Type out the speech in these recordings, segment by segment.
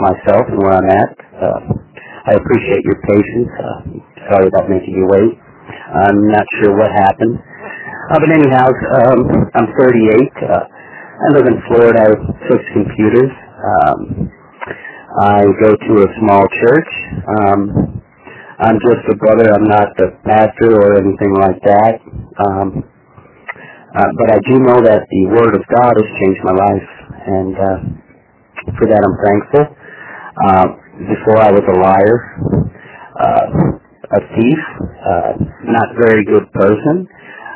myself and where I'm at. I appreciate your patience. Sorry about making you wait. I'm not sure what happened. But anyhow, I'm 38. I live in Florida. I have 6 computers. I go to a small church. I'm just a brother. I'm not the pastor or anything like that. But I do know that the Word of God has changed my life, and for that I'm thankful. Before I was a liar, a thief, not very good person,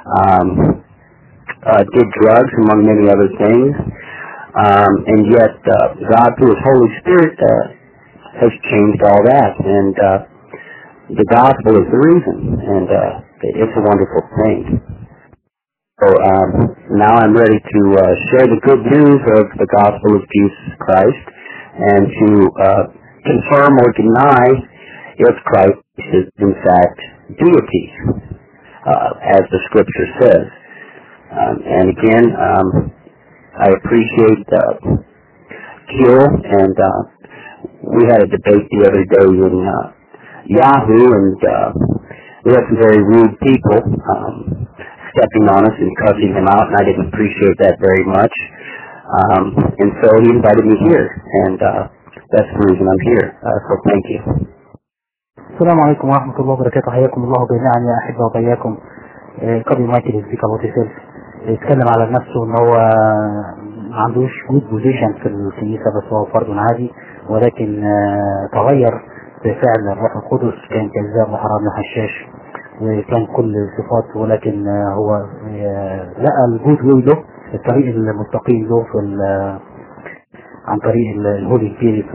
did drugs among many other things, and yet God through His Holy Spirit has changed all that, and the gospel is the reason, and it's a wonderful thing. So now I'm ready to share the good news of the gospel of Jesus Christ and to confirm or deny if Christ is in fact deity, as the scripture says. And again, I appreciate Keel, and we had a debate the other day in Yahoo, and we had some very rude people stepping on us and cussing him out, and I didn't appreciate that very much. And so he invited me here, and that's the reason I'm here. So thank you. السلام عليكم ورحمة الله وبركاته. حياكم الله جميعا يا أحبة وبياكم. كابي مايكل يسبيك أبو تيسيلف يتكلم على نفسه ان هو ما عندوش جود بوزيشن في الكنيسة، بس هو فرد عادي، ولكن تغير بفعل الروح القدس. كان كذاب وحرام وحشاش وكان كل صفاته، ولكن هو لقى الجود وي له، الطريق المستقيم له في عن طريق الهولي سبيريت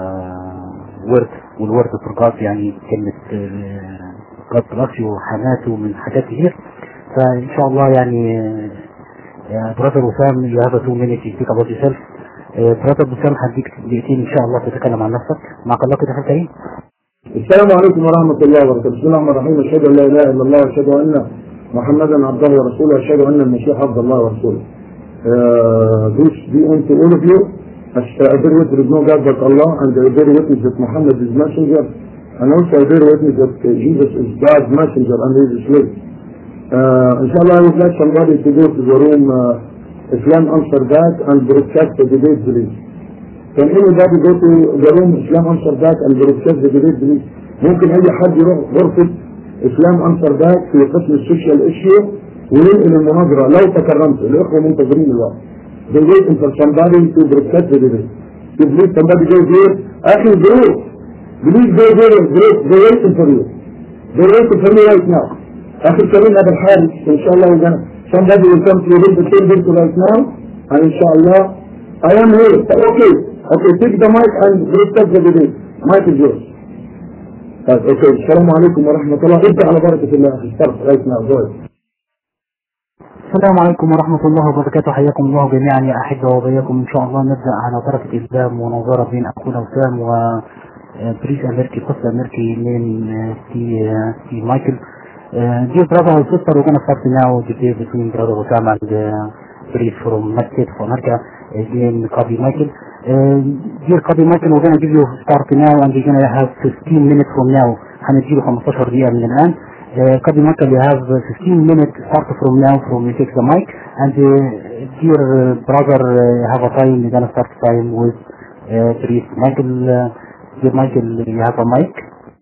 والورد فرقات، يعني كلمة قد راسي وحماته من حاجات كتير. فإن شاء الله يعني برادر وسام you have 2 minutes to speak about yourself. برادر وسام هديك دقيقتين إن شاء الله تتكلم عن نفسك. معك الله كده كريم. السلام عليكم ورحمة الله وبركاته. بسم الله الرحمن الرحيم. أشهد أن لا إله إلا الله وأشهد أن محمدا عبده ورسوله وأشهد أن المسيح عبد الله ورسوله. This be unto all of you as I bear witness with no God but Allah, and I bear witness that Muhammad is messenger, and also I bear witness that Jesus is God's messenger and He is His slave. Inshallah, I would like somebody to go to the room Islam Answer That and broadcast the debate, please. Can anybody go to the room Islam Answer That and broadcast the debate, please? ممكن أي حد يروح غرفة Islam Answer That في قسم السوشيال إيشيو وينقل المناظرة لو تكرمت. الإخوة منتظرين الوقت. They waiting for somebody to broadcast the debate. So please somebody go there. أخي group, please go there and group. They're waiting for you. They're waiting for me right now. أخي كريم أبو الحارث إن شاء الله وجانا. Somebody will come to read the same book right now, and inshallah I am here. Okay, take the mic and broadcast the debate. Mic is yours. Okay, السلام عليكم ورحمة الله. ابدأ على بركة الله أخي. Start right now. Go ahead. السلام عليكم ورحمة الله وبركاته. حياكم الله جميعا يا أحبة وبياكم. إن شاء الله نبدأ على بركة الله مناظرة بين أخونا وسام وبريس أمريكي قصة أمريكي من ستي مايكل. Dear brother and sister, we're going to start now the debate between brother Osam and Brief from Masjid of America, again Qadi Michael. Dear Qadi Michael, we're going to give you start now, and we're going to have 15 minutes from now. هنديله 15 دقيقة من الآن. Qadi Michael, you have 15 minutes start from now from you take the mic, and dear brother, have a time, you're going to start time with Brief. Michael, dear Michael, you have a mic.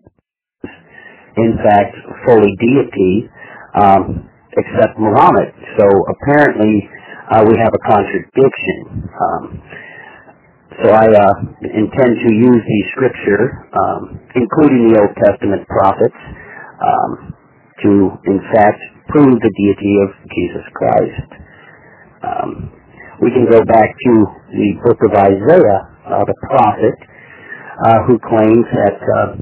In fact, fully deity, except Muhammad. So apparently we have a contradiction. So I intend to use the scripture, including the Old Testament prophets, to in fact prove the deity of Jesus Christ. We can go back to the book of Isaiah, the prophet, who claims that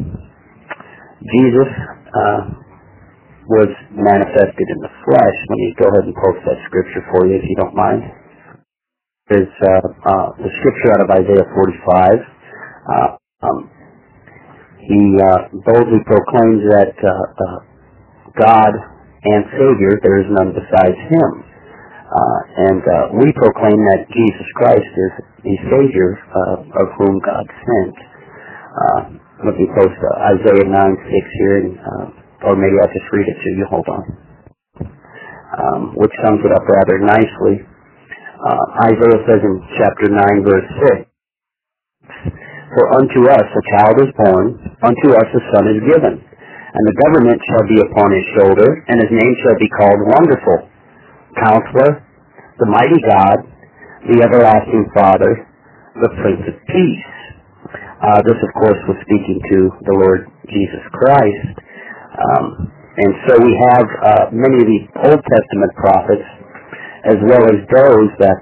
Jesus was manifested in the flesh. Let me go ahead and post that scripture for you if you don't mind. There's the scripture out of Isaiah 45. He boldly proclaims that God and Savior, there is none besides Him. And we proclaim that Jesus Christ is the Savior of whom God sent. Let me post Isaiah 9:6 here, or maybe I'll just read it to you. Hold on. Which sums it up rather nicely. Isaiah says in chapter 9, verse 6, "For unto us a child is born, unto us a son is given, and the government shall be upon his shoulder, and his name shall be called Wonderful, Counselor, the Mighty God, the Everlasting Father, the Prince of Peace." This, of course, was speaking to the Lord Jesus Christ. And so we have many of the Old Testament prophets, as well as those that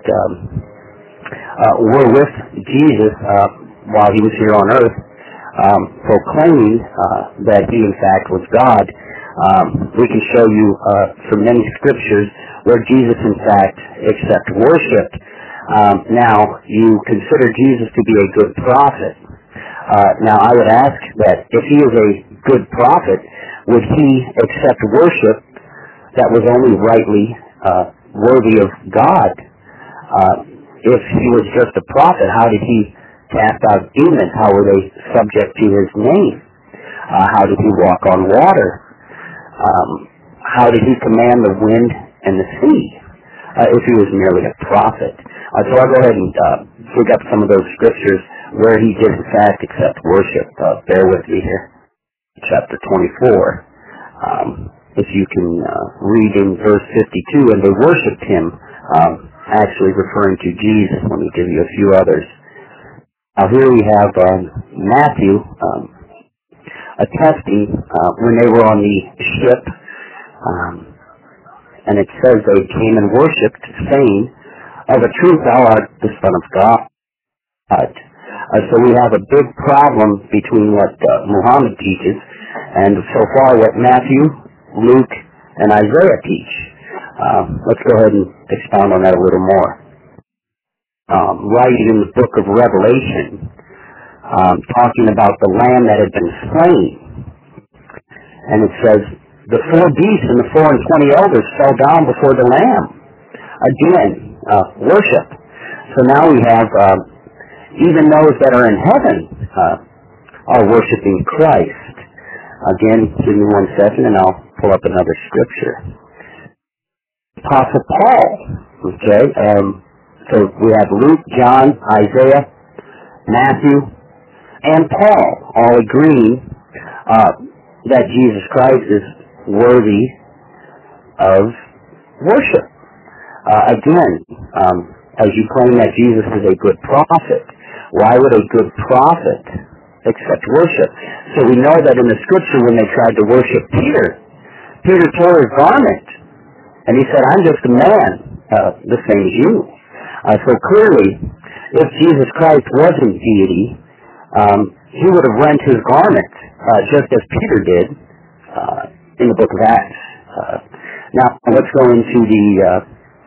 were with Jesus while he was here on earth, proclaiming that he, in fact, was God. We can show you from many scriptures where Jesus, in fact, except worshiped. Now, you consider Jesus to be a good prophet. Now, I would ask that if he is a good prophet, would he accept worship that was only rightly worthy of God? If he was just a prophet, how did he cast out demons? How were they subject to his name? How did he walk on water? How did he command the wind and the sea if he was merely a prophet? So I'll go ahead and dig up some of those scriptures where he did in fact accept worship. Bear with me here. Chapter 24. If you can read in verse 52, "And they worshipped him," actually referring to Jesus. Let me give you a few others. Now here we have Matthew attesting when they were on the ship, and it says they came and worshipped, saying, "Of a truth thou art the Son of God." So we have a big problem between what Muhammad teaches and so far what Matthew, Luke, and Isaiah teach. Let's go ahead and expound on that a little more. Writing in the book of Revelation, talking about the lamb that had been slain. And it says, "The 4 beasts and the 24 elders fell down before the lamb." Again, worship. So now we have even those that are in heaven are worshiping Christ. Again, give me 1 second and I'll pull up another scripture. Apostle Paul, okay, so we have Luke, John, Isaiah, Matthew, and Paul all agreeing that Jesus Christ is worthy of worship. Again, as you claim that Jesus is a good prophet, why would a good prophet accept worship? So we know that in the scripture when they tried to worship Peter, Peter tore his garment, and he said, "I'm just a man, the same as you." So clearly, if Jesus Christ wasn't deity, he would have rent his garment, just as Peter did in the book of Acts. Now, let's go into the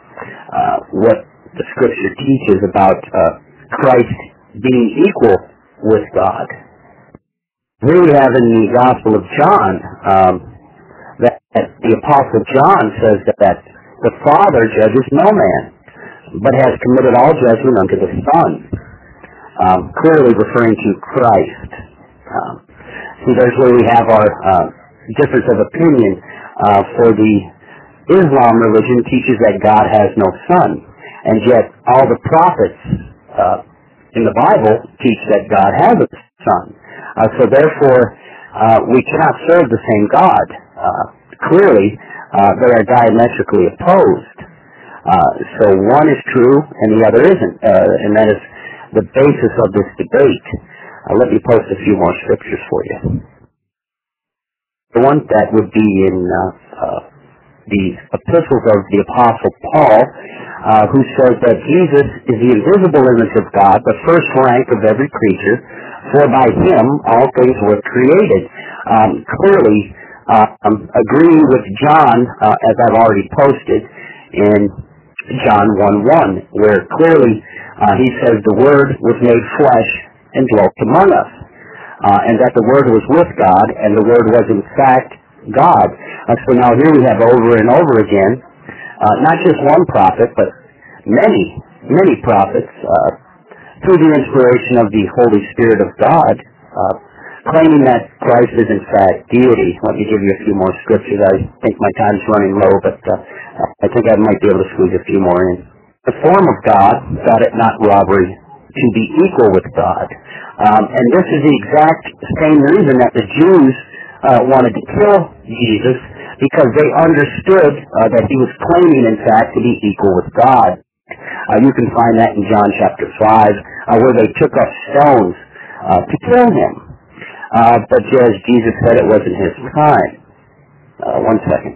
what the scripture teaches about Christ being equal with God. Here we have in the Gospel of John that the Apostle John says that the Father judges no man, but has committed all judgment unto the Son, clearly referring to Christ. See, there's where we have our difference of opinion. For the Islam religion teaches that God has no son, and yet all the prophets in the Bible teach that God has a son. So therefore, we cannot serve the same God. Clearly, they are diametrically opposed. So one is true and the other isn't, and that is the basis of this debate. Let me post a few more scriptures for you. The one that would be in the epistles of the Apostle Paul, who says that Jesus is the invisible image of God, the first rank of every creature, for by him all things were created. Clearly, agreeing with John, as I've already posted, in John 1:1, where clearly he says the Word was made flesh and dwelt among us, and that the Word was with God, and the Word was in fact God. So now here we have over and over again not just one prophet, but many prophets, through the inspiration of the Holy Spirit of God, claiming that Christ is in fact deity. Let me give you a few more scriptures. I think my time's running low, but I think I might be able to squeeze a few more in. The form of God thought it not robbery to be equal with God. And this is the exact same reason that the Jews wanted to kill Jesus, because they understood that he was claiming, in fact, to be equal with God. You can find that in John chapter 5, where they took up stones to kill him. But as Jesus said, it wasn't his time. One second.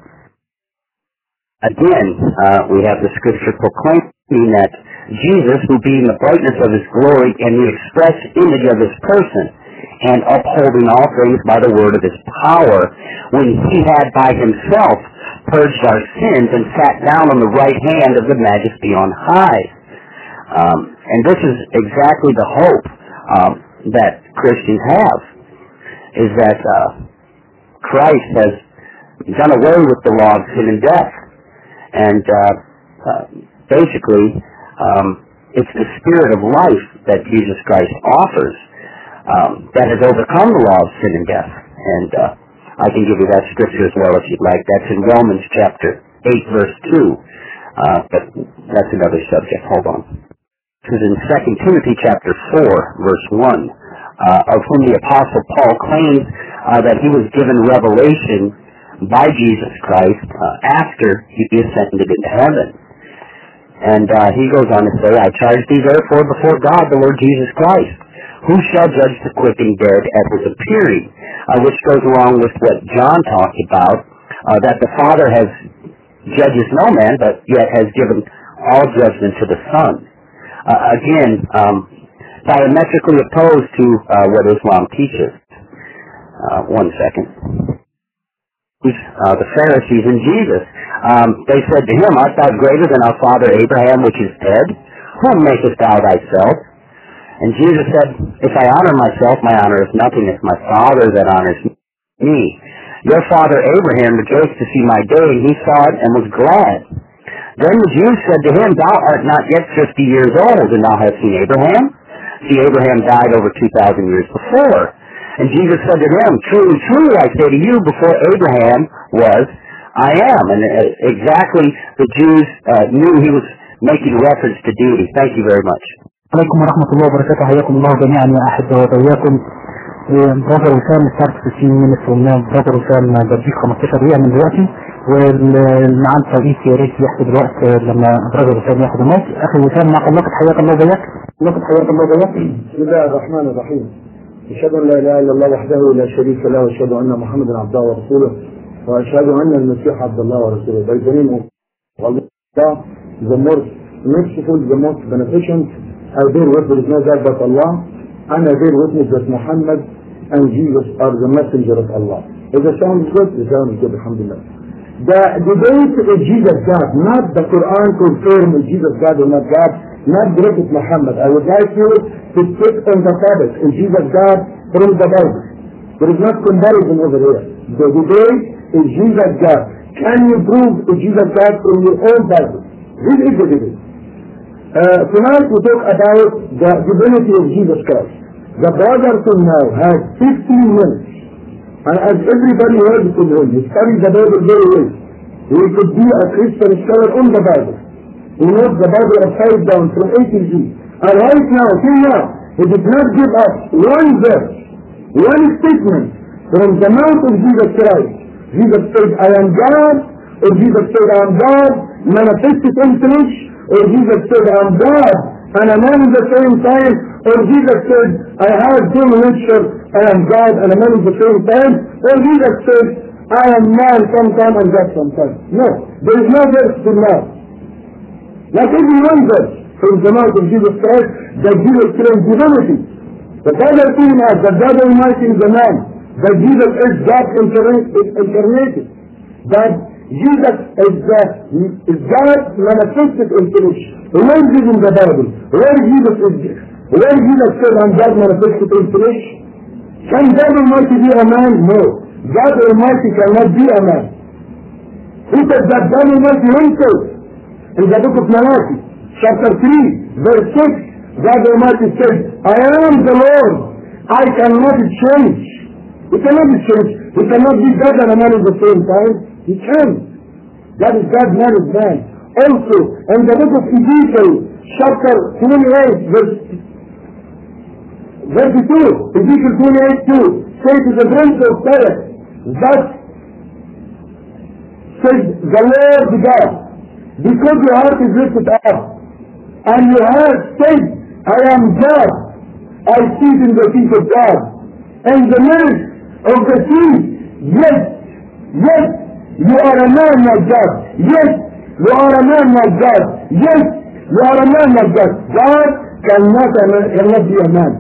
Again, we have the scripture proclaiming that Jesus, who being the brightness of his glory and the express image of his person, and upholding all things by the word of his power, when he had by himself purged our sins and sat down on the right hand of the majesty on high. And this is exactly the hope that Christians have, is that Christ has done away with the law of sin and death. And basically, it's the spirit of life that Jesus Christ offers that has overcome the law of sin and death. And I can give you that scripture as well if you'd like. That's in Romans chapter 8, verse 2. But that's another subject. Hold on. This is in 2 Timothy chapter 4, verse 1, of whom the Apostle Paul claims that he was given revelation by Jesus Christ after he ascended into heaven. And he goes on to say, I charge thee therefore before God, the Lord Jesus Christ, who shall judge the quick and dead at his appearing, which goes along with what John talked about, that the Father has judges no man, but yet has given all judgment to the Son. Again, diametrically opposed to what Islam teaches. One second. The Pharisees and Jesus. They said to him, art thou greater than our father Abraham, which is dead? Whom makest thou thyself? And Jesus said, if I honor myself, my honor is nothing. It's my Father that honors me. Your father Abraham rejoiced to see my day, and he saw it and was glad. Then the Jews said to him, thou art not yet 50 years old, and thou hast seen Abraham? See, Abraham died over 2,000 years before. And Jesus said to them, truly, truly, I say to you, before Abraham was, I am. And exactly the Jews knew he was making reference to deity. Thank you very much. عليكم ورحمة الله وبركاته. حياكم الله جميعا يا أحبة وبياكم. برادر وسام ستارت 15 minutes from now. برادر وسام بديك 15 دقيقة من دلوقتي، والمعان صديق يا ريت ياخد الوقت لما برادر وسام ياخد المايك. أخي وسام معك الله، حياك الله وبياك. حياك الله وبياك. بسم الله الرحمن الرحيم. أشهد أن لا إله إلا الله وحده لا شريك له، وأشهد أن محمدا عبده ورسوله، وأشهد أن المسيح عبد الله ورسوله. By the name of Allah, the most merciful, the most beneficent, I bear witness there is no God but Allah, and I bear witness that Muhammad and Jesus are the messenger of Allah. If the sound is good, the sound is good, alhamdulillah. The debate is Jesus God, not the Quran confirm is Jesus God or not God, not Prophet Muhammad. I would like you to take on the topic, is Jesus God from the Bible. There is not comparison over here. The debate is Jesus God. Can you prove is Jesus God from your own Bible? This is the debate. Tonight we talk about the divinity of Jesus Christ. The brother till now has 15 minutes, and as everybody heard from him, he studied the Bible very well. He could be a Christian scholar on the Bible. He knows the Bible upside down from A to Z. And right now, till now, he did not give us one verse, one statement from the mouth of Jesus Christ. Jesus said, I am God, or Jesus said, I am God, manifested in flesh, or Jesus said, I am God, and a man at the same time, or Jesus said, I have dual nature, I am God, and a man at the same time, or Jesus said, I am man sometime and God sometime. No, there is no verse to now. Not even one verse from the mouth of Jesus Christ that Jesus claims divinity. The other thing is that God Almighty is a man, that Jesus is God incarnated, that Jesus is God manifested in flesh. Where is it in the Bible? Where Jesus said, I'm God manifested in flesh? Can God Almighty be a man? No. God Almighty cannot be a man. He said that God Almighty himself in the book of Malachi, chapter 3, verse 6, God Almighty says, I am the Lord, I cannot change. He cannot be changed. He cannot be God and a man at the same time. He can. That is God, man is man. Also, in the book of Ezekiel, chapter 28, verse 32, Ezekiel 28:2, says to the prince of Perez, that says the Lord God, because your heart is lifted up, and you have said, I am God, I sit in the seat of God, and the midst of the sea, yes, yes, you are a man like God, yes, you are a man like God, yes, you are a man like God. God cannot be a man.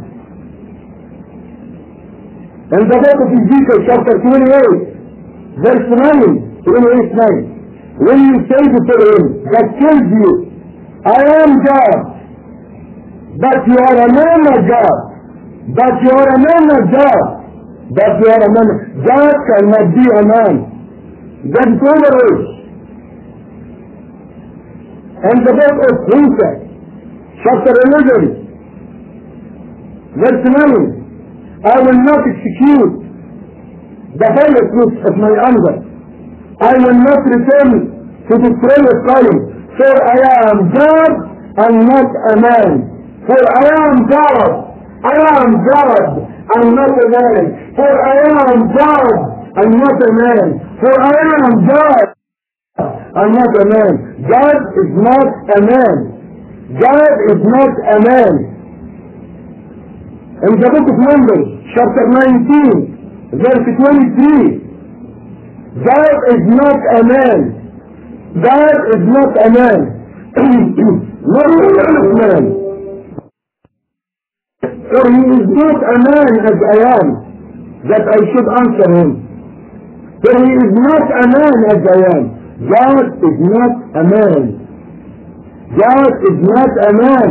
In the book of Ezekiel chapter 28, verse 9, 28:9, when you say before him that kills you, I am God, but you are a man of God, but you are a man of God, but you are a man. God cannot be a man. That is all there is. In the book of Hosea, chapter 11, verse 9, I will not execute the heinousness of my anger. I will not return to destroy Ephraim, for I am God and not a man. For I am God, I am God and not a man. For I am God and not a man. For I am God and not a man. God is not a man. God is not a man. In the book of Numbers, chapter 19, verse 23, God is not a man. God is not a man. Not a man. For he is not a man as I am, that I should answer him. For he is not a man as I am. God is not a man. God is not a man.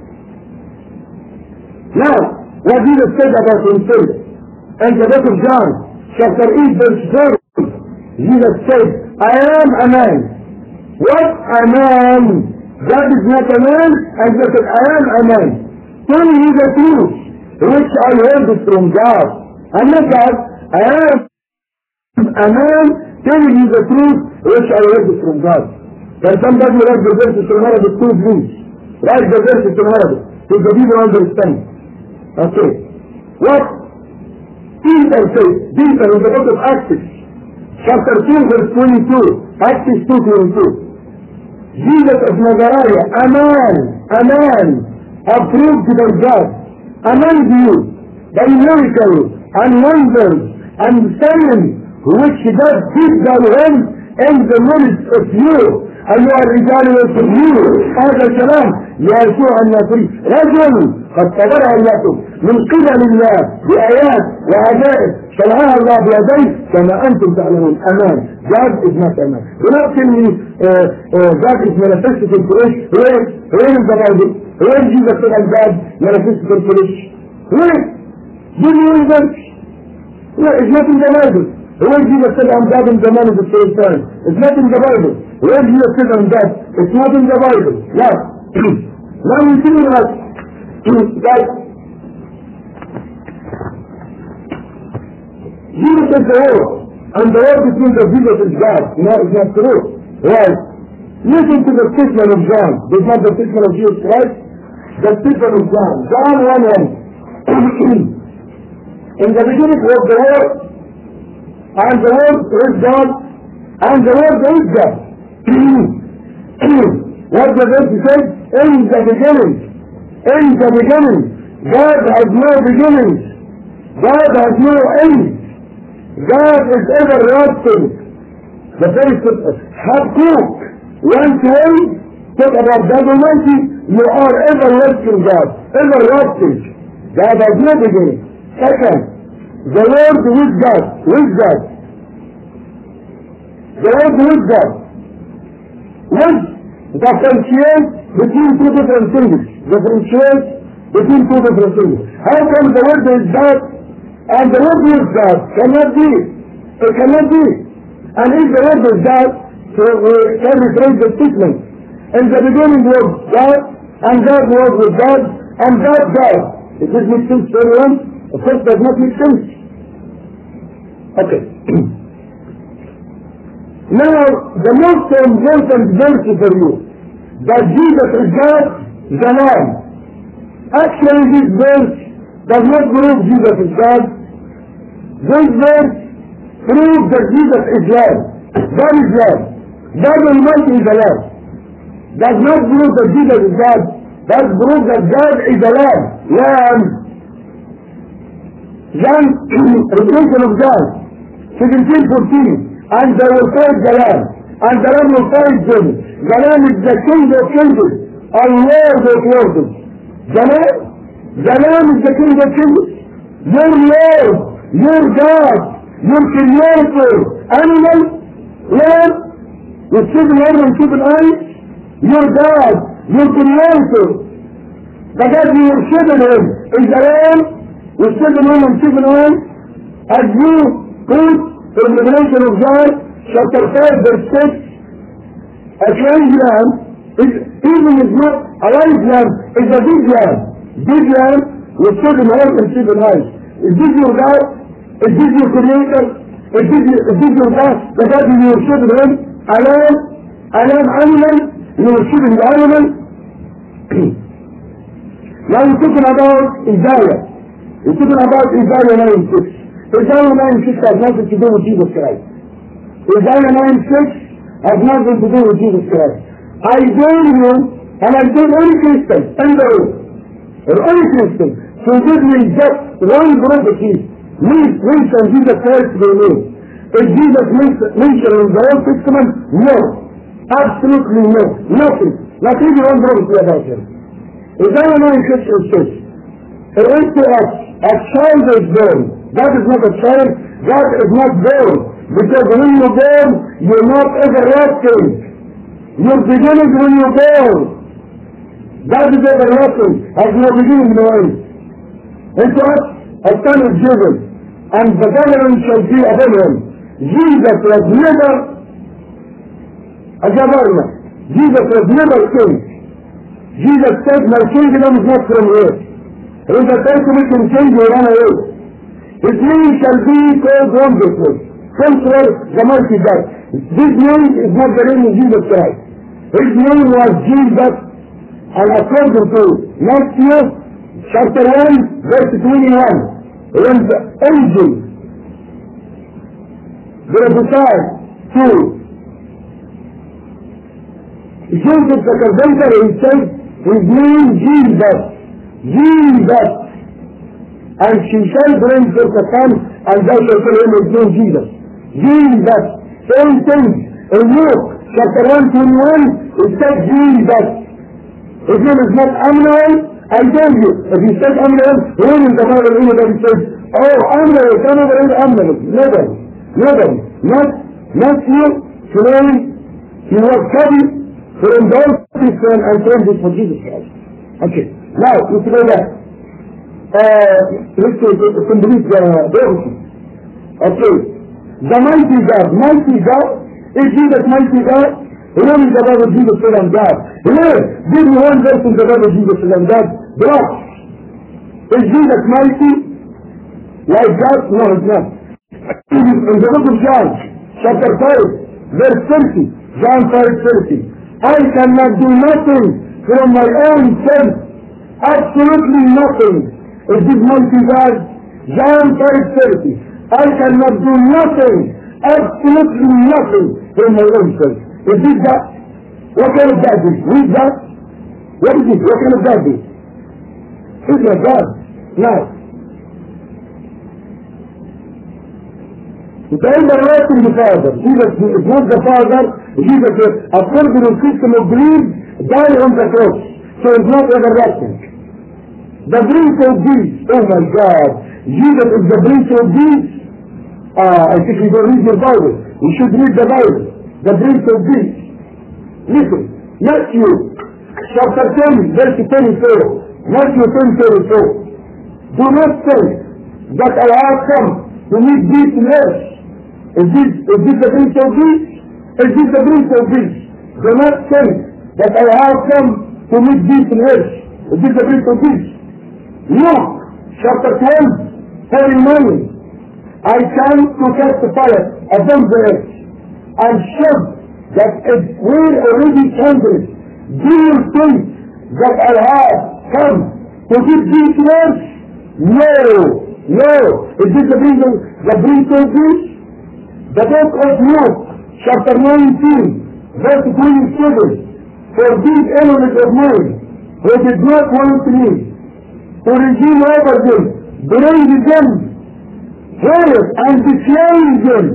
Now, what Jesus said about himself, in the book of John, chapter 8, verse 4, Jesus said, I am a man. What a man? God is not a man, and Jesus said, I am a man. Tell me the truth, which I heard from God. I'm not God, I am a man telling you the truth, which I heard from God. Can somebody write the verses in Arabic too, please? Write the verses in Arabic, so the people understand. Okay. What Peter says, Peter in the book of Acts, chapter 2, verse 22, Acts 2:22. Jesus of Nazareth, a man, approved by God, among you, by miracles and wonders and signs which God did by him in the midst of you. أيها الرجال والسجين هذا الكلام يسوع الناصري رجل قد تبرع لكم من قبل الله بآيات وعجائب شرعها الله بيديه كما أنتم تعلمون. أمان. God is not a man. Do not tell me God is manifested in flesh. Where is the Bible? Where is Jesus said God manifested in flesh? Where? Give me a verse. No, it's not in the Bible. Where Jesus said I'm God in the man at the same time? It's not in the Bible. Where Jesus said I'm God? It's not in the Bible. Yeah. Now we see that Jesus is the Word, and the Word between the Jesus is God. No, it's not true. Why? Listen to the statement of John. It's not the statement of Jesus Christ. The statement of John. John 1:1. In the beginning was the Word, and the Word is God, and the Word is God. What the verse says? In the beginning. In the beginning. God has no beginnings. God has no end. God is everlasting. The very Habakkuk 1:10 talk about God Almighty. You are everlasting God. Everlasting. God has no beginning. Second, the Word with God. With God. The Word with God. With differentiate between two different things. Differentiate between two different things. How come the Word is God and the Word is God? Cannot be. It cannot be. And if the Word is God, so we can rephrase the statement. In the beginning was God, and God was with God, and God God. It does make sense to everyone? Of course it does not make sense. Okay. Now, the most important verse for you, that Jesus is God, the Lamb. Actually, this verse does not prove Jesus is God. This verse proves that Jesus is Lamb. God is Lamb. God Almighty is the Lamb. Does not prove that Jesus is God. Does prove that God is the Lamb. Lamb. John, Revelation of John, 17:14. And they will fight the Lamb, and the Lamb will fight them. The Lamb is the King of kings, and Lord of lords. The Lamb is the King of kings, your Lord, your God, your Creator, animal, Lamb, with 7 arms and 7 eyes, your God, your Creator. The God you worship Him is the Lamb, with 7 arms and 7 eyes, as you put in the Revelation of John, chapter 5, verse 6, a strange lamb, even is not a live lamb, is a big lamb. Big lamb with 7 arms and 7 eyes. Is this your God? Is this your Creator? Is this your God? The God you worship Him? A lamb animal, you worship the animal. Now we're talking about Isaiah. We're talking about Isaiah 9:6. Isaiah 9:6 has nothing to do with Jesus Christ. Isaiah 9:6 has nothing to do with Jesus Christ. I dare you, and I dare any Christian, or any Christian, to give me just one prophecy, mention Jesus Christ to me. Is Jesus mentioned in the Old Testament? No. Absolutely no. Nothing. Not even one prophecy about Him. Isaiah 9:6 says, unto us a child is born. God is not a child. God is not born. Because when you're born, you're not everlasting. Your beginning when you're born. God is everlasting. Has no beginning, no end. Unto us a son is given, and the government shall be upon him. Jesus was never a governor. Jesus was never king. Jesus said, my kingdom is not from here. If the person change, you run away. His name shall be called Wonderful, Counselor, the Mighty God. This name is not the name of Jesus Christ. His name was Jesus, and according to Matthew chapter 1, verse 21, when the angel prophesied to Joseph the carpenter, he said, his name Jesus. Jesus, and she shall bring forth a son, and thou shalt call him his name Jesus. Jesus, same thing. In Luke chapter 1:21, it says Jesus. His name is not Amnon. I tell you, if he said Amnon, when in the Bible anybody says, oh Amnon, it's another Amnon. Never. Not you, today, he was copied from the Old Testament and turned it for Jesus Christ. Okay. Now, let's go back. Let's complete the verse. Okay. The mighty God, is Jesus mighty God? Where is the Bible Jesus said I'm God? Where? Give me one verse in the Bible Jesus said I'm God. Block. Is Jesus mighty? Like God? No, it's not. In the book of John, chapter 5, verse 30, John 5:30, I cannot do nothing from my own self. Absolutely nothing. Is this mighty God? John 5:30. I cannot do nothing, absolutely nothing from my own self. Is this that? What kind of God is? Who is that? What is it? What kind of God is? Who's my God? Now, the everlasting the Father. Jesus is not the Father. Jesus is according to the system of belief, died on the cross. So it's not everlasting. The Prince of Peace, oh my God, Jesus is the Prince of Peace. I think you don't read your Bible. You should read the Bible. The Prince of Peace. Listen, Matthew chapter 10, verse 24. Matthew 10:24. Do not think that I have come to meet peace in earth. Is this the Prince of Peace? Is this the Prince of Peace? Do not think that I have come to make peace in earth. It is the Prince of Peace. Luke chapter 12, 49. I come to testify upon the earth and show that it will already change. Do you think that I have come to give peace in earth? No, no. It is the Prince of Peace. The book of Luke chapter 19, verse 27. For these enemies of mine, who did not want me to regime over them, bring them here and slay them,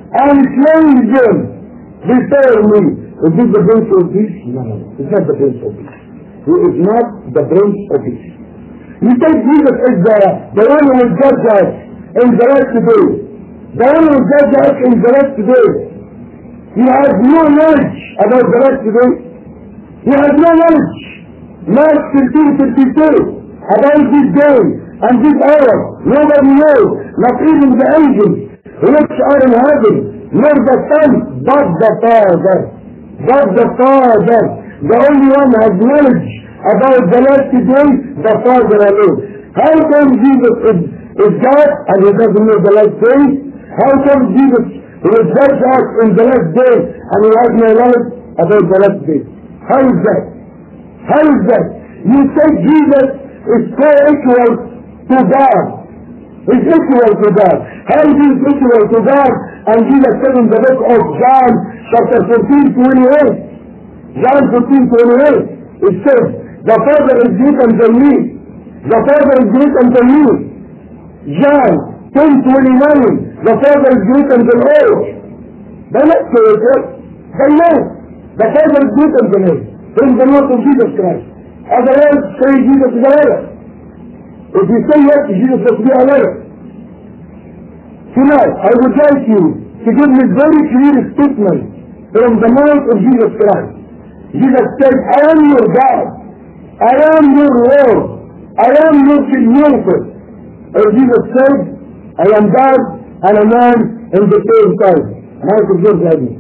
before me. Is this the Prince of Peace? No, it's not the Prince of Peace. He is not the Prince of Peace. You think Jesus is the one who will judge us in the last day. The one who will judge us in the last day. He has no knowledge about the last day. He has no knowledge. Mark 13:52 about this day and this hour. Nobody knows, not even the angels which are in heaven, nor the Son, but the Father. But the Father. The only one has knowledge about the last day, the Father alone. How come Jesus is God and he doesn't know the last day? How come Jesus will judge us in the last day and he has no knowledge about the last day? How is that? How is that? You say Jesus is co-equal to God. He's equal to God. How is he equal to God? And Jesus said in the book of John, chapter 14:28. John 14:28. It says, the Father is greater than me. The Father is greater than me. John 10:29. The Father is greater than all. They not creator. They know. The Father is greater than him. In the name of Jesus Christ. Otherwise, say Jesus is a liar. If you say yes, Jesus must be a liar. Tonight, I would like you to give me very clear statement from the mouth of Jesus Christ. Jesus said, I am your God. I am your Lord. I am your Creator. And Jesus said, I am God and a man in the same time. Michael Jordan.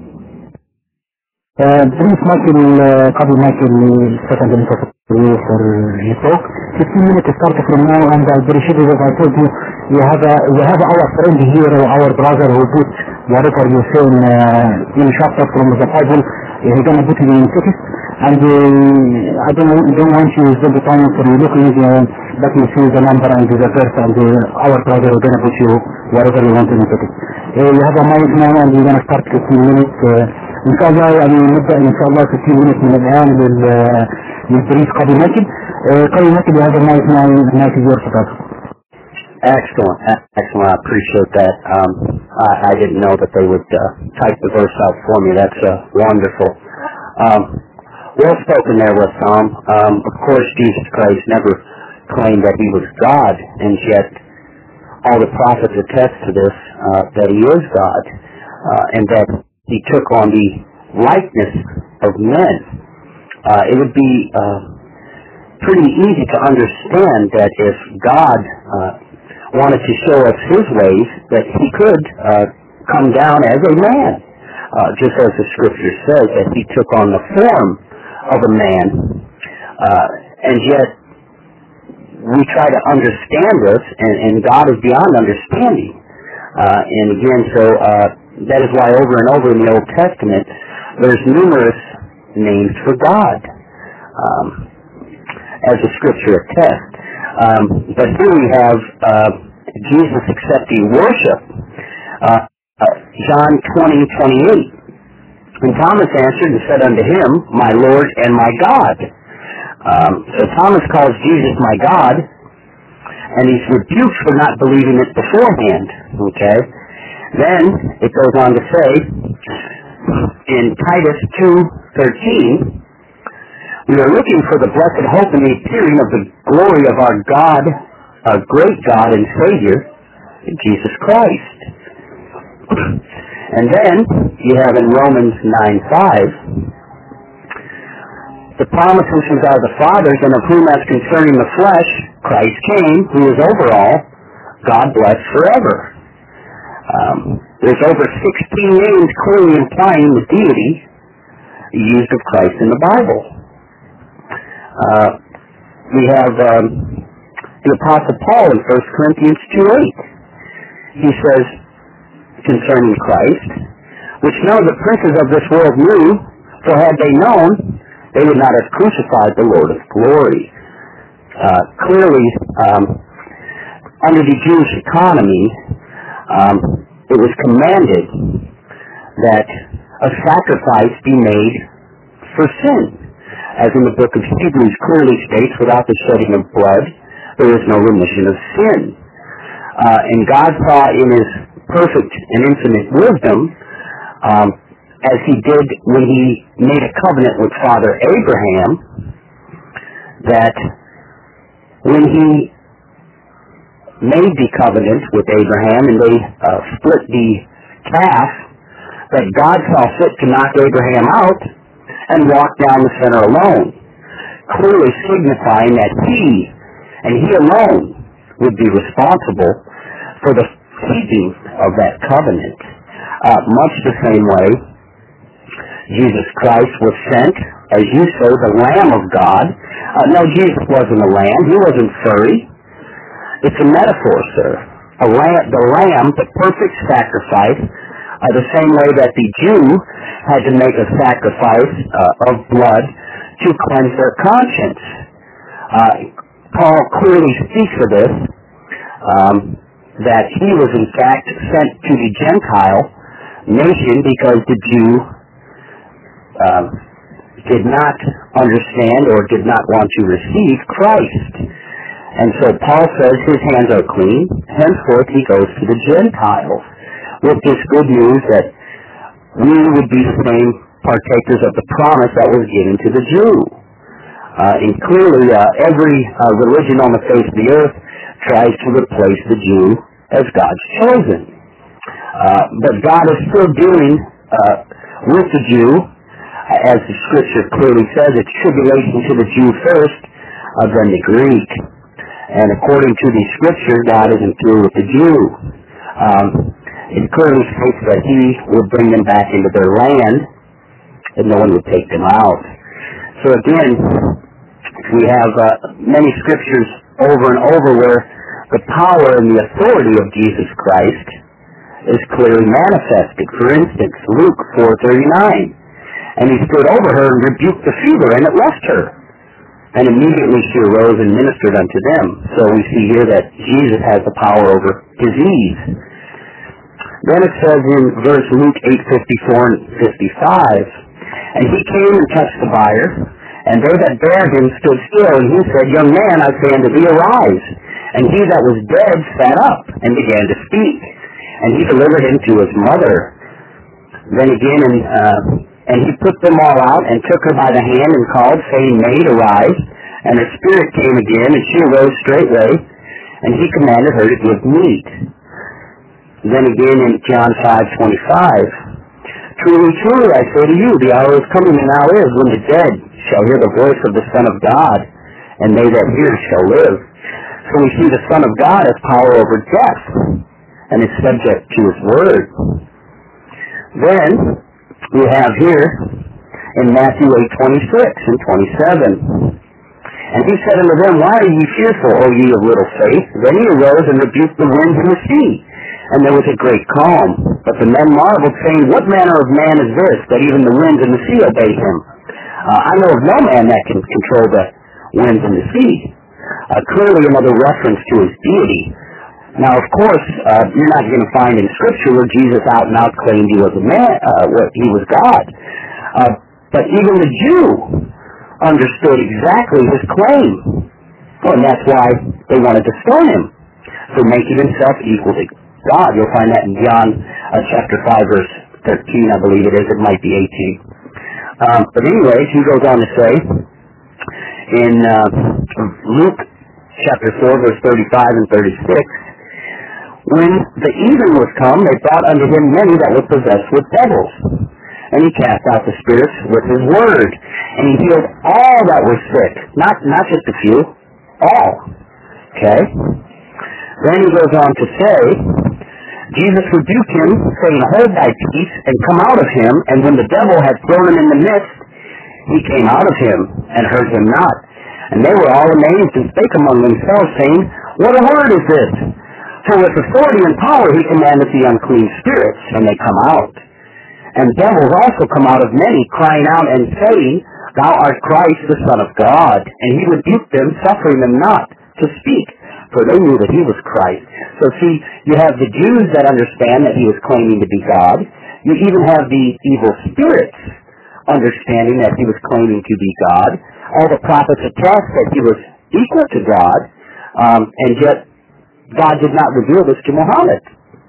Prince Michael, Qadi Michael, second interview for his talk. 15 minutes start from now, and I appreciate it. As I told you, we have our friend here, our brother, who put whatever you say in chapter from the Bible. He's going to put it in text, and I don't want you to spend the time for you looking, but you see the number and the verse, and our brother is going to put you whatever you want in text. You have a mic now, and we're going to start 15 minutes. إن شاء الله يعني نبدأ إن شاء الله 60 minutes من الآن للبريد قاضي ماكل. قاضي ماكل هذا ما يسمع الناس يجور فقط. Excellent. I appreciate that. I didn't know that they would type the verse out for me. That's wonderful. Well spoken there with Psalm. Of course, Jesus Christ never claimed that he was God, and yet all the prophets attest to this, that he is God, and that he took on the likeness of men. It would be pretty easy to understand that if God wanted to show us his ways, that he could come down as a man, just as the scripture says, that he took on the form of a man. And yet, we try to understand this, and God is beyond understanding. And again, so that is why over and over in the Old Testament, there's numerous names for God, as the scripture attests. But here we have Jesus accepting worship. John 20:28. And Thomas answered and said unto him, My Lord and my God. So Thomas calls Jesus my God, and he's rebuked for not believing it beforehand. Okay? Then it goes on to say, in Titus 2:13, we are looking for the blessed hope and the appearing of the glory of our God, our great God and Savior, Jesus Christ. And then you have in Romans 9:5, the promises which are the fathers, and of whom as concerning the flesh, Christ came, who is over all, God bless forever. There's over 16 names clearly implying the deity. used of Christ in the Bible. We have the Apostle Paul in 1 Corinthians 2:8. He says concerning Christ, which none of the princes of this world knew, for had they known, they would not have crucified the Lord of glory. Clearly, under the Jewish economy, it was commanded that a sacrifice be made for sin. As in the book of Hebrews clearly states, without the shedding of blood, there is no remission of sin. And God saw in His perfect and infinite wisdom, as He did when He made a covenant with Father Abraham, that when He made the covenant with Abraham and they split the calf, that God saw fit to knock Abraham out and walk down the center alone, clearly signifying that He, and He alone, would be responsible for the keeping of that covenant. Much the same way, Jesus Christ was sent, as you say, the Lamb of God. No, Jesus wasn't a lamb. He wasn't furry. It's a metaphor, sir. The lamb, the perfect sacrifice, the same way that the Jew had to make a sacrifice of blood to cleanse their conscience. Paul clearly speaks of this, that he was in fact sent to the Gentile nation because the Jew did not understand or did not want to receive Christ. And so Paul says his hands are clean, henceforth he goes to the Gentiles with this good news that we would be the same partakers of the promise that was given to the Jew. And clearly every religion on the face of the earth tries to replace the Jew as God's chosen. But God is still dealing with the Jew, as the Scripture clearly says, it's tribulation to the Jew first, then the Greek. And according to the Scripture, God isn't through with the Jew. It clearly states that He would bring them back into their land, and no one would take them out. So again, we have many Scriptures over and over where the power and the authority of Jesus Christ is clearly manifested. For instance, Luke 4:39. And He stood over her and rebuked the fever, and it left her. And immediately she arose and ministered unto them. So we see here that Jesus has the power over disease. Then it says in verse Luke 8:54 and 55, and He came and touched the bier, and they that bare him stood still, and He said, Young man, I say unto thee, arise. And he that was dead sat up and began to speak. And He delivered him to his mother. Then again, and He put them all out, and took her by the hand, and called, saying, Maid, arise. And her spirit came again, and she arose straightway, and He commanded her to give meat. Then again in John 5:25, Truly, truly, I say to you, the hour is coming, and now is, when the dead shall hear the voice of the Son of God, and they that hear shall live. So we see the Son of God has power over death, and is subject to His word. Then we have here in Matthew 8:26 and 27. And He said unto them, Why are ye fearful, O ye of little faith? Then He arose and rebuked the winds and the sea, and there was a great calm. But the men marveled, saying, What manner of man is this, that even the winds and the sea obey Him? I know of no man that can control the winds and the sea. Clearly another reference to His deity. Now, of course, you're not going to find in Scripture where Jesus out and out claimed He was a man, He was God. But even the Jew understood exactly His claim. And that's why they wanted to stone Him, for making Himself equal to God. You'll find that in John chapter 5, verse 13, I believe it is. It might be 18. But anyways, he goes on to say, in Luke chapter 4, verse 35 and 36, when the even was come, they brought unto Him many that were possessed with devils. And He cast out the spirits with His word. And He healed all that were sick. Not just a few, all. Okay? Then he goes on to say, Jesus rebuked him, saying, Hold thy peace, and come out of him. And when the devil had thrown him in the midst, he came out of him, and heard him not. And they were all amazed, and spake among themselves, saying, What a word is this? For with authority and power he commandeth the unclean spirits, and they come out. And devils also come out of many, crying out and saying, Thou art Christ, the Son of God. And he rebuked them, suffering them not to speak, for they knew that he was Christ. So see, you have the Jews that understand that he was claiming to be God. You even have the evil spirits understanding that he was claiming to be God. All the prophets attest that he was equal to God, and yet God did not reveal this to Muhammad.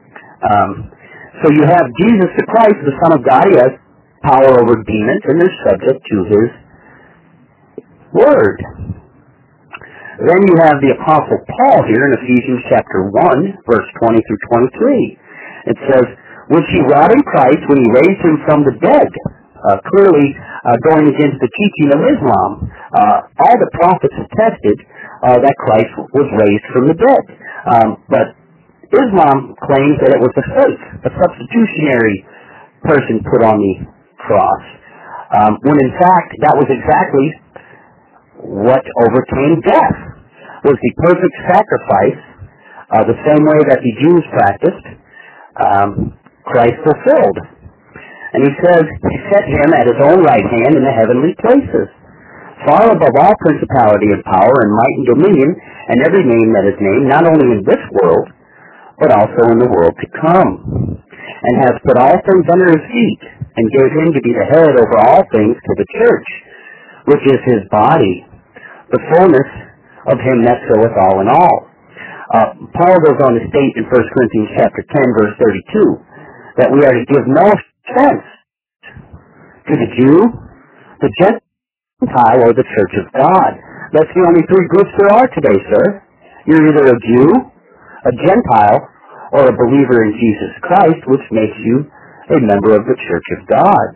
So you have Jesus the Christ, the Son of God. He has power over demons, and they're subject to his word. Then you have the Apostle Paul here in Ephesians chapter 1, verse 20 through 23. It says, Which he wrought in Christ when he raised him from the dead. Clearly going against the teaching of Islam. All the prophets attested that Christ was raised from the dead. But Islam claims that it was a fake, a substitutionary person put on the cross. When in fact that was exactly what overcame death, was the perfect sacrifice, the same way that the Jews practiced, Christ fulfilled. And he says, He set him at his own right hand in the heavenly places, far above all principality and power and might and dominion, and every name that is named, not only in this world, but also in the world to come, and has put all things under his feet, and gave him to be the head over all things to the church, which is his body, the fullness of him that filleth all in all. Paul goes on to state in 1 Corinthians chapter 10, verse 32, that we are to give no offense to the Jew, the Gentile, or the church of God. That's the only three groups there are today, sir. You're either a Jew, a Gentile, or a believer in Jesus Christ, which makes you a member of the church of God.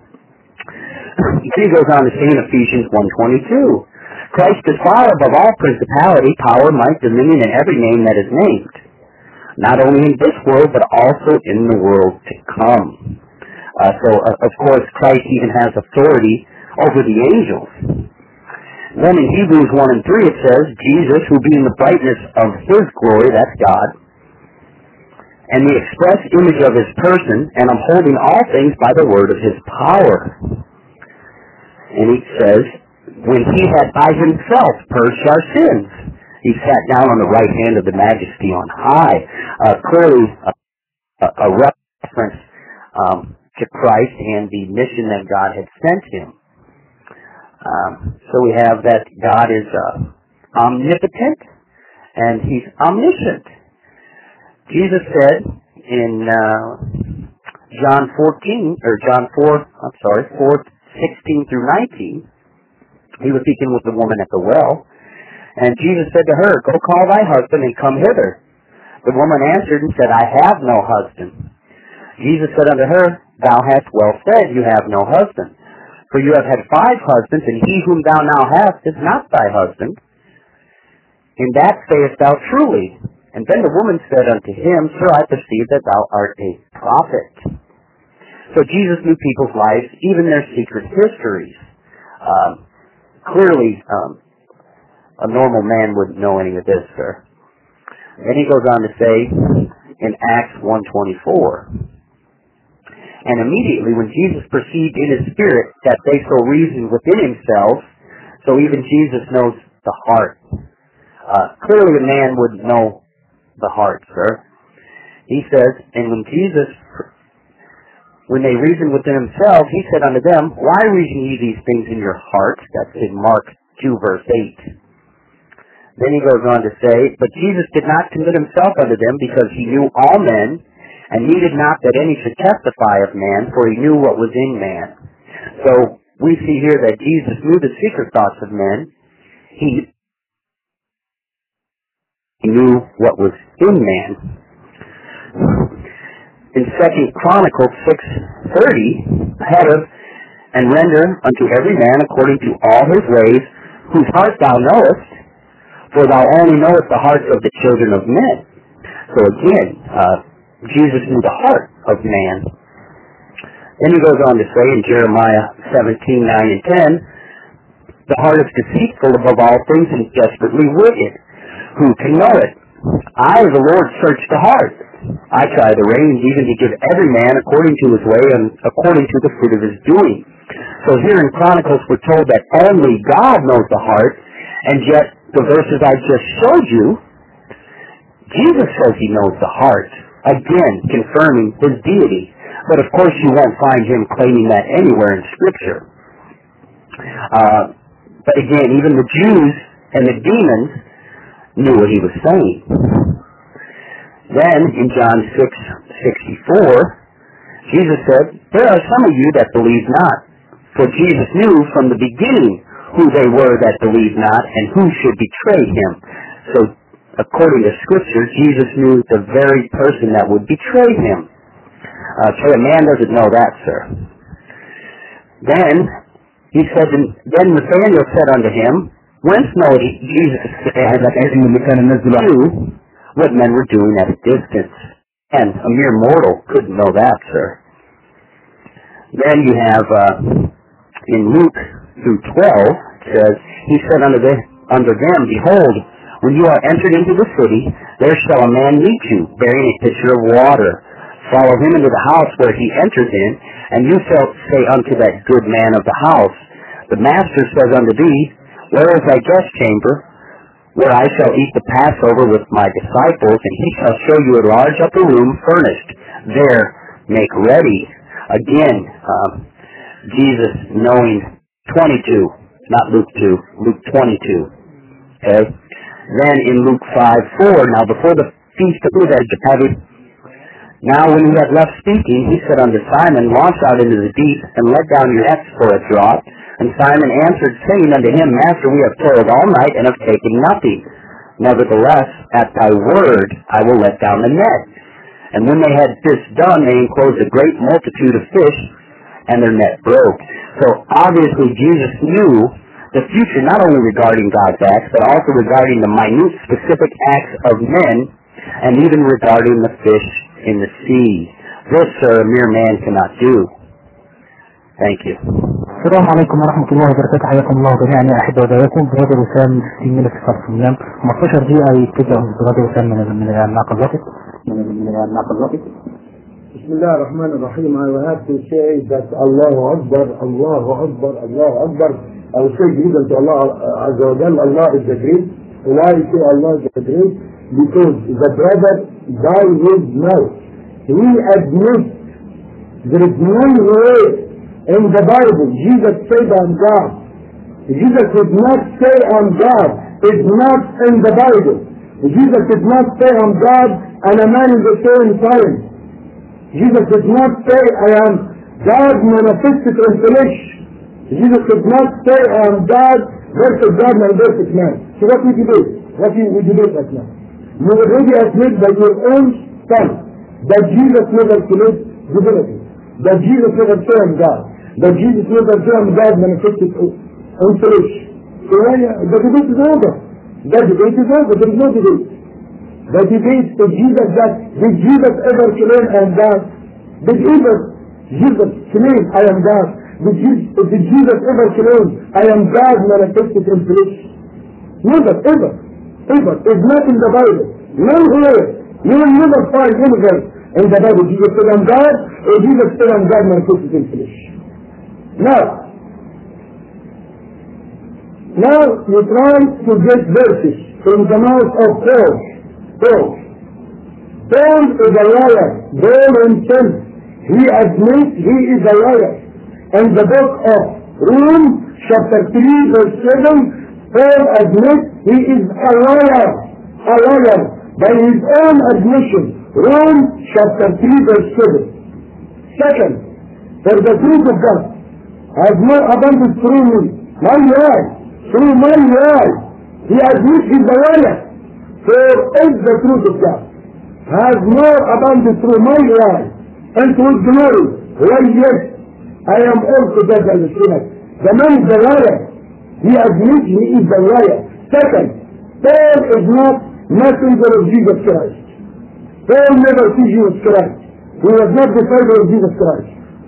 He goes on to say in Ephesians 1:22, Christ is far above all principality, power, might, dominion, and every name that is named, not only in this world, but also in the world to come. Of course, Christ even has authority over the angels. Then in Hebrews 1 and 3 it says, Jesus, who being the brightness of his glory, that's God, and the express image of his person, and upholding all things by the word of his power. And he says, when he had by himself purged our sins, he sat down on the right hand of the majesty on high. Clearly a reference to Christ and the mission that God had sent him. So we have that God is omnipotent and he's omniscient. Jesus said in John 4:16 through 19, he was speaking with the woman at the well, and Jesus said to her, Go call thy husband and come hither. The woman answered and said, I have no husband. Jesus said unto her, Thou hast well said, You have no husband. For you have had 5 husbands, and he whom thou now hast is not thy husband. In that sayest thou truly. And then the woman said unto him, Sir, I perceive that thou art a prophet. So Jesus knew people's lives, even their secret histories. Clearly, a normal man wouldn't know any of this, sir. Then he goes on to say in Acts 1:24, And immediately when Jesus perceived in his spirit that they so reasoned within themselves, so even Jesus knows the heart. Clearly a man would know the heart, sir. He says, and when they reasoned within themselves, he said unto them, Why reason ye these things in your hearts? That's in Mark 2, verse 8. Then he goes on to say, But Jesus did not commit himself unto them, because he knew all men, and needed not that any should testify of man, for he knew what was in man. So we see here that Jesus knew the secret thoughts of men. He knew what was in man. In 2 Chronicles 6:30, and render unto every man according to all his ways, whose heart thou knowest, for thou only knowest the hearts of the children of men. So again, Jesus knew the heart of man. Then he goes on to say in Jeremiah 17:9 and 10, the heart is deceitful above all things and desperately wicked. Who can know it? I, the Lord, search the heart. I try the reins, even to give every man according to his way and according to the fruit of his doing. So here in Chronicles we're told that only God knows the heart, and yet the verses I just showed you, Jesus says he knows the heart, again confirming his deity. But of course you won't find him claiming that anywhere in Scripture. But again, even the Jews and the demons knew what he was saying. Then, in John 6:64, Jesus said, there are some of you that believe not. For Jesus knew from the beginning who they were that believed not and who should betray him. So, according to Scripture, Jesus knew the very person that would betray him. So a man doesn't know that, sir. Then, he said, then Nathanael said unto him, whence knoweth Jesus knew what men were doing at a distance? And a mere mortal couldn't know that, sir. Then you have, in Luke through 12, it says, he said unto them, behold, when you are entered into the city, there shall a man meet you, bearing a pitcher of water. Follow him into the house where he enters in, and you shall say unto that good man of the house, the master says unto thee, where is thy guest chamber, where I shall eat the Passover with my disciples, and he shall show you a large upper room furnished. There make ready. Again, Jesus knowing 22, not Luke 2, Luke 22. Okay? Then in Luke 5:4, now before the feast of Pentecost, now when he had left speaking, he said unto Simon, launch out into the deep, and let down your nets for a draught. And Simon answered, saying unto him, Master, we have toiled all night, and have taken nothing. Nevertheless, at thy word I will let down the net. And when they had this done, they enclosed a great multitude of fish, and their net broke. So obviously Jesus knew the future not only regarding God's acts, but also regarding the minute specific acts of men, and even regarding the fish in the sea. This, sir, a mere man cannot do. Thank you. السلام عليكم ورحمة الله وبركاته. حياكم الله جميعا يا أحبة ودعوكم. برادر وسام 60 ملك في صرف اليوم 15 دقيقة يبتدأ برادر وسام من الناقل الوقت. بسم الله الرحمن الرحيم. I have to say that Allahu Akbar, Allahu Akbar, Allahu Akbar. I will say even to Allah Azza wa Jal, Allah is the great. Why say Allah is the great? Because the brother by his mouth, he admits there is no way in the Bible Jesus said I'm God. Jesus did not say I'm God. It's not in the Bible. Jesus did not say I'm God and a man in the same time. Jesus did not say I am God manifested in flesh. Jesus did not say I am God versus God and versus man. So what we debate? What we debate right now? You already admit by your own tongue that Jesus never claimed divinity, that Jesus never said I'm God, that Jesus never said I'm God manifested in flesh. So the debate is over. The debate is over. There is no debate. The debate is Jesus that did Jesus ever claim I am God? Did Jesus claim I am God? Did Jesus ever claim I am God manifested in flesh? Never, ever. Ever. It's not in the Bible. Nowhere. You will never find anywhere in the Bible Jesus said I'm God or Jesus said I'm God manifested in flesh. Now you try to get verses from the mouth of Paul. Paul is a liar. Paul himself, he admits he is a liar. In the book of Romans, chapter 3, verse 7, Paul admits he is a liar by his own admission. Romans chapter 3, verse 7. Second, for the truth of God has more abundance through me. My life. Through my life. He admits he's a liar. For if the truth of God has more abundance through my life and to his glory, why yes, I am altogether the sinner. The man is a liar. He admits he is a liar. Second, Paul is not messenger of Jesus Christ. Paul never sees Jesus Christ. He was not disciple of Jesus Christ.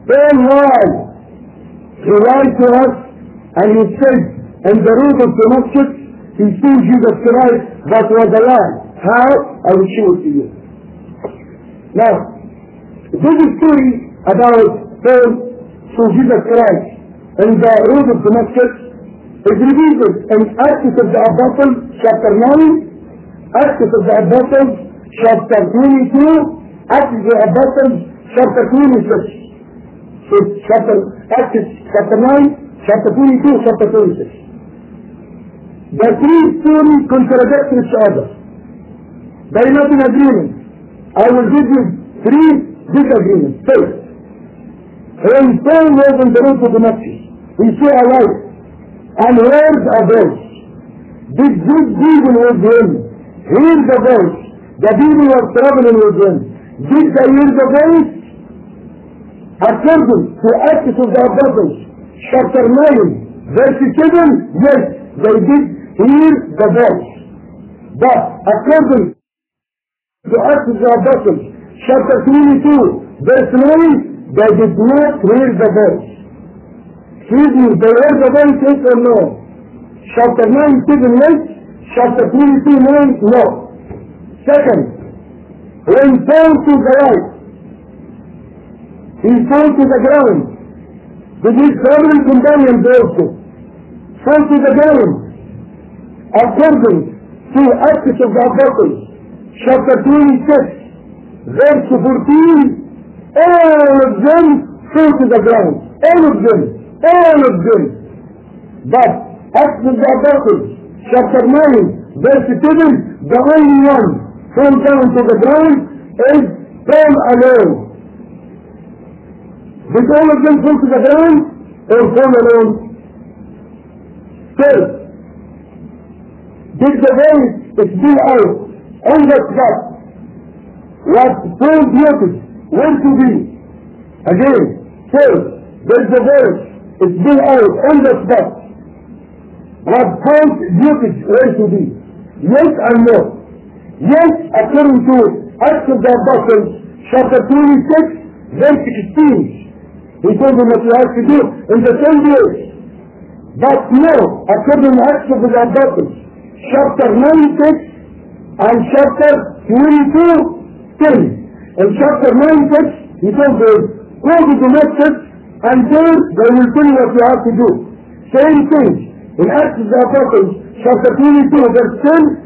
Then why? He lied to us and he said, in the road of Damascus, he saw Jesus Christ, that was a lie. How? I will show it to you. Now, this is story about Paul saw Jesus Christ in the road of Damascus. It reveals in Acts of the Apostles, chapter 9, Acts of the Apostles, chapter 22, Acts of the Apostles, chapter 26. So Acts chapter 9, chapter 22, chapter 26. The three stories contradict each other. They are not in agreement. I will give you three disagreements. First, when Paul was on the road to Damascus, he saw a light and heard a voice. This good people with him heard the voice. The people were traveling with him. Did they hear the voice? According to Acts of the Apostles, chapter 9, verse 7, yes, they did hear the voice. But according to Acts of the Apostles, chapter 22, verse 9, they did not hear the voice. Excuse me, they heard the voice, yes or no? Chapter 9, 7, yes. Chapter 22, 9, no. Second, when Paul to the right, he fell to the ground. With his traveling companions also fell to the ground. According to Acts of the Apostles, chapter 26, verse 14, all of them fell to the ground. All of them. All of them. But Acts of the Apostles, chapter 9, verse 7, the only one fell down to the ground is Paul alone. Did all of them fall to the ground or fall alone? Third, did the voice spill out on the spot what Paul noticed where to be? Again, third, did the voice spill out on the spot what Paul noticed where to be? Yes and no. Yes, according to Acts of the Apostles, chapter 26, verse 16. He told them what you have to do in the same way. But no, according to Acts of the Apostles, chapter 96 and chapter 22, 10. In chapter 96, he told them, go to Damascus and there they will tell you what you have to do. Same thing. In Acts of the Apostles, chapter 22, verse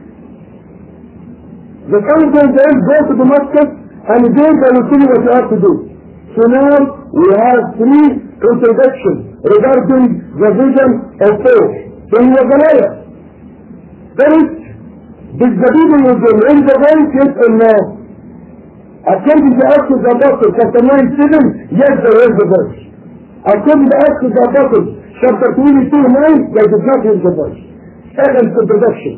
10, the Son of God says, go to Damascus and there they will tell you what you have to do. So now we have three contradictions regarding the vision of Paul. So he was a liar. First, did the people of the in the voice, yes or no? According to Acts of the Apostles, chapter 9, 7, yes, they heard the voice. According to Acts of the Apostles, chapter 22, 9, they did not hear the voice. Second contradiction.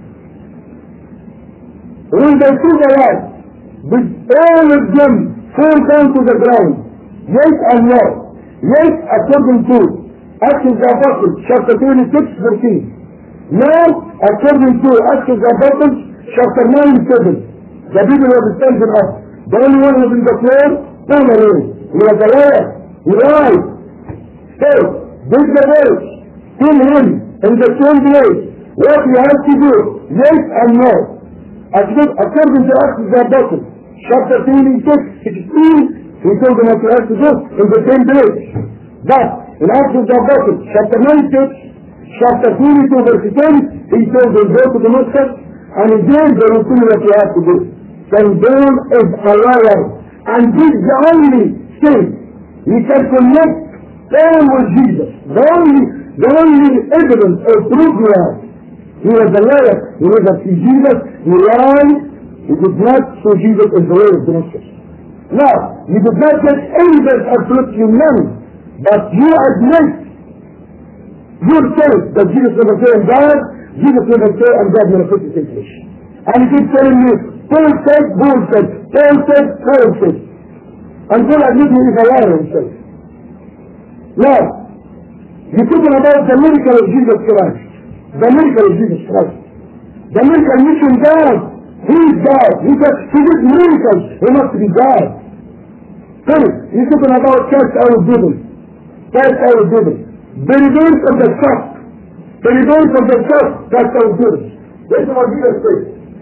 When they saw the light, did all of them fall down to the ground? Yes and no. Yes, according to Acts of the Apostles, chapter 26, 13. No, according to Acts of the Apostles, chapter 9, 7. The people were standing up. The only one who was in the floor, Paul alone. He was a liar. He lied. So, did the voice kill him in the same place? What you have to do? Yes and no. According to Acts of the Apostles, chapter 26, 16, he told them what you have to do in the same place. But in Acts of the Apostles, chapter 96, chapter 22, verse 10, he told them go to Damascus and there they will tell you what you have to do. So Paul is a liar. And this is the only thing we can connect Paul with Jesus. The only evidence or proof we have. He was a liar. He was a Jesus. He lied. He did not show Jesus in the way of Damascus. Now, you did not get any verse absolutely none, but you admit yourself that Jesus never said God, Jesus never said and God manifested in flesh. And he keeps telling you, Paul said, Paul said, Paul said, Paul said. And Paul admits he is a liar himself. Now, you're talking about the miracle of Jesus Christ. The miracle of Jesus Christ. The miracle mission God. He is God. He did miracles. He must be God. Finish. You're talking about cast out devils. Cast out devils. The reverse of the shock. The reverse of the shock. Cast out devils. This is what Jesus says.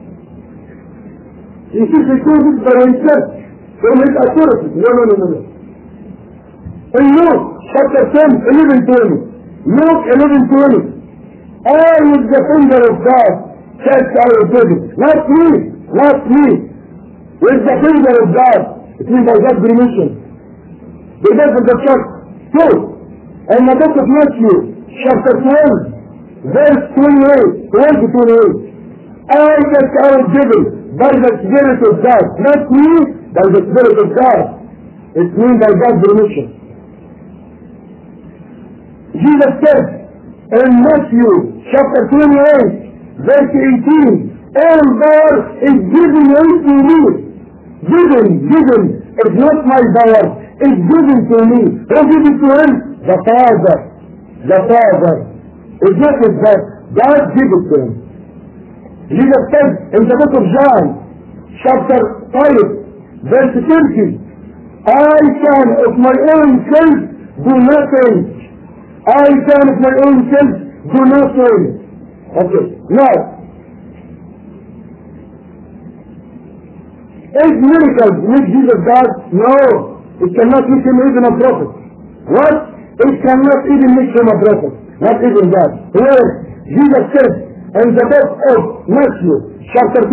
You see, he chose it by himself. From his authority. No. In Luke chapter 10, 11:20. Luke 11:20. I with the finger of God cast out devils. Not me. With the finger of God. It means by God's permission. The death of the church. So, in the book of Matthew, chapter 12, verse 28, 12-28, I cast out devils by the Spirit of God. Not me, by the Spirit of God. It means by God's permission. Jesus said in Matthew, chapter 28, verse 18, all power is given unto me. Given is not my power, it's given to me. Who gives it to him? The Father. It's not his God. God gives it to him. Jesus said in the book of John, chapter 5, verse 30, I can of my own self do nothing. I can of my own self do nothing. Okay, now, is miracles make Jesus God? No. It cannot make him even a prophet. What? It cannot even make him a prophet. Not even God. Where Jesus said in the book of Matthew, chapter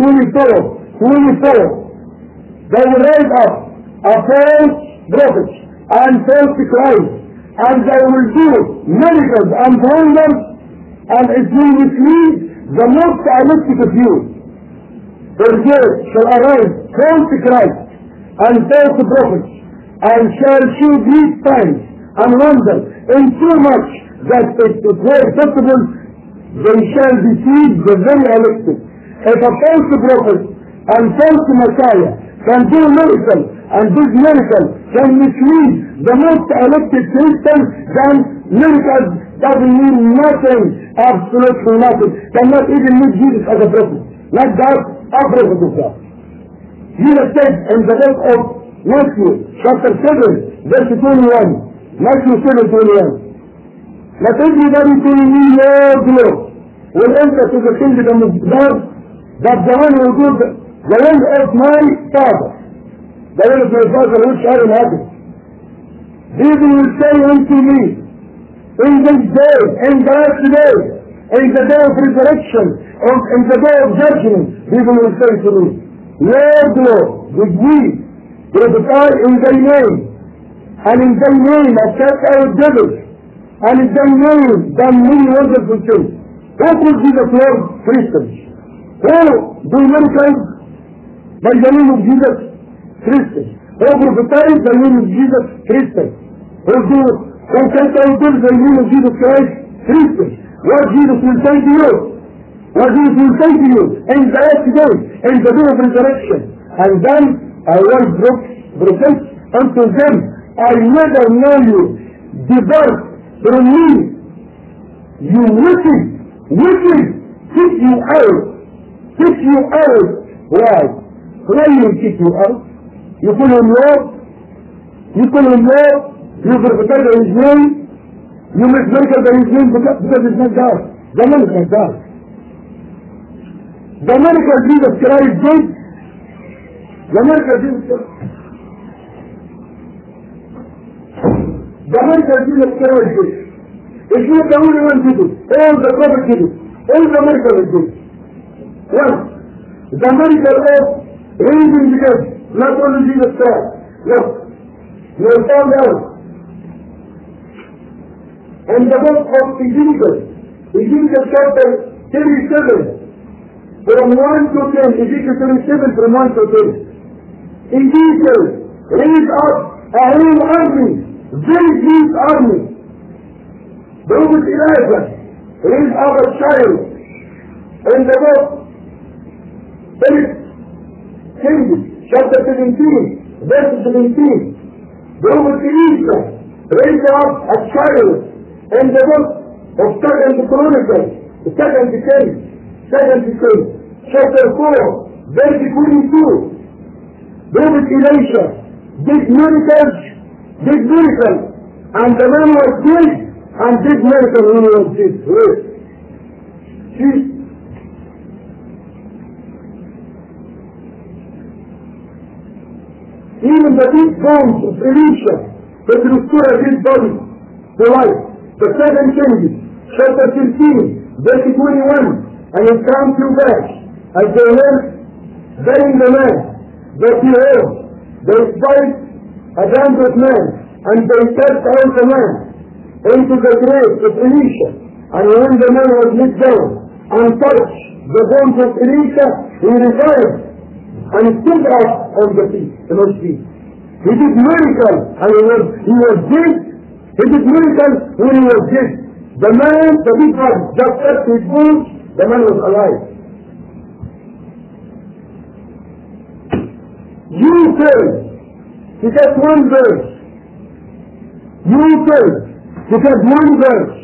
24, they will raise up a false prophet and false Christ, and they will do miracles and wonders, and it will mislead the most elected of you. For there shall arise false Christ and false prophets, and shall show great signs and wonders, insomuch that if it were possible, they shall deceive the very elected. If a false prophet and false Messiah can do miracles, and this miracle can mislead the most elected Christians, then miracles doesn't mean nothing, absolutely nothing. Cannot even meet Jesus as a prophet. Not God, a prophet of God. Jesus said in the book of Matthew, chapter 7, verse 21. Matthew 7:21. Let everybody say me, Lord. Will enter to the kingdom of God, that the one will do the will of my Father. The will of my Father which are in heaven. People will say unto me, in this day, in the last day, in the day of resurrection, in the day of judgment, people will say to me, Lord, did we prophesy in thy name, and in thy name have cast out devils, and in thy name done many wonderful things. Who could be the Lord? Christians. Who do miracles by the name of Jesus? Christians. Who prophesy by the name of Jesus? Christians. Who cast out devils by the name of Jesus Christ? Christians. What Jesus will say to you? What Jesus will say to you in the last day, in the day of resurrection. And then I will protest unto them, I never know you. Depart from me. You wicked. Kick you out. Why? Why you kick you out? You call him Lord. You prophesy by his name. You make miracles by his name because it's not God. The man is not God. The miracle Jesus Christ did. The miracle Jesus Christ did. It's not the only one did it. All the prophets did it. All the miracles did it. One, the miracle of raising the dead. Not only Jesus Christ. Look, you will find out in the book of Ezekiel chapter 37, from 1 to 10, Ezekiel 37 from 1 to 10. Ezekiel raised up a whole army, very huge army. Prophet Elijah raised up a child in the book of Kings, chapter 17, verse 17. Prophet Elisha raised up a child in the book of 2 Chronicles, 2 Kings, chapter 4, verse 22. Prophet Elisha did miracles, and the man was dead and did miracles when he was dead. See, even the deep bones of Elisha, that restored his body to life. The second Kings, chapter 15, verse 21, and it comes to pass, as they went bearing the man, that behold, they spied a dangerous man, and they cast out the man into the grave of Elisha. And when the man was laid down and touched the bones of Elisha, he revived and stood up on the feet, on his feet. He did miracles, and he was dead. He did miracles when he was dead. The man, the big man, just touched his bones, the man was alive. You failed to get one verse. You failed to get one verse.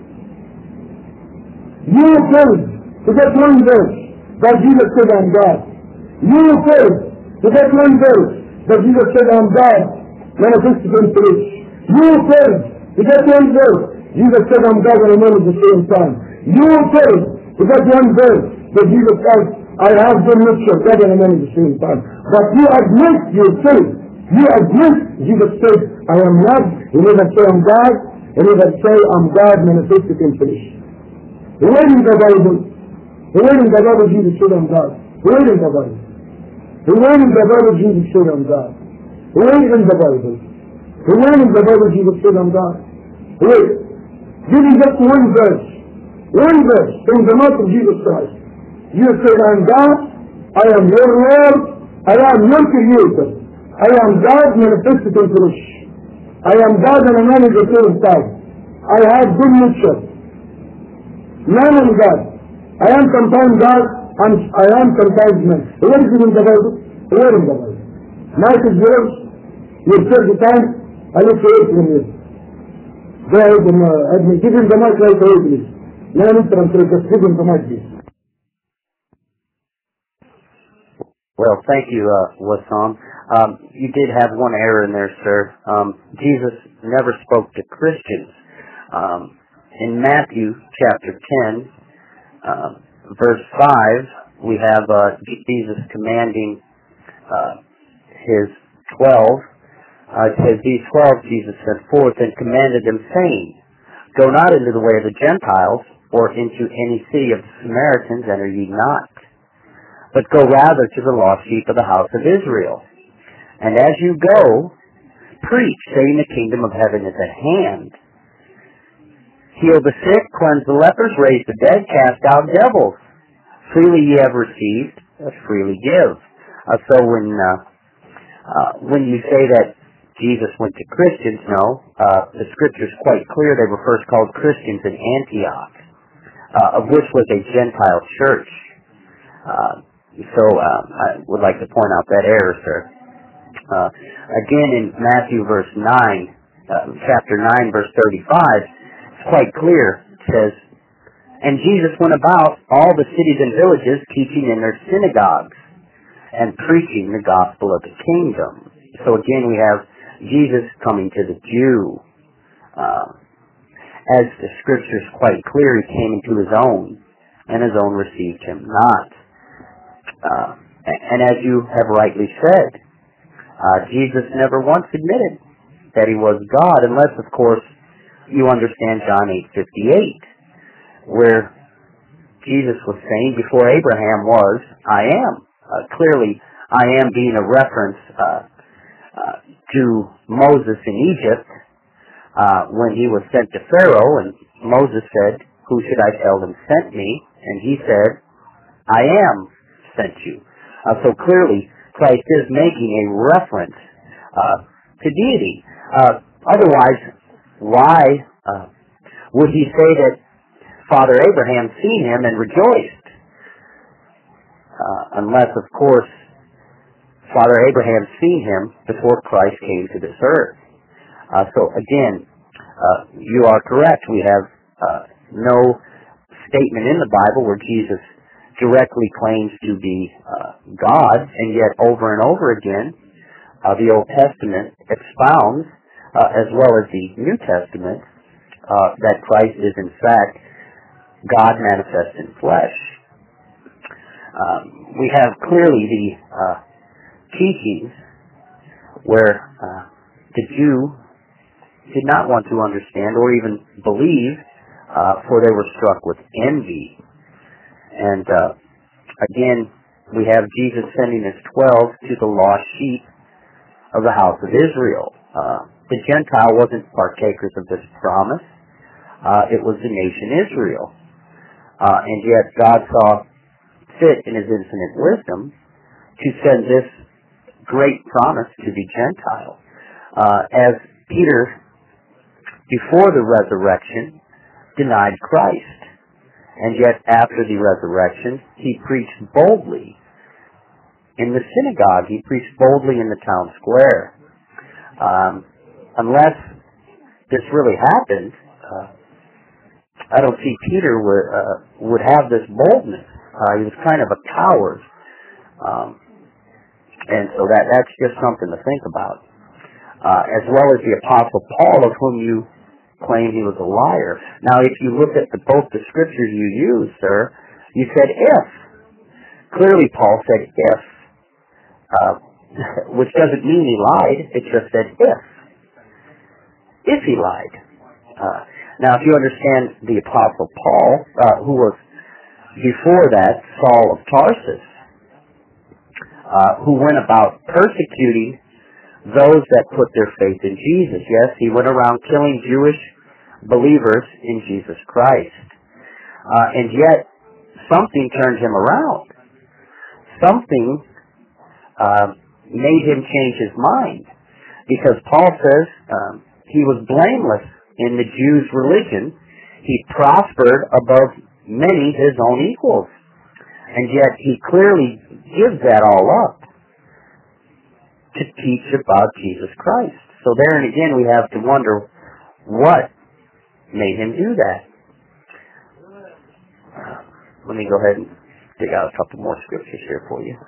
You failed to get one verse that Jesus said, I'm God. You failed to get one verse that Jesus said, I'm God, manifested in flesh. You failed to get one verse. Jesus said, I'm God and I'm at the same time. You failed to get one verse that Jesus said, I have been with you, God and I'm at the same time. But you admit your faith. You admit, Jesus said, I am not. He never say I'm God. He never say I'm God manifested in flesh. Where in the Bible? Where in the Bible Jesus said I'm God? Where in the Bible? Where in the Bible Jesus said I'm God? Where in the Bible? Where in the Bible Jesus said I'm God? Where? Give me just one verse. One verse from the mouth of Jesus Christ. You said I'm God. I am your Lord. I am your Creator. I am God manifested in flesh. I am God and a man at the same time. I have good nature. Man and God. I am sometimes God and I am sometimes man. Where is it in the Bible? Where in the Bible? Night is yours. You serve the time. I look for it from you. Go ahead and give him the mic right away, please. No need to answer, just give him the mic, please. Well, thank you, Wassam. You did have one error in there, sir. Jesus never spoke to Christians. In Matthew chapter 10, verse 5, we have Jesus commanding his 12. It says, these 12 Jesus sent forth and commanded them, saying, go not into the way of the Gentiles, or into any city of the Samaritans enter ye not, but go rather to the lost sheep of the house of Israel. And as you go, preach, saying the kingdom of heaven is at hand. Heal the sick, cleanse the lepers, raise the dead, cast out devils. Freely ye have received, freely give. So when you say that Jesus went to Christians, no, the scripture is quite clear. They were first called Christians in Antioch, of which was a Gentile church. I would like to point out that error, sir. Again, in Matthew chapter 9, verse 35, it's quite clear. It says, and Jesus went about all the cities and villages, teaching in their synagogues and preaching the gospel of the kingdom. So again, we have Jesus coming to the Jew. As the scripture is quite clear, he came into his own, and his own received him not. And as you have rightly said, Jesus never once admitted that he was God, unless, of course, you understand John 8:58, where Jesus was saying, before Abraham was, I am. Clearly, I am being a reference to Moses in Egypt, when he was sent to Pharaoh, and Moses said, who should I tell them sent me? And he said, I am sent you. So clearly, Christ is making a reference to deity. Otherwise, why would he say that Father Abraham seen him and rejoiced? Unless, of course, Father Abraham seen him before Christ came to this earth. So again, you are correct. We have no statement in the Bible where Jesus directly claims to be God, and yet over and over again the Old Testament expounds, as well as the New Testament, that Christ is in fact God manifest in flesh. We have clearly the teachings where the Jew did not want to understand or even believe, for they were struck with envy. And again, we have Jesus sending his 12 to the lost sheep of the house of Israel. The Gentile wasn't partakers of this promise. It was the nation Israel. And yet God saw fit in his infinite wisdom to send this great promise to the Gentile. As Peter, before the resurrection, denied Christ. And yet after the resurrection, he preached boldly in the synagogue. He preached boldly in the town square. Unless this really happened, I don't see Peter would have this boldness. He was kind of a coward. And so that's just something to think about. As well as the Apostle Paul, of whom you claim he was a liar. Now, if you look at both the scriptures you used, sir, you said if. Clearly, Paul said if, which doesn't mean he lied. It just said if. If he lied. Now, if you understand the Apostle Paul, who was before that Saul of Tarsus, who went about persecuting those that put their faith in Jesus. Yes, he went around killing Jewish believers in Jesus Christ. And yet, something turned him around. Something made him change his mind. Because Paul says he was blameless in the Jews' religion. He prospered above many his own equals. And yet he clearly gives that all up to teach about Jesus Christ. So there and again we have to wonder what made him do that. Let me go ahead and dig out a couple more scriptures here for you.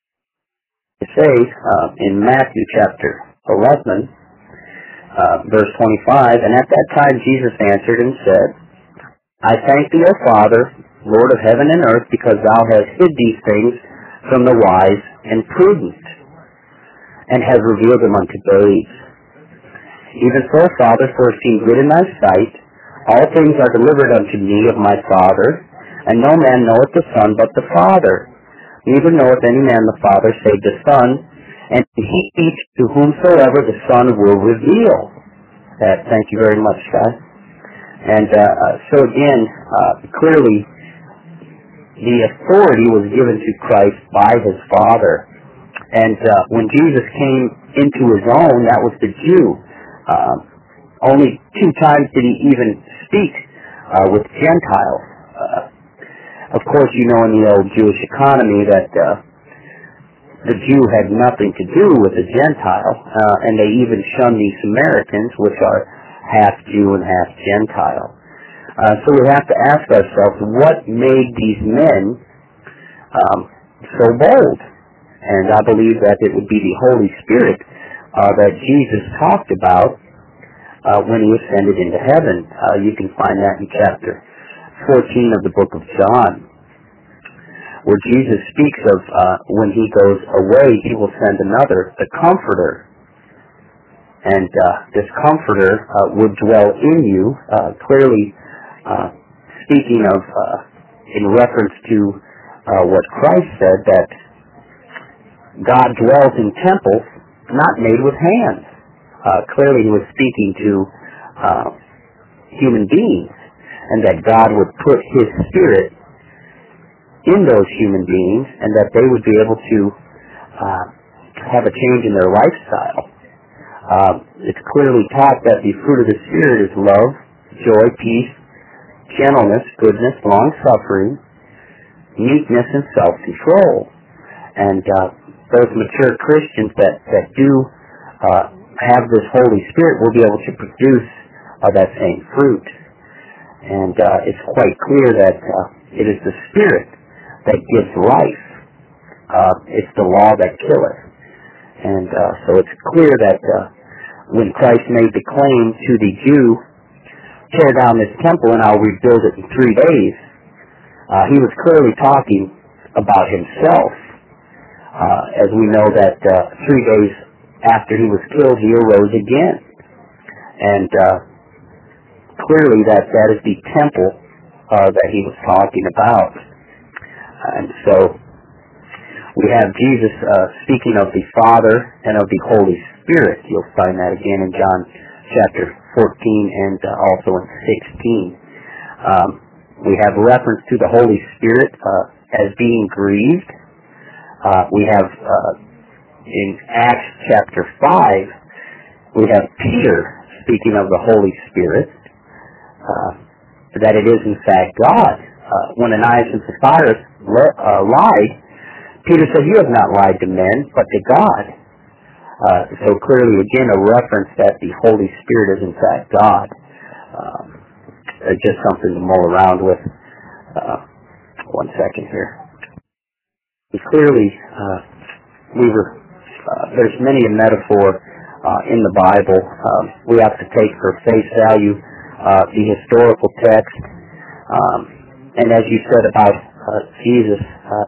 It says in Matthew chapter 11, verse 25, and at that time Jesus answered and said, I thank thee, O Father, Lord of heaven and earth, because thou hast hid these things from the wise and prudent, and hast revealed them unto babes. Even so, Father, for it seemed good in thy sight, all things are delivered unto me of my Father, and no man knoweth the Son but the Father. Neither knoweth any man the Father save the Son, and he each to whomsoever the Son will reveal. Thank you very much, guys. And so again, clearly, the authority was given to Christ by his Father. And when Jesus came into his own, that was the Jew. Only 2 times did he even speak with Gentiles. Of course, you know in the old Jewish economy that the Jew had nothing to do with the Gentile, and they even shunned the Samaritans, which are half Jew and half Gentile. So we have to ask ourselves, what made these men so bold? And I believe that it would be the Holy Spirit that Jesus talked about when he ascended into heaven. You can find that in chapter 14 of the book of John, where Jesus speaks of when he goes away, he will send another, the Comforter. And this Comforter would dwell in you, clearly speaking of, in reference to what Christ said, that God dwells in temples not made with hands. Clearly he was speaking to human beings, and that God would put his Spirit in those human beings, and that they would be able to have a change in their lifestyle. It's clearly taught that the fruit of the Spirit is love, joy, peace, gentleness, goodness, long-suffering, meekness, and self-control. And those mature Christians that do have this Holy Spirit will be able to produce that same fruit. And it's quite clear that it is the Spirit that gives life. It's the law that killeth. And so it's clear that when Christ made the claim to the Jew, tear down this temple and I'll rebuild it in 3 days, he was clearly talking about himself. As we know that 3 days after he was killed, he arose again. And clearly that is the temple that he was talking about. And so we have Jesus speaking of the Father and of the Holy Spirit. You'll find that again in John chapter 14 and also in 16. We have reference to the Holy Spirit as being grieved. We have in Acts chapter 5, we have Peter speaking of the Holy Spirit, that it is in fact God. When Ananias and Sapphira lied, Peter said, "You have not lied to men, but to God." So clearly, again, a reference that the Holy Spirit is in fact God. Just something to mull around with. 1 second here. And clearly, there's many a metaphor in the Bible. We have to take for face value the historical text. And as you said about Jesus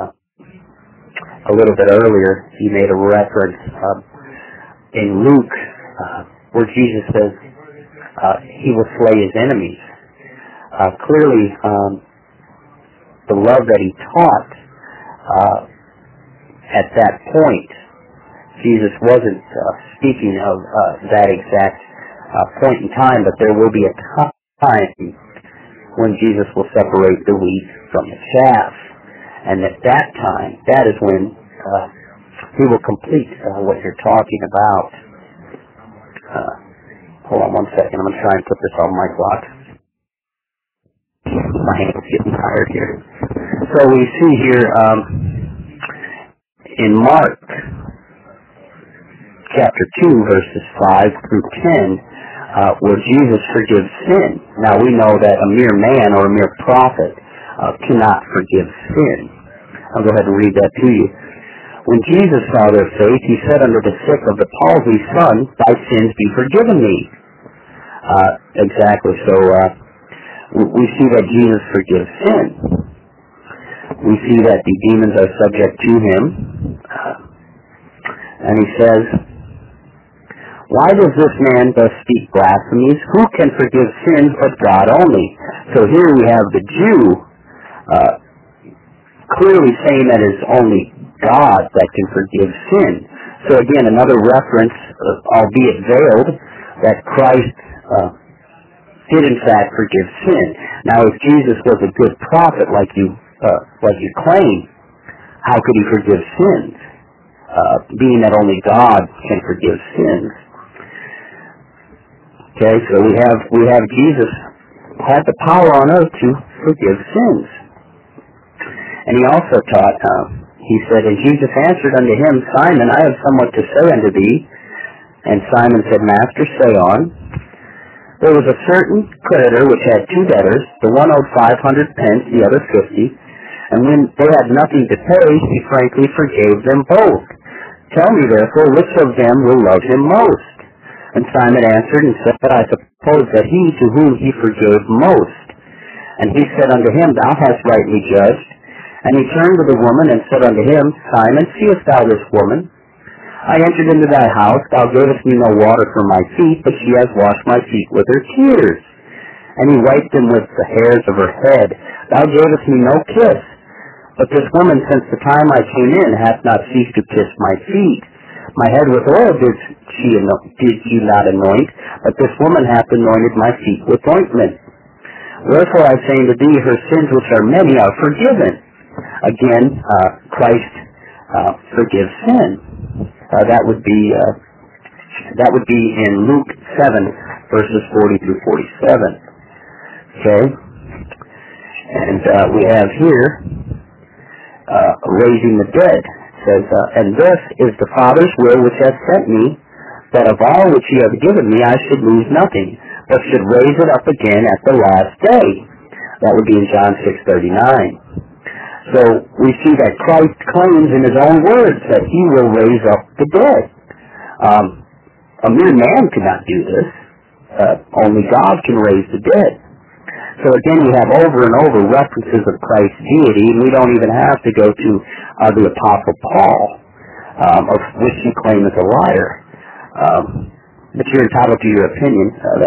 a little bit earlier, you made a reference in Luke where Jesus says he will slay his enemies. Clearly, the love that he taught at that point, Jesus wasn't speaking of that exact point in time, but there will be a time when Jesus will separate the wheat from the chaff. And at that time, that is when he will complete what you're talking about. Hold on 1 second. I'm going to try and put this on my clock. My hand's getting tired here. So we see here in Mark chapter 2, verses 5 through 10, where Jesus forgives sin. Now we know that a mere man or a mere prophet cannot forgive sin. I'll go ahead and read that to you. When Jesus saw their faith, he said unto the sick of the palsy, "Son, thy sins be forgiven thee." Exactly. So we see that Jesus forgives sin. We see that the demons are subject to him. And he says, "Why does this man thus speak blasphemies? Who can forgive sins but God only?" So here we have the Jew clearly saying that it is only God that can forgive sin. So again, another reference, albeit veiled, that Christ did in fact forgive sin. Now, if Jesus was a good prophet like you claim, how could he forgive sins? Being that only God can forgive sins. Okay, so we have Jesus had the power on earth to forgive sins. And he also taught, he said, "And Jesus answered unto him, Simon, I have somewhat to say unto thee. And Simon said, Master, say on. There was a certain creditor which had 2 debtors. The one owed 500 pence, the other 50. And when they had nothing to pay, he frankly forgave them both. Tell me, therefore, which of them will love him most? And Simon answered and said, I suppose that he to whom he forgave most. And he said unto him, Thou hast rightly judged. And he turned to the woman and said unto him, Simon, seest thou this woman? I entered into thy house, thou gavest me no water for my feet, but she has washed my feet with her tears. And he wiped them with the hairs of her head. Thou gavest me no kiss. But this woman, since the time I came in, hath not ceased to kiss my feet. My head with oil did you not anoint, but this woman hath anointed my feet with ointment. Wherefore I say unto thee, her sins which are many are forgiven. Again, Christ forgives sin. That would be in Luke 7, verses 40 through 47. Okay, and we have here raising the dead. It says, and this is the Father's will which hath sent me, that of all which ye have given me I should lose nothing, but should raise it up again at the last day. That would be in John 6:39. So we see that Christ claims in his own words that he will raise up the dead. A mere man could not do this. Only God can raise the dead. So again, we have over and over references of Christ's deity, and we don't even have to go to the Apostle Paul, of which you claim is a liar. But you're entitled to your opinion.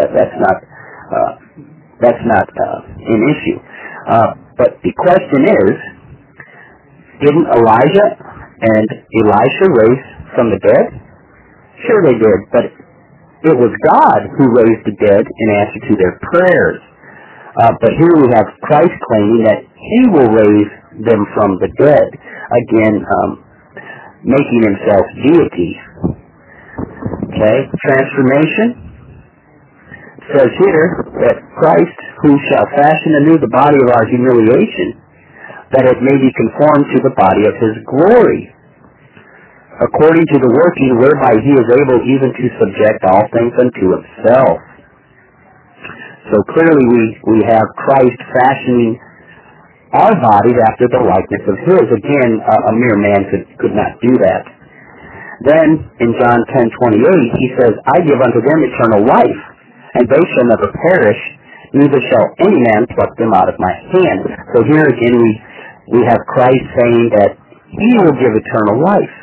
That's not an issue. But the question is, didn't Elijah and Elisha raise from the dead? Sure they did, but it was God who raised the dead in answer to their prayers. But here we have Christ claiming that He will raise them from the dead. Again, making Himself deity. Okay, transformation. It says here that Christ, who shall fashion anew the body of our humiliation, that it may be conformed to the body of His glory, according to the working whereby He is able even to subject all things unto Himself. So clearly we have Christ fashioning our bodies after the likeness of His. Again, a mere man could not do that. Then, in John 10:28, He says, I give unto them eternal life, and they shall never perish, neither shall any man pluck them out of my hand. So here again we have Christ saying that He will give eternal life.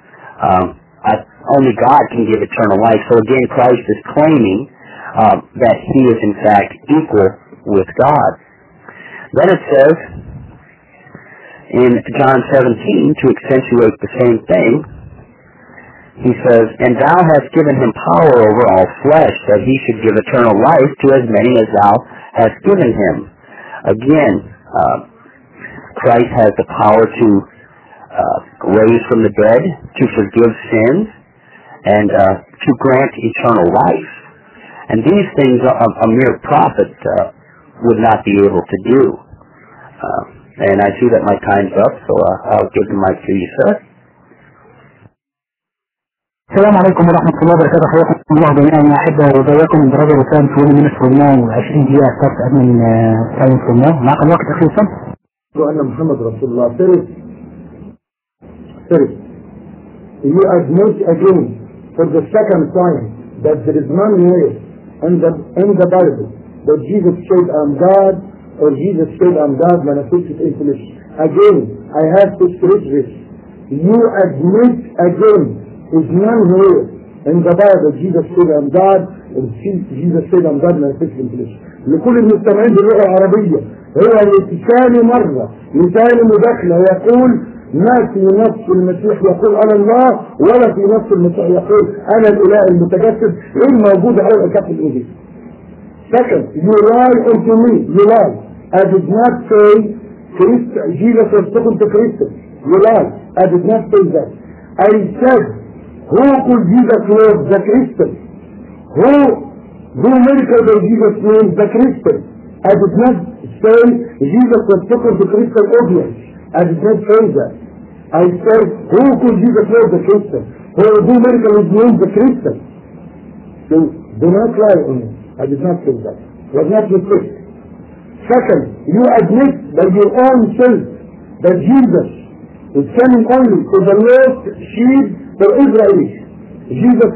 Only God can give eternal life. So again, Christ is claiming that He is in fact equal with God. Then it says in John 17, to accentuate the same thing, He says, and thou hast given Him power over all flesh, that He should give eternal life to as many as thou hast given Him. Again, Christ has the power to raise from the dead, to forgive sins, and to grant eternal life. And these things a mere prophet would not be able to do. And I see that my time's up, so I'll give the mic to you, sir. السلام عليكم ورحمة الله وبركاته. حياكم الله جميعا يا أحبة وبياكم برجل وسام في ولي من فرناه و20 دقيقة ستارت من ساين فرناه. معك الوقت أخي وسام. أن محمد رسول الله. First, you admit again for the second time that there is none here in the Bible that Jesus said I'm God, or Jesus said I'm God manifested in flesh. Again, I have to stress this. You admit again is none here in the Bible Jesus said I'm God, or Jesus said I'm God manifested in flesh. لكل المستمعين باللغة العربية هو لثاني مرة لثاني مداخلة يقول ما في نفس المسيح يقول أنا الله، ولا في نفس المسيح يقول أنا الإله المتجسد، إيه موجود على الكتاب الإنجيلي. Second, you lie unto me, you lie. I did not say Jesus was spoken to Christians. You lie. I did not say that. I said, who could Jesus was the Christian? Who miracle by Jesus named the Christian? I did not say Jesus was spoken to Christian audience. I did not say that. I said, who could Jesus was the Christian? Who miracle is named the Christian? So, do not lie on me. I did not say that. It was not mistake. Second, you admit by your own self that Jesus is coming only to the lost sheep for Israel. Jesus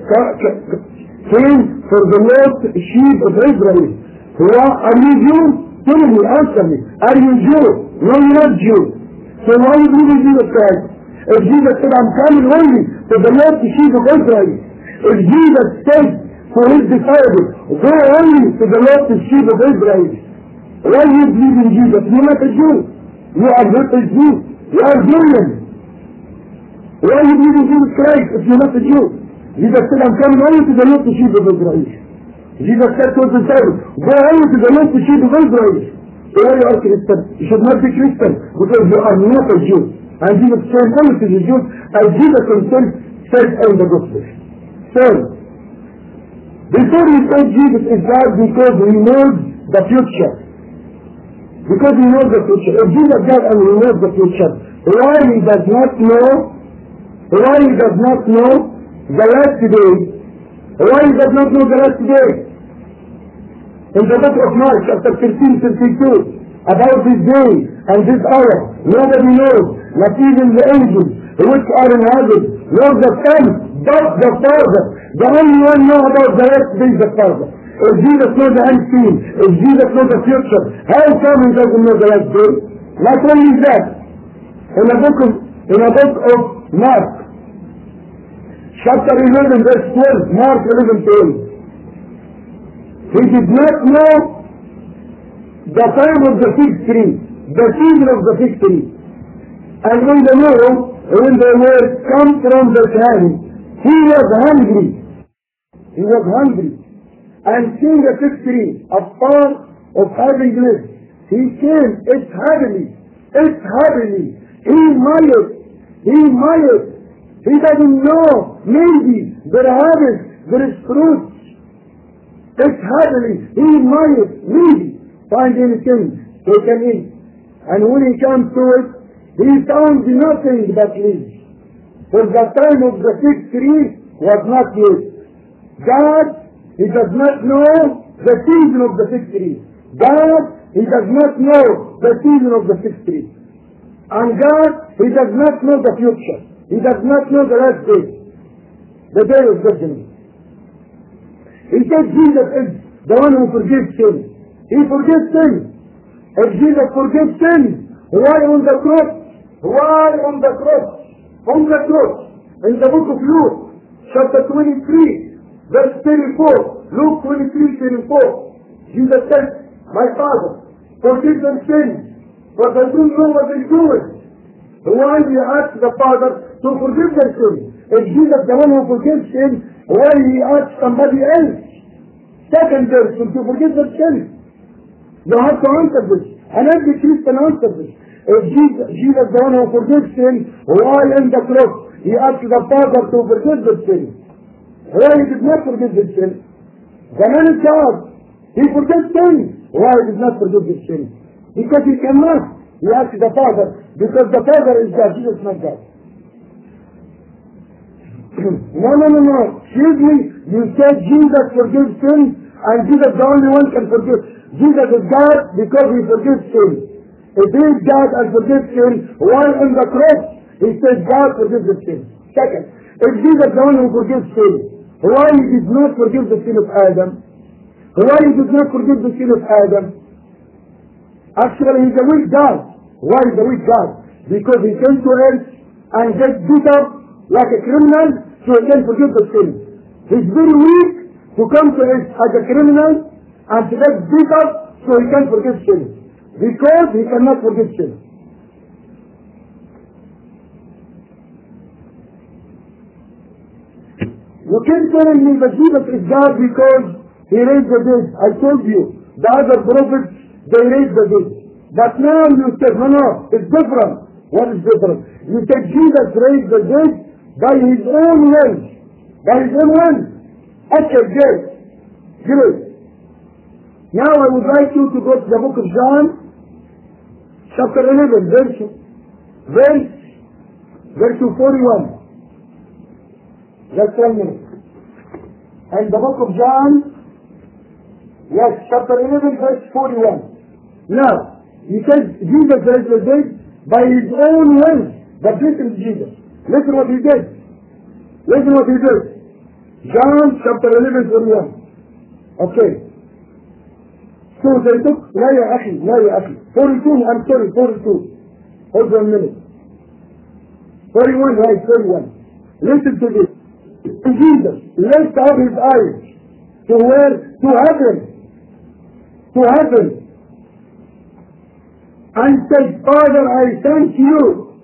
came for the lost sheep of Israel. Are you Jew? Tell me, answer me. Are you Jew? No, you're not Jew. So why do you believe Jesus Christ? If Jesus said, I'm coming only for the lost sheep of Israel. If Jesus said for His disciples, go only to the lost sheep of Israel, why do you believe in Jesus? You're not a Jew. You are not a Jew. You are Julian. Why do you believe in Jesus Christ if you're not a Jew? Jesus said, I'm coming only to the lost sheep of Israel. Jesus said to His disciples, go only to the lost sheep of Israel. So why you are Christian? You should not be Christian because you are not a Jew. And Jesus said only to the Jews, as Jesus Himself said in the Gospel. Third, before we say Jesus is God because He knows the future. Because He knows the future. If Jesus is God and He knows the future, why He does not know the last day? Why He does not know the last day? In the book of Mark, chapter 15:52, about this day and this hour, nobody knows, not even the angels which are in heaven, was the Son, but the Father. The only one know about the rest is the Father. If Jesus knows the unseen, if Jesus knows the future, how come he doesn't know the last day? Not only that, in the book of Mark, chapter 11, verse 12, Mark 11, 12. He did not know the time of the fig tree, the season of the fig tree. And when the word come from the hand, he was hungry. He was hungry. And seeing a fig tree, a part of having lived, he came, it's heavenly. He might. He doesn't know, maybe, there is fruit. It's heavenly. He might, maybe, find anything he can eat. And when he comes to it, he found nothing but leaves. For the time of the fig tree was not yet. God, he does not know the season of the fig tree. God, he does not know the season of the fig tree. And God, he does not know the future. He does not know the last day. The day of judgment. He said Jesus is the one who forgives sin. He forgives sin. If Jesus forgives sin, why on the cross? Why on the cross? On the cross. In the book of Luke, chapter 23, verse 34. Luke 23, 34. Jesus said, my Father, forgive them sin, but they don't know what they're doing. Why do you ask the Father to forgive their sin? If Jesus the one who forgives sin, why he ask somebody else, second person, to forgive their sin? You have to answer this. And every Christian answers this. If Jesus the one who forgives sin, why in the cross he asked the Father to forgive their sin? Why he did not forgive their sin? The man is God. He forgives sin. Why he did not forgive their sin? Because he cannot. He asked the Father, because the Father is God, Jesus is not God. No. Excuse me, you said Jesus forgives sin, and Jesus the only one can forgive. Jesus is God because he forgives sin. If he is God and forgives sin, while on the cross, he says God forgives the sin. Second, if Jesus the one who forgives sin, why he did not forgive the sin of Adam? Why he did not forgive the sin of Adam? Actually, he's a weak God. Why is a weak God? Because he came to earth and get beat up like a criminal so he can forgive the sin. He's very weak to come to earth as a criminal and to get beat up so he can forgive sin. Because he cannot forgive sin. You keep telling me that Jesus is God because he raised the dead. I told you, the other prophets, they raised the dead. But now you said, no, it's different. What is different? You said Jesus raised the dead by his own will. By his own will. Okay, good. Good. Now I would like you to go to the book of John, chapter 11, verse 41. Just 1 minute. And the book of John, yes, chapter 11, verse 41. Now, he said Jesus raised the dead by his own will. But listen to Jesus. Listen what he did. Listen what he did. John chapter 11, 41. Okay. So they took, لا يا أخي. 42, I'm sorry, 42. Hold on a minute. 41, right, 41. Listen to this. Jesus lifted up his eyes to where? To heaven. To heaven. And said, Father, I thank you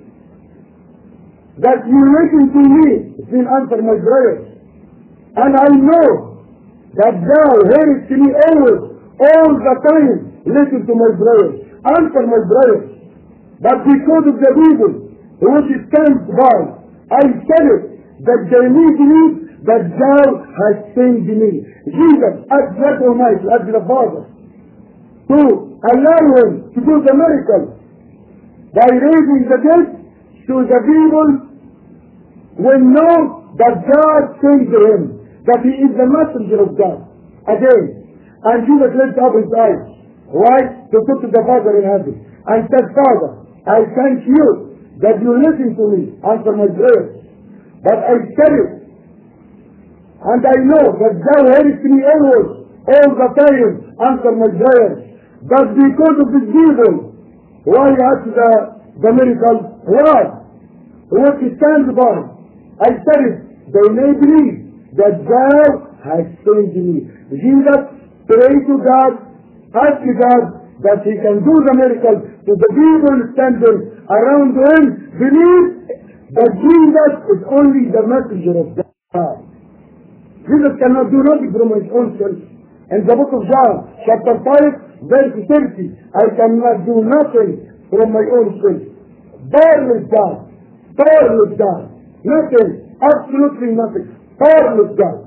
that you listen to me. It will answer my prayers. And I know that thou hearest me always, all the time. Listen to my prayers. Answer my prayers. But because of the people which stands by, I said it, that they may believe that thou hast sent me. Jesus, ask God Almighty, ask the Father, to allow him to do the miracle by raising the dead, so the people will know that God sent him, that he is the messenger of God. Again, and Jesus lifted up his eyes, right, to put to the Father in heaven, and said, Father, I thank you that you listen to me, answer my prayers. but I said it. And I know that thou hearest me always, all the time, answer my prayers. But because of this evil, why ask the miracle? Why? What stands by? I said it. They may believe that thou hast sent me. Jesus prayed to God, asked God that he can do the miracle to the people standing around him. Believe that Jesus is only the messenger of God. Jesus cannot do nothing from his own self. In the book of John, chapter 5, verse 30, I cannot do nothing from my own self. Powerless God. Powerless God. Nothing. Absolutely nothing. Powerless God.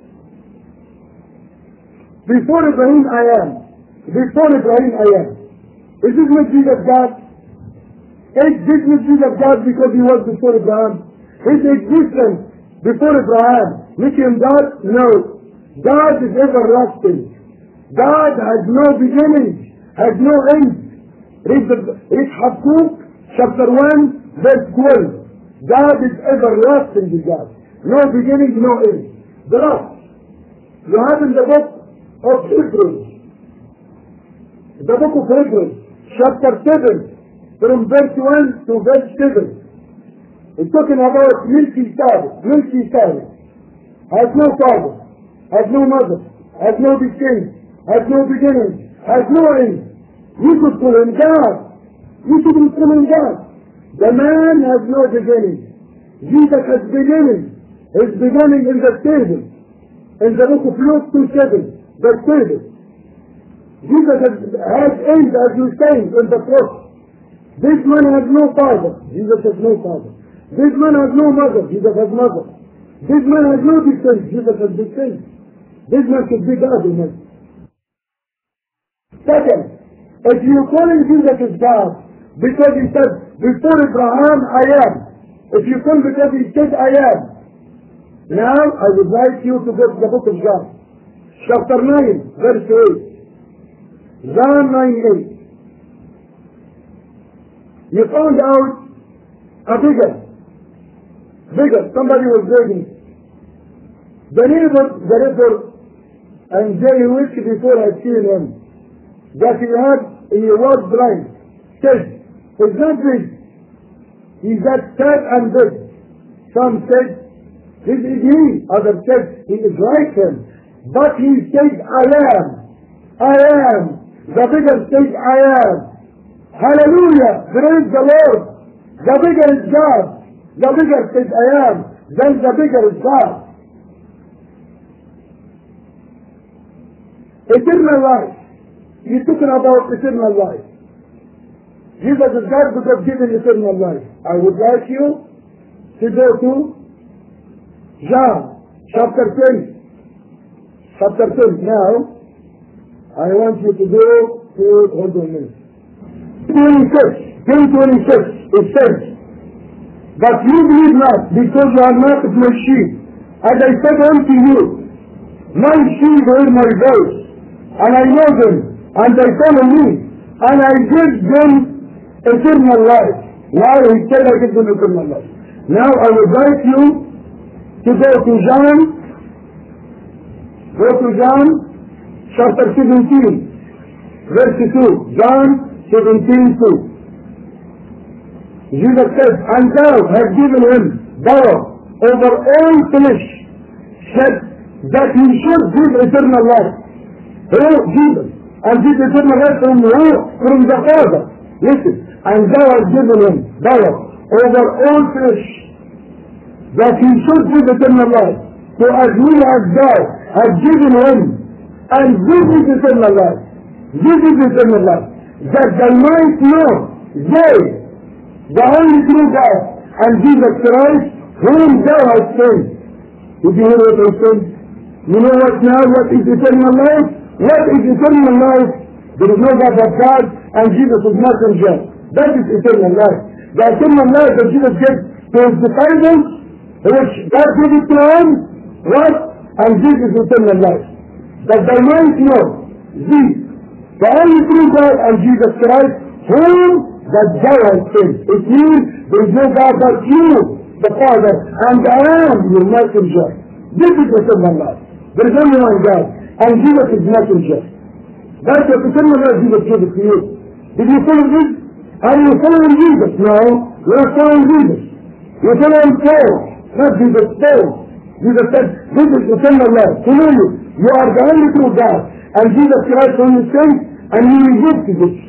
Before Ibrahim I am. Before Ibrahim I am. Is this not Jesus God? Is this not Jesus God because he was before Abraham? His existence before Abraham make him God? No. God is everlasting. God has no beginning, has no end. Read Habakkuk chapter 1 verse 12. God is everlasting God. No beginning, no end. The last. You have in the book of Hebrews. The book of Hebrews chapter 7 from verse 1 to verse 7. It's talking about Milky Sabbath. Milky Sabbath has no father, has no mother, has no beginning, has no beginning, has no end. You could call him God. You shouldn't call him God. The man has no beginning. Jesus has beginning. His beginning in the table. In the book of Luke 2:7, the table. Jesus has end as you say in the cross. This man has no father. Jesus has no father. This man has no mother. Jesus has mother. This man has no descent. Jesus has descent. This man should be God in him. Second, if you call him Jesus is God, because he said, before Abraham I am. If you call because he said I am. Now I would like you to go to the book of John. Chapter 9, verse 8. John 9:8. You found out a figure. Somebody was begging. The neighbor, and they wished before I seen him, that he was blind. Said, he's not big. He's that sad and dead. Some said, this is he. Others said, he is like him. But he said, I am. I am. The bigger said, I am. Hallelujah. Praise the Lord. The bigger is God. The bigger said, I am. Then the bigger is God. Eternal life. You're talking about eternal life. Jesus is God because given eternal life. I would like you to go to John chapter 10. Chapter 10. Now, I want you to go to, hold on a minute. 10:26. It says, but you believe not, because you are not of my sheep. As I said unto you, my sheep hear my voice, and I know them, and they follow me, and I give them eternal life. Now he said I give them eternal life. Now I would like you to go to John. Go to John chapter 17, verse 2. John 17:2. Jesus said, and thou hast given him power over all flesh, said that he should give eternal life. Who? Jesus. And this eternal life from who? From the Father. Listen. And thou hast given him power over all flesh, that he should give eternal life. So as many as thou hast given him, and this is eternal life. This is eternal life. That they might know, they, the only true God, and Jesus Christ, whom thou hast sent. Did you hear what I said? You know what now? What is eternal life? What is eternal life? There is no God but God, and Jesus is messenger. That is eternal life. The eternal life that Jesus gave to his disciples, which God gave it to him, what? And this is eternal life. That they might know, the only true God and Jesus Christ, whom that thou hast sent. It means there is no God but you. the Father, and I am your messenger. This is eternal life. There is only one God, and Jesus is messenger. That's what eternal life Jesus gave it to you. Did you follow this? Are you following Jesus? No, you are following Jesus. You are following Paul, not Jesus. Paul. Jesus said, this is eternal life. To know you, you are the only true God, and Jesus Christ only says, and you will give to this.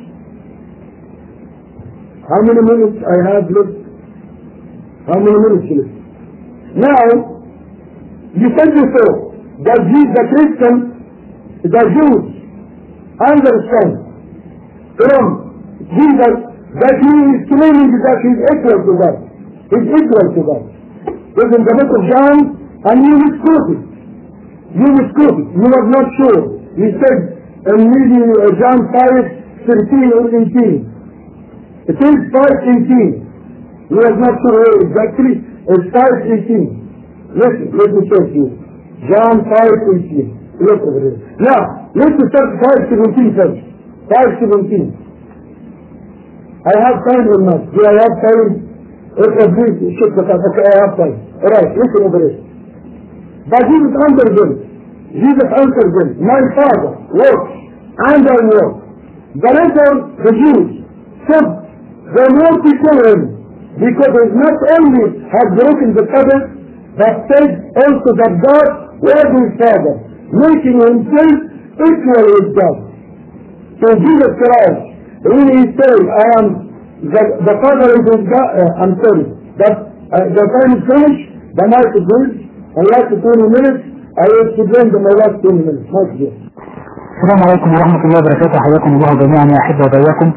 How many minutes I have left? How many minutes left? Now, you said before that the Christians, the Jews, understand from Jesus that he is claiming that he is equal to God. He is equal to God. It's in the book of John, and you misquote it. You misquote it. You are not sure. He said in maybe John 5:13 or 18. It is 5:18. He was not sure exactly. It's 5:18. Listen, let me show you. John 5:18. Look over here. Now, let's start 5:17 first. 5:17. I have time or not? Do I have time? Please, okay, I have time. Alright, listen over here. But Jesus answered them. Jesus answered them. My Father works, and I work. The latter, the Jews, said, the Lord to kill him, because he not only had broken the Sabbath, but said also that God was his Father, making himself equal with God. So Jesus Christ, when he said, I am the Father is his God, I'm sorry, that the time is finished, the night is good, and last 20 minutes, I will explain the last 20 minutes. Thank you. السلام عليكم ورحمة الله وبركاته. حياكم الله جميعا يا أحبة وبياكم.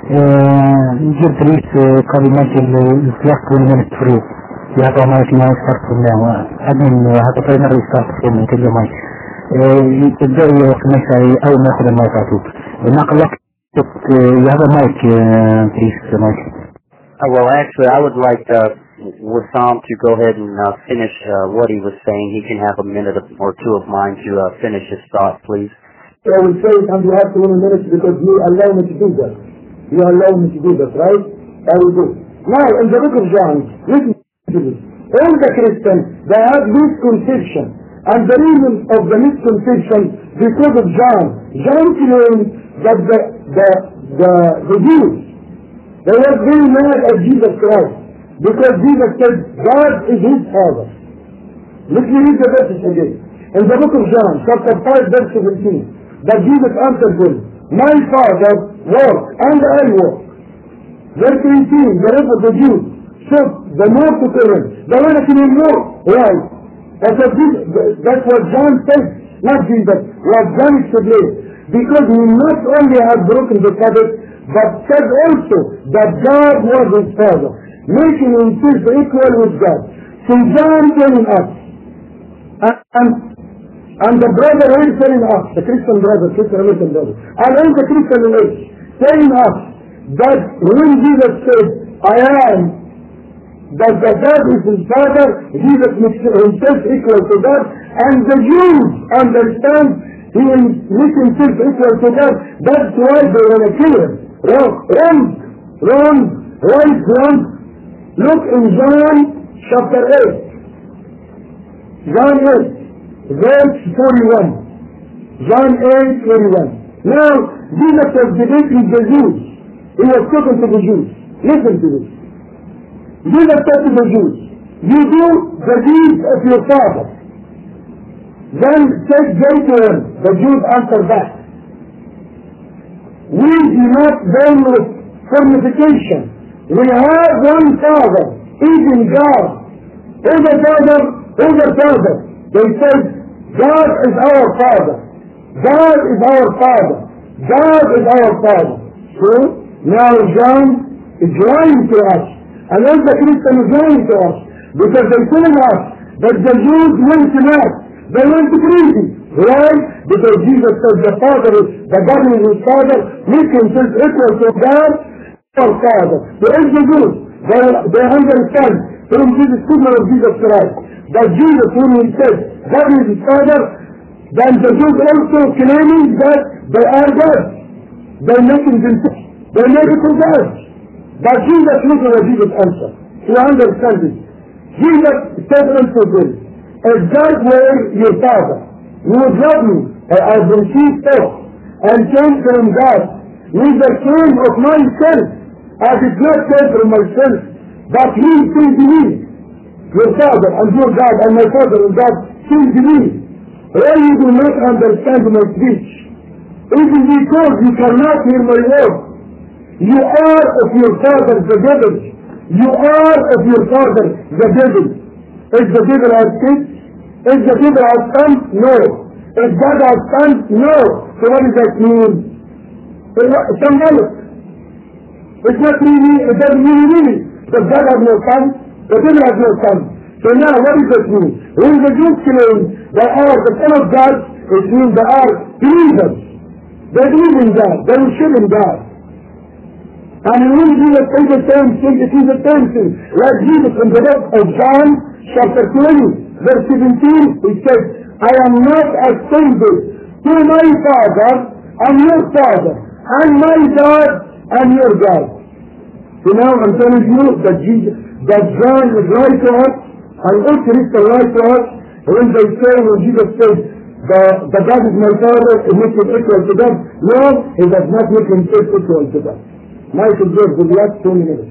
Dear please, can you imagine the last 20 minutes for you? You have a mic now, start from now. Admin, have a primary start from until the mic. تبدأ كمسائي أو ناخذ المايك على طول. نقل لك you have a mic, please, the mic. Well, actually, I would like Wissam to go ahead and finish what he was saying. He can have a minute or two of mine to finish his thought, please. I will say it on behalf of 20 minutes because you allow me to do that. You allow me to do that, right? I will do. Now, in the book of John, listen to this. All the Christians, they have misconception. And the reason of the misconception because of John. John claimed that the Jews, they were very mad at Jesus Christ. Because Jesus said, God is his Father. Let me read the verses again. In the book of John, chapter 5, verse 17, that Jesus answered them, my Father works, and I work. Verse 18, the rest of the Jews said, the more to Koran, the one that can more. Why? That's what John said, not Jesus, what John explained. Because he not only had broken the Sabbath, but said also that God was his Father, making himself equal with God. So John telling us, and the brother is telling us, the Christian brother, and all the Christian age, telling us that when Jesus said, I am, that the God is his Father, Jesus makes himself equal to God, and the Jews understand he makes himself equal to God. That's why they want to kill him. Wrong. Look in John chapter 8. John 8, verse 41. John 8, 41. Now, Jesus was debating the Jews. He was talking to the Jews. Listen to this. Jesus said to the Jews, you do the deeds of your father. Then said they to him, the Jews answered back, we do not then with fornication. We have one Father, even God. Who the Father? Who the Father? They said, God is our Father. God is our Father. God is our Father. So, now John is lying to us. And then the Christian is lying to us. Because they tell us that the Jews went to Mass. They went to crazy. Why? Because Jesus said the Father is, the God is his Father, make himself equal to God, our Father. So as the Jews, they understand from Jesus, signal of Jesus Christ, that Jesus, when he said God is his Father, then the Jews also claiming that they are God. They're making themselves, they make it to God. But Jesus, look at what Jesus answered. You understand this. Jesus said unto them, if God were your Father, you would love me as the sheep taught, and came from God. Neither came of myself, I did not come from myself, but he came to me. Your Father and your God and my Father and God came to me. Why you do not understand my speech? It is because you cannot hear my word. You are of your father the devil. You are of your father the devil. Is the devil has kids? Is the devil has sons? No. Is God has sons? No. So what does that mean? Symbolic. It's not really, it doesn't mean really. But God has no son, the devil has no son. So now what does that mean? When the Jews claim they are the son of God, it means they are believers. They believe in God, they worship in God. And when Jesus says the same thing, it is the same thing. Like Jesus in the book of John, chapter 20, verse 17, he says, I am not ascended to my Father and your Father, and my God and your God. So now I'm telling you that John is right to us, and all Christians right to us, when they say, when Jesus says, the God is my Father, it makes him equal to God. No, he does not make himself equal to God. Michael George, for the last 2 minutes.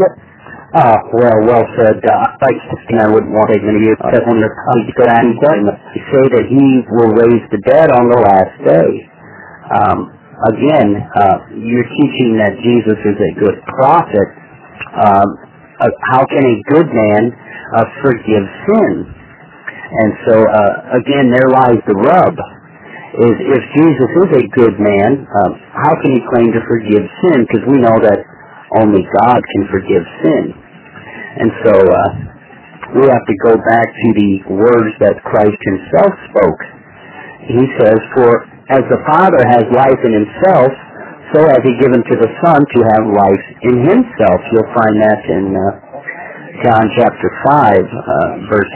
Well said. I wouldn't want to take many years. I want to say that he will raise the dead on the last day. Again, you're teaching that Jesus is a good prophet. How can a good man forgive sin? And so, again, there lies the rub. Is if Jesus is a good man, how can he claim to forgive sin? Because we know that only God can forgive sin. And so we have to go back to the words that Christ himself spoke. He says, for as the Father has life in himself, so has he given to the Son to have life in himself. You'll find that in John chapter 5, verse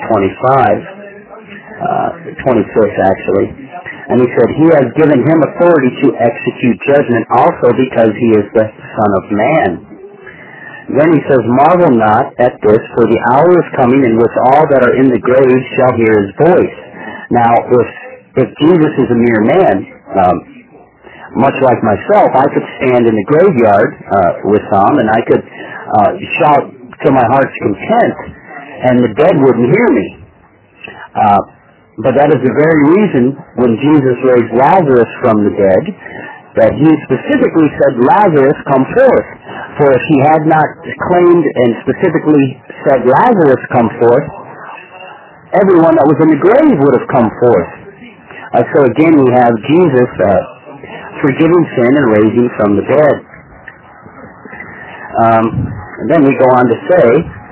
26 actually. And he said, he has given him authority to execute judgment also because he is the Son of Man. Then he says, marvel not at this, for the hour is coming in which all that are in the grave shall hear his voice. Now, if Jesus is a mere man, much like myself, I could stand in the graveyard with some, and I could shout to my heart's content, and the dead wouldn't hear me. But that is the very reason when Jesus raised Lazarus from the dead, that he specifically said, Lazarus, come forth. For if he had not claimed and specifically said, Lazarus, come forth, everyone that was in the grave would have come forth. So again, we have Jesus forgiving sin and raising from the dead. And then we go on to say,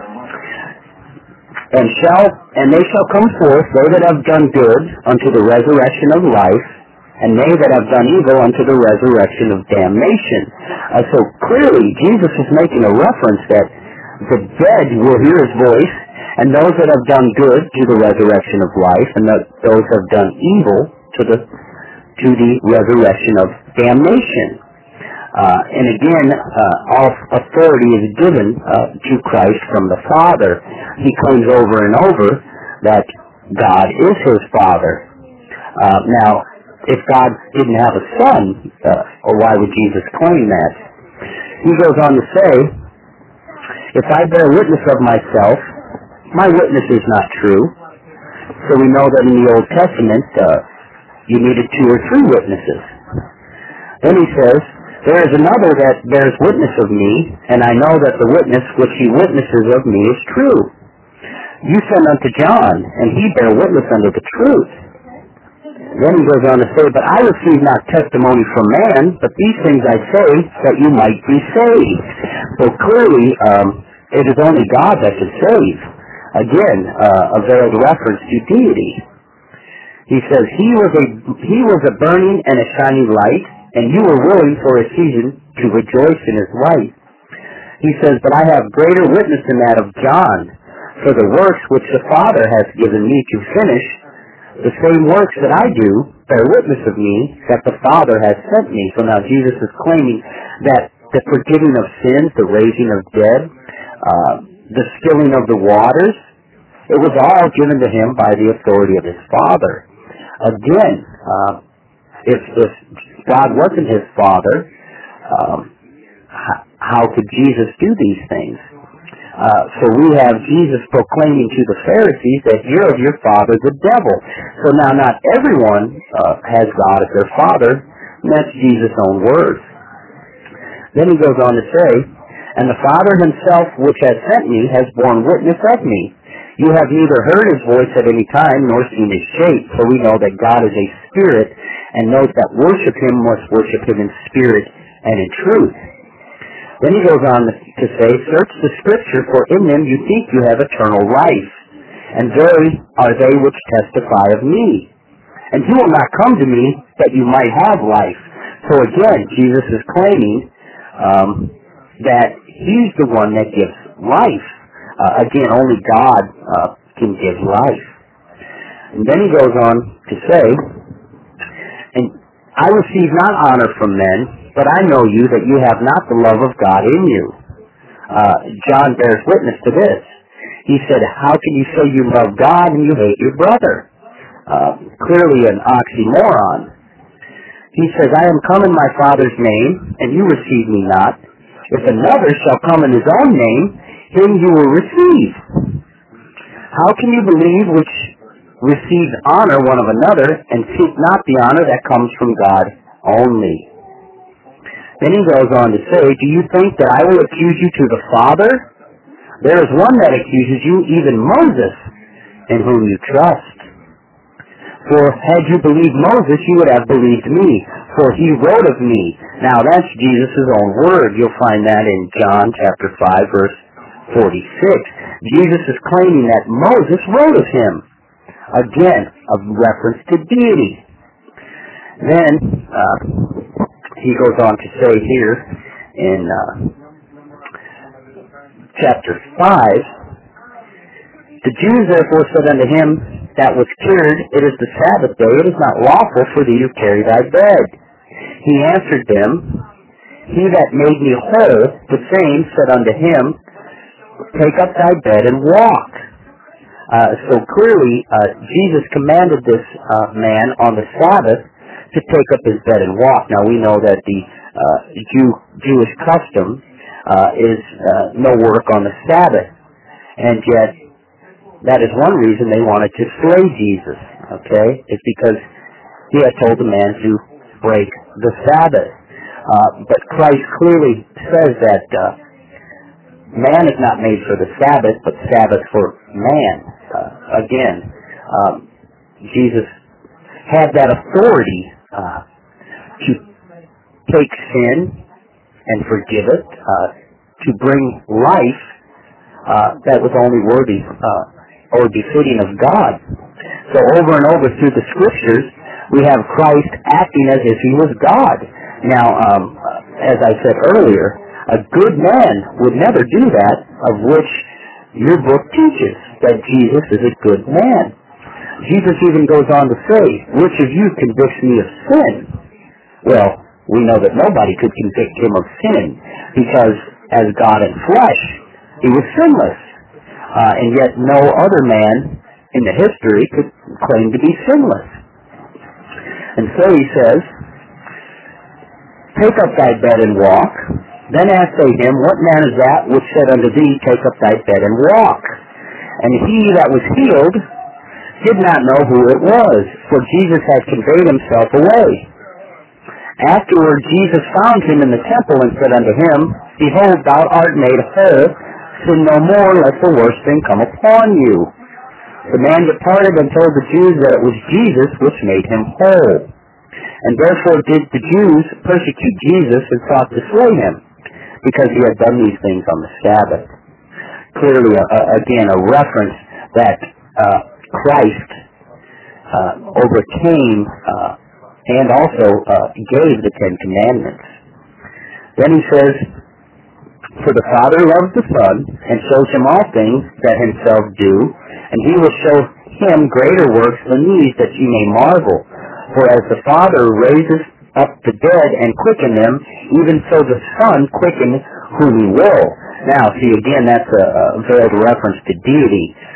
and they shall come forth, they that have done good, unto the resurrection of life, and they that have done evil unto the resurrection of damnation. So clearly, Jesus is making a reference that the dead will hear his voice, and those that have done good to the resurrection of life, and those that have done evil to the resurrection of damnation. And again, all authority is given to Christ from the Father. He claims over and over that God is his Father. Now, if God didn't have a son, why would Jesus claim that? He goes on to say, if I bear witness of myself, my witness is not true. So we know that in the Old Testament, you needed 2 or 3 witnesses. Then he says, there is another that bears witness of me, and I know that the witness which he witnesses of me is true. You send unto John, and he bare witness unto the truth. Then he goes on to say, but I receive not testimony from man, but these things I say, that you might be saved. So clearly, it is only God that can save. Again, a veiled reference to deity. He says, he was a burning and a shining light, and you were willing for a season to rejoice in his light. He says, but I have greater witness than that of John, for the works which the Father has given me to finish, the same works that I do bear witness of me that the Father has sent me. So now Jesus is claiming that the forgiving of sins, the raising of dead, the stilling of the waters, It was all given to him by the authority of his Father. Again, if God wasn't his Father, how could Jesus do these things? So we have Jesus proclaiming to the Pharisees that you're of your father the devil. So now not everyone has God as their father, and that's Jesus' own words. Then he goes on to say, and the Father himself which has sent me has borne witness of me. You have neither heard his voice at any time nor seen his shape, for we know that God is a spirit, and those that worship him must worship him in spirit and in truth. Then he goes on to say, search the Scripture, for in them you think you have eternal life, and very are they which testify of me. And you will not come to me that you might have life. So again, Jesus is claiming that he's the one that gives life. Again, only God can give life. And then he goes on to say, and I receive not honor from men, but I know you that you have not the love of God in you. John bears witness to this. He said, how can you say you love God and you hate your brother? Clearly an oxymoron. He says, I am come in my Father's name, and you receive me not. If another shall come in his own name, him you will receive. How can you believe which receives honor one of another, and seek not the honor that comes from God only? Then he goes on to say, do you think that I will accuse you to the Father? There is one that accuses you, even Moses, in whom you trust. For had you believed Moses, you would have believed me, for he wrote of me. Now that's Jesus' own word. You'll find that in John chapter 5, verse 46. Jesus is claiming that Moses wrote of him. Again, a reference to deity. Then he goes on to say here in chapter 5, the Jews therefore said unto him that was cured, it is the Sabbath day, it is not lawful for thee to carry thy bed. He answered them, he that made me whole, the same said unto him, take up thy bed and walk. So clearly, Jesus commanded this man on the Sabbath to take up his bed and walk. Now we know that the Jewish custom is no work on the Sabbath, and yet that is one reason they wanted to slay Jesus, okay? It's because he had told the man to break the Sabbath. But Christ clearly says that man is not made for the Sabbath, but Sabbath for man. Again, Jesus had that authority to take sin and forgive it, to bring life that was only worthy or befitting of God. So over and over through the Scriptures, we have Christ acting as if he was God. Now, as I said earlier, a good man would never do that, of which your book teaches, that Jesus is a good man. Jesus even goes on to say, which of you convicts me of sin? Well, we know that nobody could convict him of sin, because as God in flesh, he was sinless. And yet no other man in the history could claim to be sinless. And so he says, take up thy bed and walk. Then asked they him, what man is that which said unto thee, take up thy bed and walk? And he that was healed did not know who it was, for Jesus had conveyed himself away. Afterward Jesus found him in the temple and said unto him, behold, thou art made whole. Sin no more, lest the worst thing come upon you. The man departed and told the Jews that it was Jesus which made him whole. And therefore did the Jews persecute Jesus and sought to slay him, because he had done these things on the Sabbath. Clearly, again, a reference that Christ overcame and also gave the Ten Commandments. Then he says, for the Father loves the Son, and shows him all things that himself do, and he will show him greater works than these, that ye may marvel. For as the Father raises up the dead and quicken them, even so the Son quicken whom he will. Now, see, again, that's a veiled reference to deity.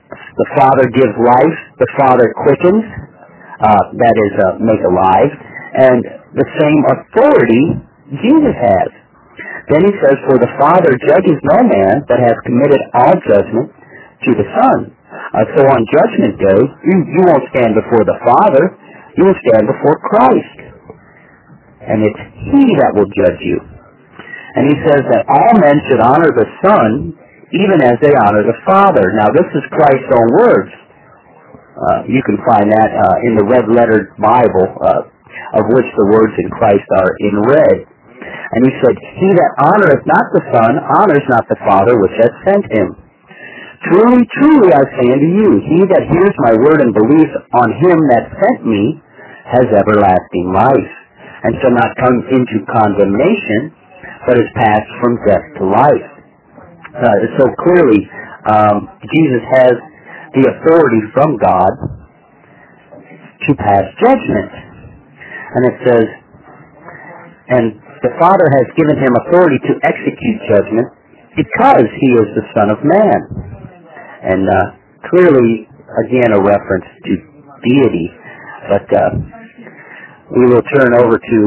The Father gives life. The Father quickens. That is, make alive. And the same authority Jesus has. Then he says, for the Father judges no man, but has committed all judgment to the Son. So on Judgment Day, you won't stand before the Father. You will stand before Christ. And it's He that will judge you. And he says that all men should honor the Son, even as they honor the Father. Now, this is Christ's own words. You can find that in the red-lettered Bible, of which the words in Christ are in red. And he said, he that honoreth not the Son honors not the Father which hath sent him. Truly, truly, I say unto you, he that hears my word and believes on him that sent me has everlasting life, and shall not come into condemnation, but is passed from death to life. So clearly, Jesus has the authority from God to pass judgment. And it says, and the Father has given him authority to execute judgment because he is the Son of Man. And clearly, again, a reference to deity. But we will turn over to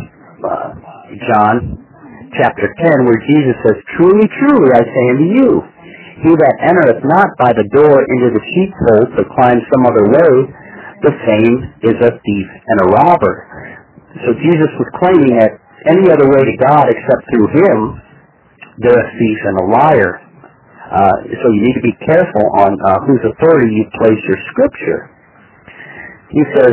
John chapter 10, where Jesus says, truly, truly, I say unto you, he that entereth not by the door into the sheepfold, but climbs some other way, the same is a thief and a robber. So Jesus was claiming that any other way to God except through him, they're a thief and a liar. So you need to be careful on whose authority you place your scripture. He says,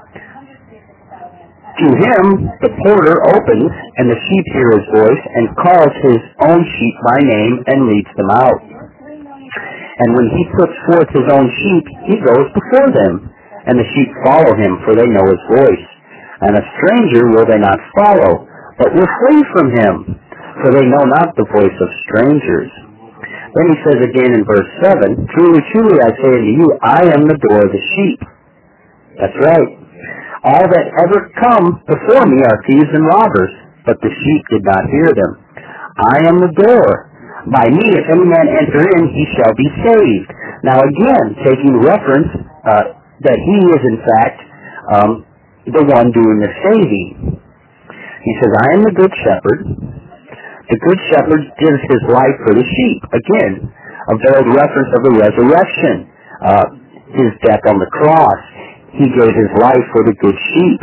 to him the porter opens, and the sheep hear his voice, and calls his own sheep by name, and leads them out. And when he puts forth his own sheep, he goes before them, and the sheep follow him, for they know his voice. And a stranger will they not follow, but will flee from him, for they know not the voice of strangers. Then he says again in verse 7, truly, truly, I say unto you, I am the door of the sheep. That's right. All that ever come before me are thieves and robbers, but the sheep did not hear them. I am the door. By me, if any man enter in, he shall be saved. Now again, taking reference that he is in fact the one doing the saving. He says, I am the good shepherd. The good shepherd gives his life for the sheep. Again, a veiled reference of the resurrection, his death on the cross. He gave his life for the good sheep.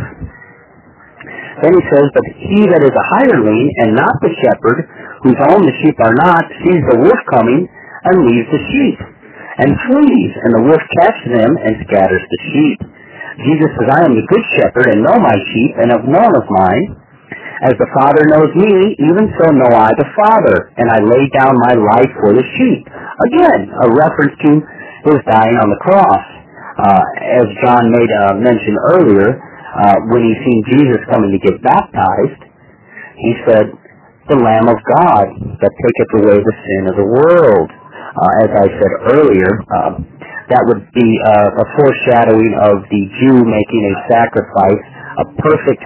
Then he says, but he that is a hireling, and not the shepherd, whose own the sheep are not, sees the wolf coming, and leaves the sheep, and flees, and the wolf catches them, and scatters the sheep. Jesus says, I am the good shepherd, and know my sheep, and have known of mine. As the Father knows me, even so know I the Father, and I lay down my life for the sheep. Again, a reference to his dying on the cross. As John made mention earlier, when he seen Jesus coming to get baptized, he said, the Lamb of God that taketh away the sin of the world. As I said earlier, that would be a foreshadowing of the Jew making a sacrifice, a perfect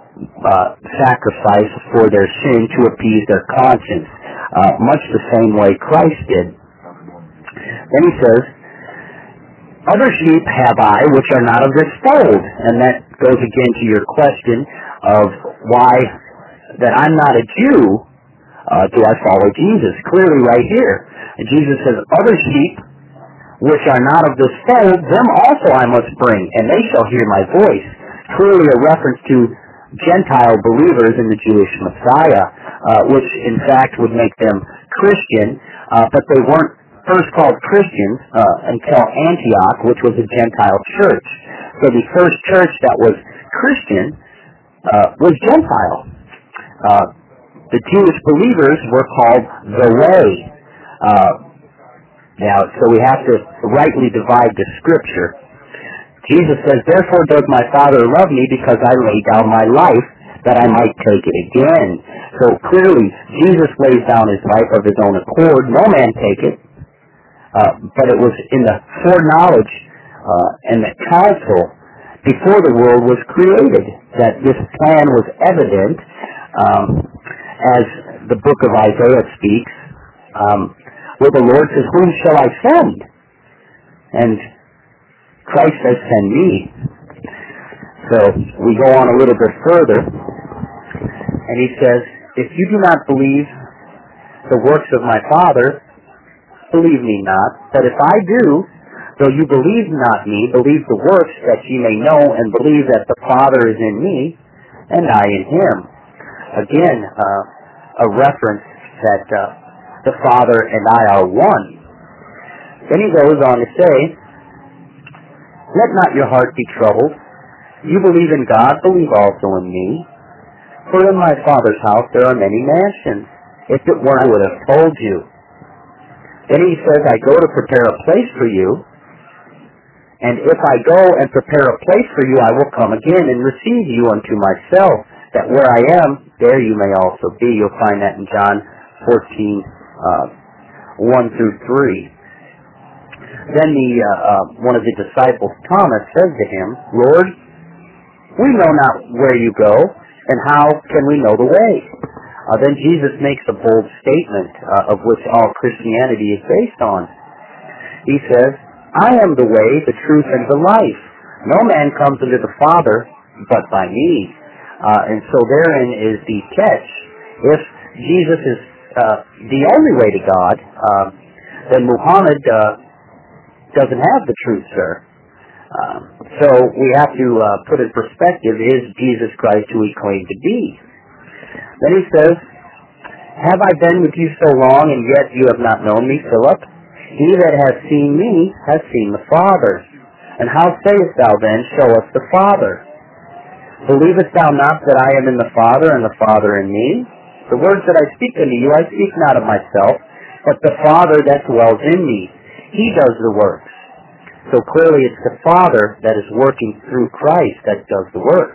sacrifice for their sin to appease their conscience, much the same way Christ did. Then he says, other sheep have I which are not of this fold. And that goes again to your question of why that I'm not a Jew, do I follow Jesus? Clearly right here. And Jesus says, other sheep which are not of this fold, them also I must bring, and they shall hear my voice. Clearly a reference to Gentile believers in the Jewish Messiah, which in fact would make them Christian, but they weren't first called Christians until Antioch, which was a Gentile church. So the first church that was Christian was Gentile. The Jewish believers were called the Way. Now, so we have to rightly divide the Scripture. Jesus says, therefore does my Father love me, because I lay down my life, that I might take it again. So clearly, Jesus lays down his life of his own accord. No man take it. But it was in the foreknowledge and the counsel before the world was created that this plan was evident, as the book of Isaiah speaks, where the Lord says, whom shall I send? And Christ says, send me. So we go on a little bit further, and he says, if you do not believe the works of my Father, believe me not. But if I do, though you believe not me, believe the works, that ye may know and believe that the Father is in me, and I in him. Again, a reference that the Father and I are one. Then he goes on to say, let not your heart be troubled. You believe in God, believe also in me. For in my Father's house there are many mansions. If it weren't, I would have told you. Then he says, I go to prepare a place for you. And if I go and prepare a place for you, I will come again and receive you unto myself, that where I am, there you may also be. You'll find that in John 14, 1 through 3. Then one of the disciples, Thomas, says to him, Lord, we know not where you go, and how can we know the way? Then Jesus makes a bold statement of which all Christianity is based on. He says, I am the way, the truth, and the life. No man comes unto the Father but by me. And so therein is the catch. If Jesus is the only way to God, then Muhammad doesn't have the truth, sir. So we have to put in perspective, is Jesus Christ who he claimed to be? Then he says, have I been with you so long, and yet you have not known me, Philip? He that has seen me has seen the Father. And how sayest thou then, show us the Father? Believest thou not that I am in the Father, and the Father in me? The words that I speak unto you, I speak not of myself, but the Father that dwells in me. He does the works. So clearly it's the Father that is working through Christ that does the work.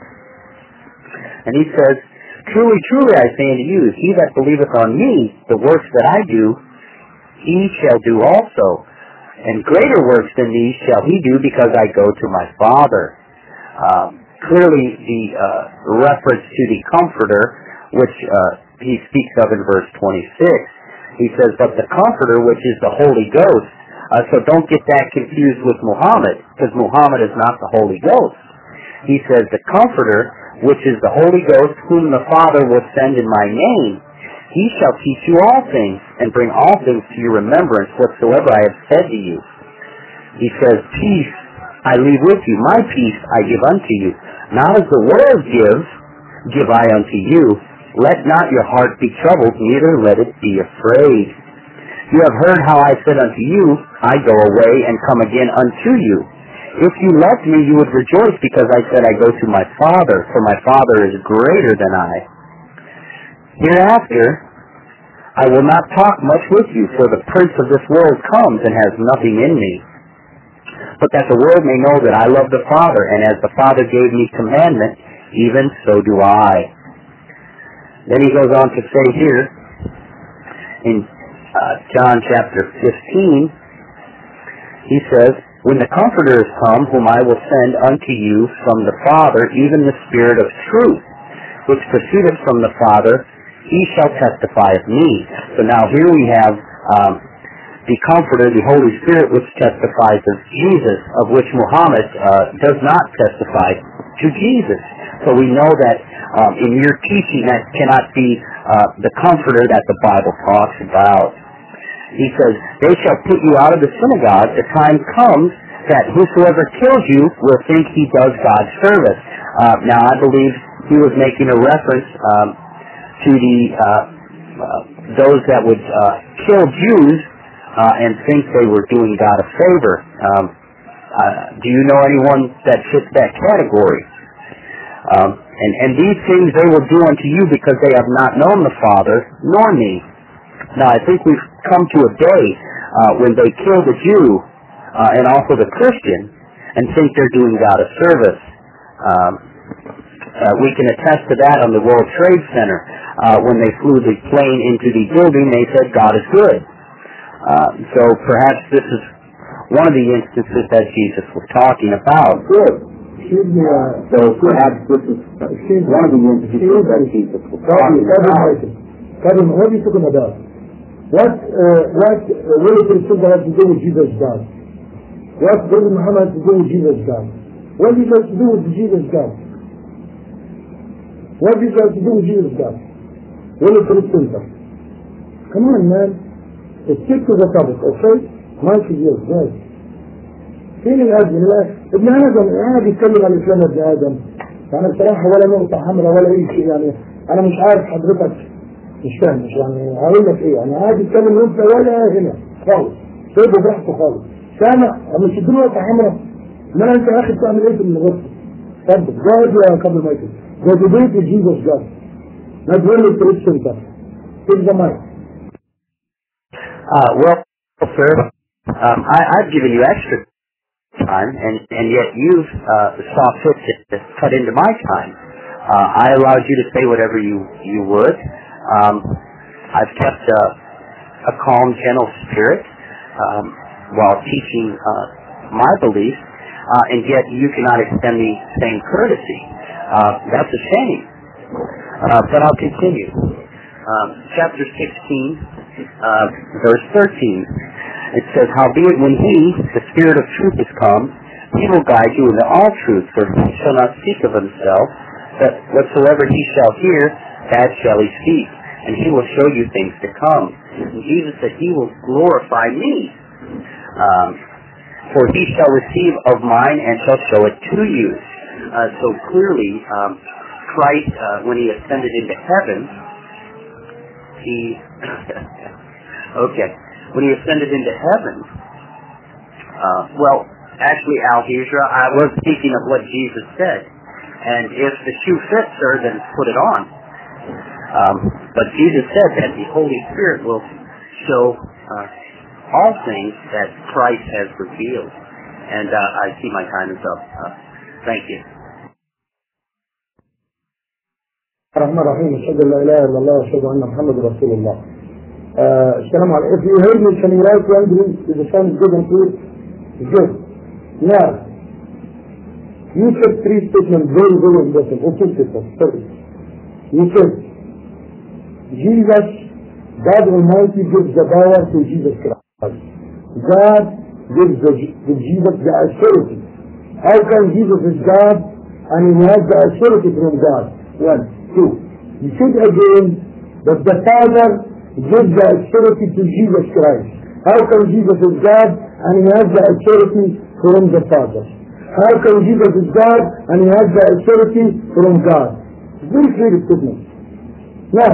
And he says, truly, truly, I say unto you, he that believeth on me, the works that I do, he shall do also. And greater works than these shall he do, because I go to my Father. Clearly the reference to the Comforter, which he speaks of in verse 26. He says, but the Comforter, which is the Holy Ghost. So don't get that confused with Muhammad, because Muhammad is not the Holy Ghost. He says, the Comforter, which is the Holy Ghost, whom the Father will send in my name, he shall teach you all things, and bring all things to your remembrance, whatsoever I have said to you. He says, peace I leave with you, my peace I give unto you. Not as the world gives, give I unto you. Let not your heart be troubled, neither let it be afraid. You have heard how I said unto you, I go away and come again unto you. If you loved me, you would rejoice, because I said I go to my Father, for my Father is greater than I. Hereafter, I will not talk much with you, for the prince of this world comes and has nothing in me. But that the world may know that I love the Father, and as the Father gave me commandment, even so do I. Then he goes on to say here, in John chapter 15, he says, when the Comforter is come, whom I will send unto you from the Father, even the Spirit of truth, which proceedeth from the Father, he shall testify of me. So now here we have the Comforter, the Holy Spirit, which testifies of Jesus, of which Muhammad does not testify to Jesus. So we know that in your teaching that cannot be the Comforter that the Bible talks about. He says, they shall put you out of the synagogue. The time comes that whosoever kills you will think he does God's service. Now I believe he was making a reference to the those that would kill Jews and think they were doing God a favor. Do you know anyone that fits that category? And these things they will do unto you, because they have not known the Father nor me. Now I think we've come to a day when they kill the Jew and also the Christian and think they're doing God a service. We can attest to that on the World Trade Center. When they flew the plane into the building, they said, God is good. So perhaps this is one of the instances that Jesus was talking about. Good. So perhaps this is one of the instances that Jesus was talking about. Kevin, what are you talking about? What relative thing that has to do with Jesus' God? What does Muhammad to do with Jesus God? What does he have to do with Jesus God? What does he have to do with Jesus God? What is the center? Come on, man. Stick to the topic, okay? ماشي جيد جاي. فين الأذن؟ ابن آدم قاعد يتكلم عن الإسلام ابن آدم. يعني بصراحة ولا نقطة حمراء ولا أي شيء يعني أنا مش عارف حضرتك مش فاهم مش يعني هقول لك إيه يعني قاعد يتكلم وأنت ولا هنا خالص. سيبه براحته خالص. سامع مش اديله نقطة حمراء. ما أنت يا أخي بتعمل إيه في الغرفة؟ اتفضل جاهز يا قبل ما يكتب. جاهز جيزوس جاهز. ما تقول لي التريتش أنت. Take the mic. Well, sir, I've given you extra time, and yet you've saw fit to cut into my time. I allowed you to say whatever you would. I've kept a calm, gentle spirit while teaching my beliefs, and yet you cannot extend me the same courtesy. That's a shame. But I'll continue. Chapter 16, verse 13. It says, "Howbeit when he, the Spirit of truth, is come, he will guide you into all truth, for he shall not speak of himself, but whatsoever he shall hear, that shall he speak, and he will show you things to come." And Jesus said, "He will glorify me, for he shall receive of mine and shall show it to you." So clearly, Christ, when he ascended into heaven, when he ascended into heaven, actually, Al-Hijra, I was speaking of what Jesus said, and if the shoe fits, sir, then put it on. But Jesus said that the Holy Spirit will show all things that Christ has revealed, and I see my time is up. Thank you. الرحمن الرحيم أشهد أن لا إله إلا الله وأشهد أن محمد رسول الله. السلام عليكم. If you heard me, can you write to Andrew? Is the sound good and clear? Good. Now, you said three statements very, very important. Okay, sorry. You said, Jesus, God Almighty gives the power to Jesus Christ. God gives to Jesus the authority. How come Jesus is God and he has the authority from God? 1. 2. You said again that the Father gives the authority to Jesus Christ. How come Jesus is God and he has the authority from the Father? How come Jesus is God and he has the authority from God? Very clear statement. Now,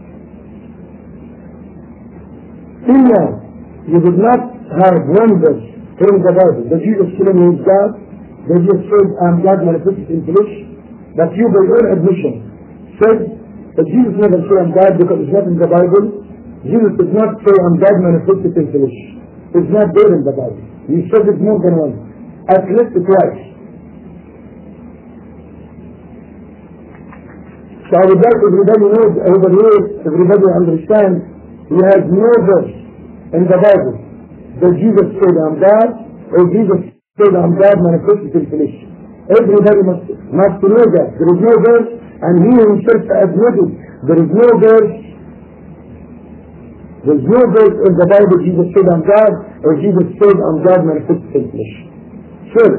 till now, you did not have one verse from the Bible that Jesus claimed he is God. They just said, "I'm God manifested in flesh." But you, by your admission, said that Jesus never said I'm God because it's not in the Bible. Jesus did not say I'm God manifested in flesh. It's not there in the Bible. You said it more than once, at least twice. So I would like everybody knows over here, everybody understand, we have no verse in the Bible that Jesus said I'm God or Jesus said I'm God manifested in flesh. Everybody must know that. There is no verse, and he himself admitted there is no verse. There is no verse in the Bible Jesus said I'm God, or Jesus said I'm God manifested in flesh. Sure.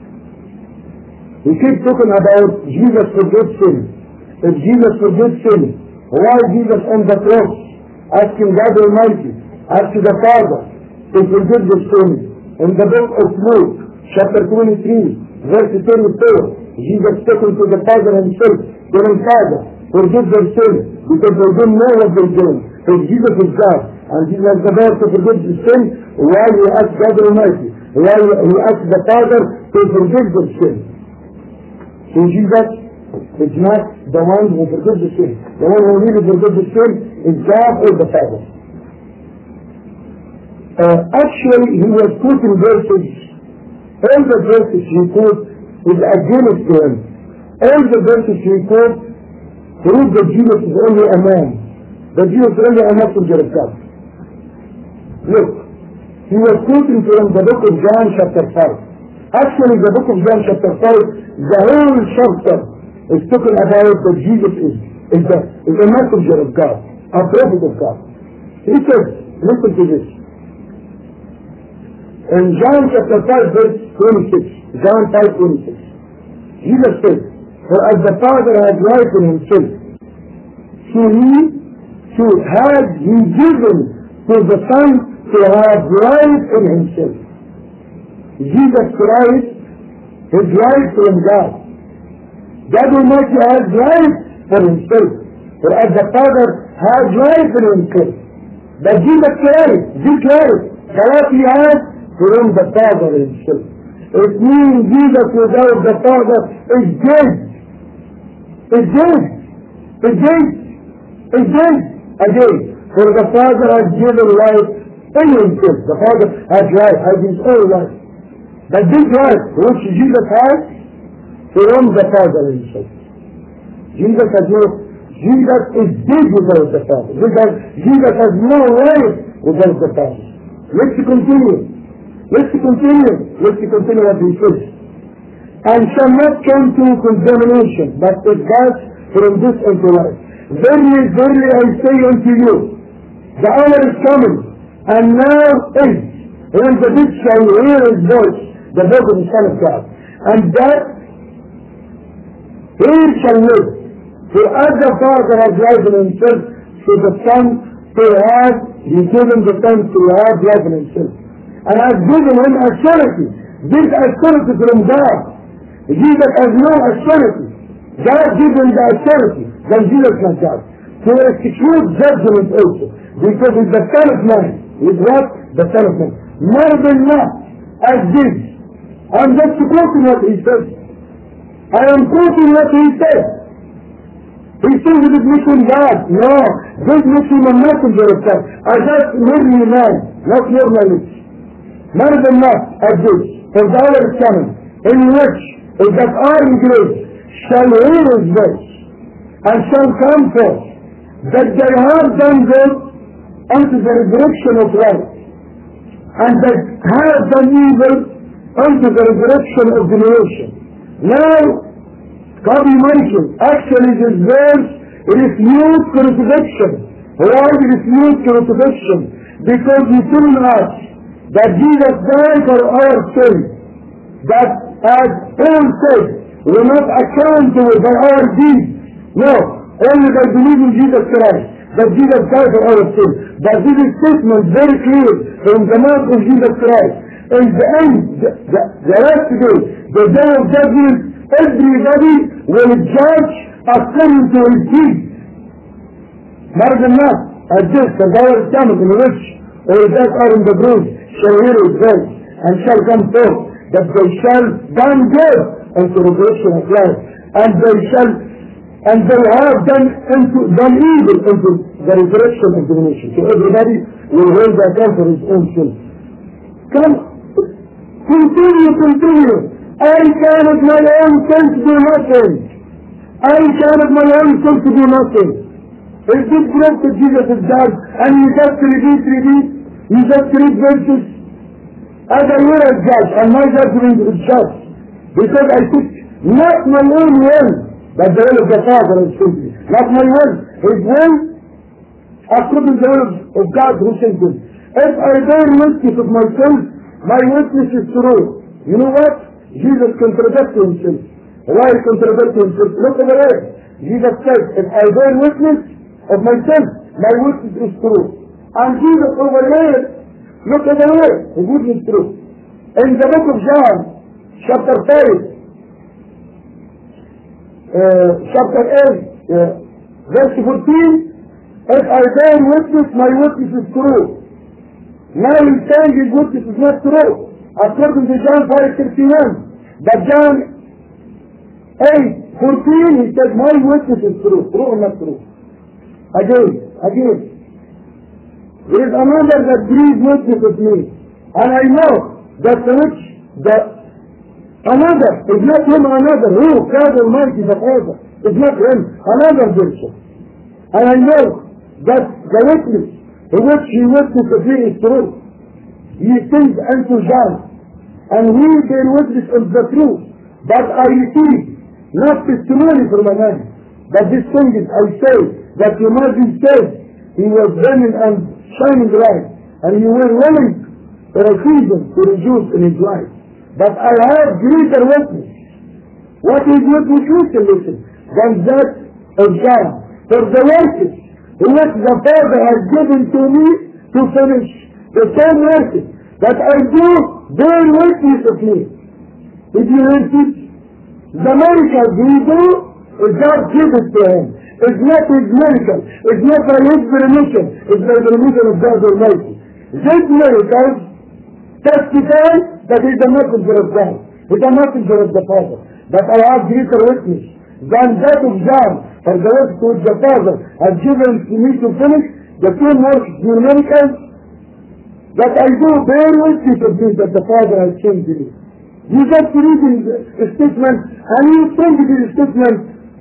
We keep talking about Jesus forgives sin. If Jesus forgives sin, why Jesus on the cross asking God Almighty, asking the Father to forgive the sin? In the book of Luke, chapter 23, verse 24, Jesus talking to the Father himself, telling Father, forgive their sin, because they don't know what they're doing. If Jesus is God, and Jesus has the power to forgive the sin, why he ask God Almighty? Why he ask the Father to forgive their sin? So Jesus is not the one who forgives the sin. The one who really forgives the sin is God or the Father. Actually, he was quoting verses. All the verses he quotes is against him. All the verses he quotes prove that Jesus is only a man. That Jesus is only a messenger of God. Look, he was quoting from the book of John chapter 5. Actually, the book of John chapter 5, the whole chapter is talking about that Jesus is a messenger of God, a prophet of God. He says, listen to this. In John chapter 5 verse 26, John 5:26, Jesus said, for as the Father has life in himself, so has he given to the Son to have life in himself. Jesus Christ is life from God. God Almighty has life for himself. For as the Father has life in himself. But Jesus Christ, what he has from the Father himself. It means Jesus without the Father is dead. Is dead. Is dead. Is dead. Again, for the Father has given life in himself. The Father has life, has his own life. But this life which Jesus has from the Father himself. Jesus is dead without the Father. Jesus has no life without the Father. Let's continue what he says. And shall not come to condemnation, but is passed from this into life. Verily, verily, I say unto you, the hour is coming, and now is, when the dead shall hear his voice, the voice of the Son of God, and that he shall live. For as the Father has life in himself, so the Son he given the Son to have life in himself. And has given him authority. This authority from God. Jesus has no authority. God given the authority. Then Jesus not God. To execute judgment also. Because he's the Son of Man. He's what? The Son of Man. More than not. As this. I'm just quoting what he said. I am quoting what he said. He says it is making God. No. This makes him a messenger of God. I just merely man. Not normality. More than not. As this. For the hour is coming. In which is that our grace shall hear his voice. And shall come forth. That they have done good unto the resurrection of life. And that have done evil unto the resurrection of generation. Now, Copy mentioned, actually this verse refutes crucifixion. Why refutes crucifixion? Because he told us that Jesus died for our sins. That as Paul said, we are not accountable by our deeds. No, only by believing Jesus Christ. That Jesus died for our sins. But this is statement very clear from the mouth of Jesus Christ. In the end, the last day, the day of judgment, everybody will judge according to his deeds. More than that, as this, the hour is coming in which all that are in the grave shall hear his voice, and shall come forth, that they shall done good unto the resurrection of life, and they have done evil unto the resurrection of the nation. So everybody will hold their account for his own sin. Come, continue. I cannot my own self do nothing. I cannot my own self do nothing. If this breath that Jesus is God, and you just repeat, you just read verses, as I will as judge, and my judgment is just. Because I took not my own will, but the will of the Father is simply. Not my will, his will, according to the will of God who sent him. If I bear witness of myself, my witness is true. You know what? Jesus contradicted himself. Why contradict himself? Look over there. Jesus said, if I bear witness of myself, my witness is true. And Jesus over here, look over here, his witness is true. In the book of John, chapter 8, verse 14, if I bear witness, my witness is true. Now he's saying his witness is not true. According to John 5:61, but John 8:14, he said, my witness is true. True or not true? Again. There is another that breathes witness with me. And I know that another is not him, another. Who? God Almighty, the Father. It's not him. Another person. And I know that the witness in which he witnessed of me is true. He sings unto John, and we bear witness of the truth. But I receive not testimony from a man, but this thing is, I say, that you might be saved. He was burning and shining light, and you were willing or a season to reduce in his life. But I have greater witness. What is witness? Listen. Than that of God. For the works which the Father has given to me to finish, the same works that I do bear witness of me. Did you hear this? The miracles we do, God gives it to him. It's not his miracle. It's not by his permission. It's by the permission of God Almighty. These miracles testify that he's a messenger of God. He's a messenger of the Father. But I have greater witness than that of John. For the works which the Father has given to me to finish, the same works, the miracles, that I do bear witness of this that the Father has shown to me. You just reading a statement, and you think it is a statement,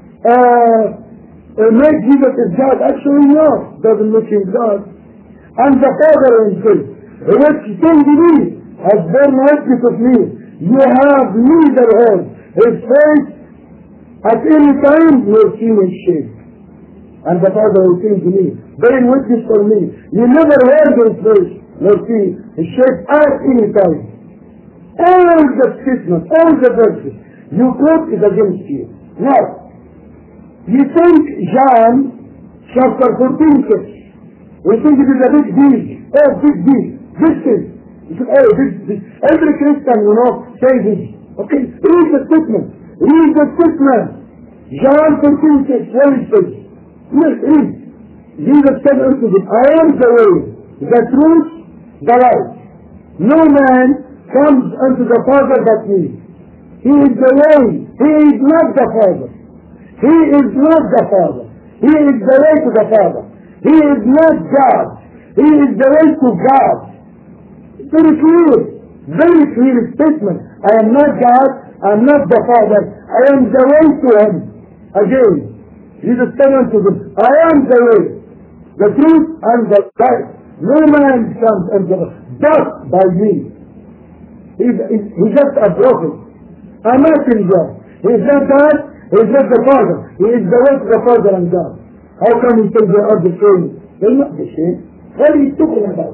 make Jesus is God. Actually, no, doesn't make him God. And the Father himself, which told me, has borne witness of me. You have neither heard his face at any time nor seen his shape. And the Father will say to me, bearing witness for me, you never heard his face nor seen his shape at any time. All the statements, all the verses you quote is against you. Now, you think John chapter 14, 6. We think it is a big deal. Oh, big deal. This is. This. Every Christian, says this. Okay, read the statement. Read the statement. John 14, 6. What it says? Yes, read. Jesus said unto them, I am the way, the truth, the life. No man comes unto the Father but me. He is the way. He is not the Father. He is not the Father. He is the way to the Father. He is not God. He is the way to God. Very clear statement. I am not God. I am not the Father. I am the way to him. Again, Jesus said unto them, I am the way, the truth, and the life. No man comes unto the but by me. He's just a prophet, a messenger. He is not God, he is not the Father. He is the way to the Father and God. How come he say they are the same? They're not the same. What are you talking about?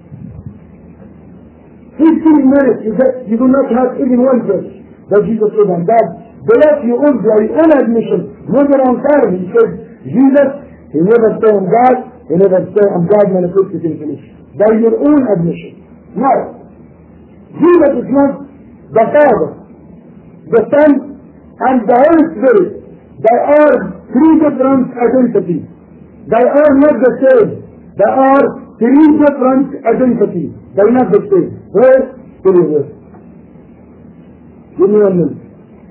15 minutes, you do not have even one verse that Jesus said on that. They let you on by your own admission, never on time. He said, Jesus, he never said on God, he never said on God manifested in flesh. By your own admission. Now, Jesus is not the Father, the Son, and the Holy Spirit. They are three different identities. They are not the same. They are three different identities. They are not the same. Where? Here. Give me 1 minute.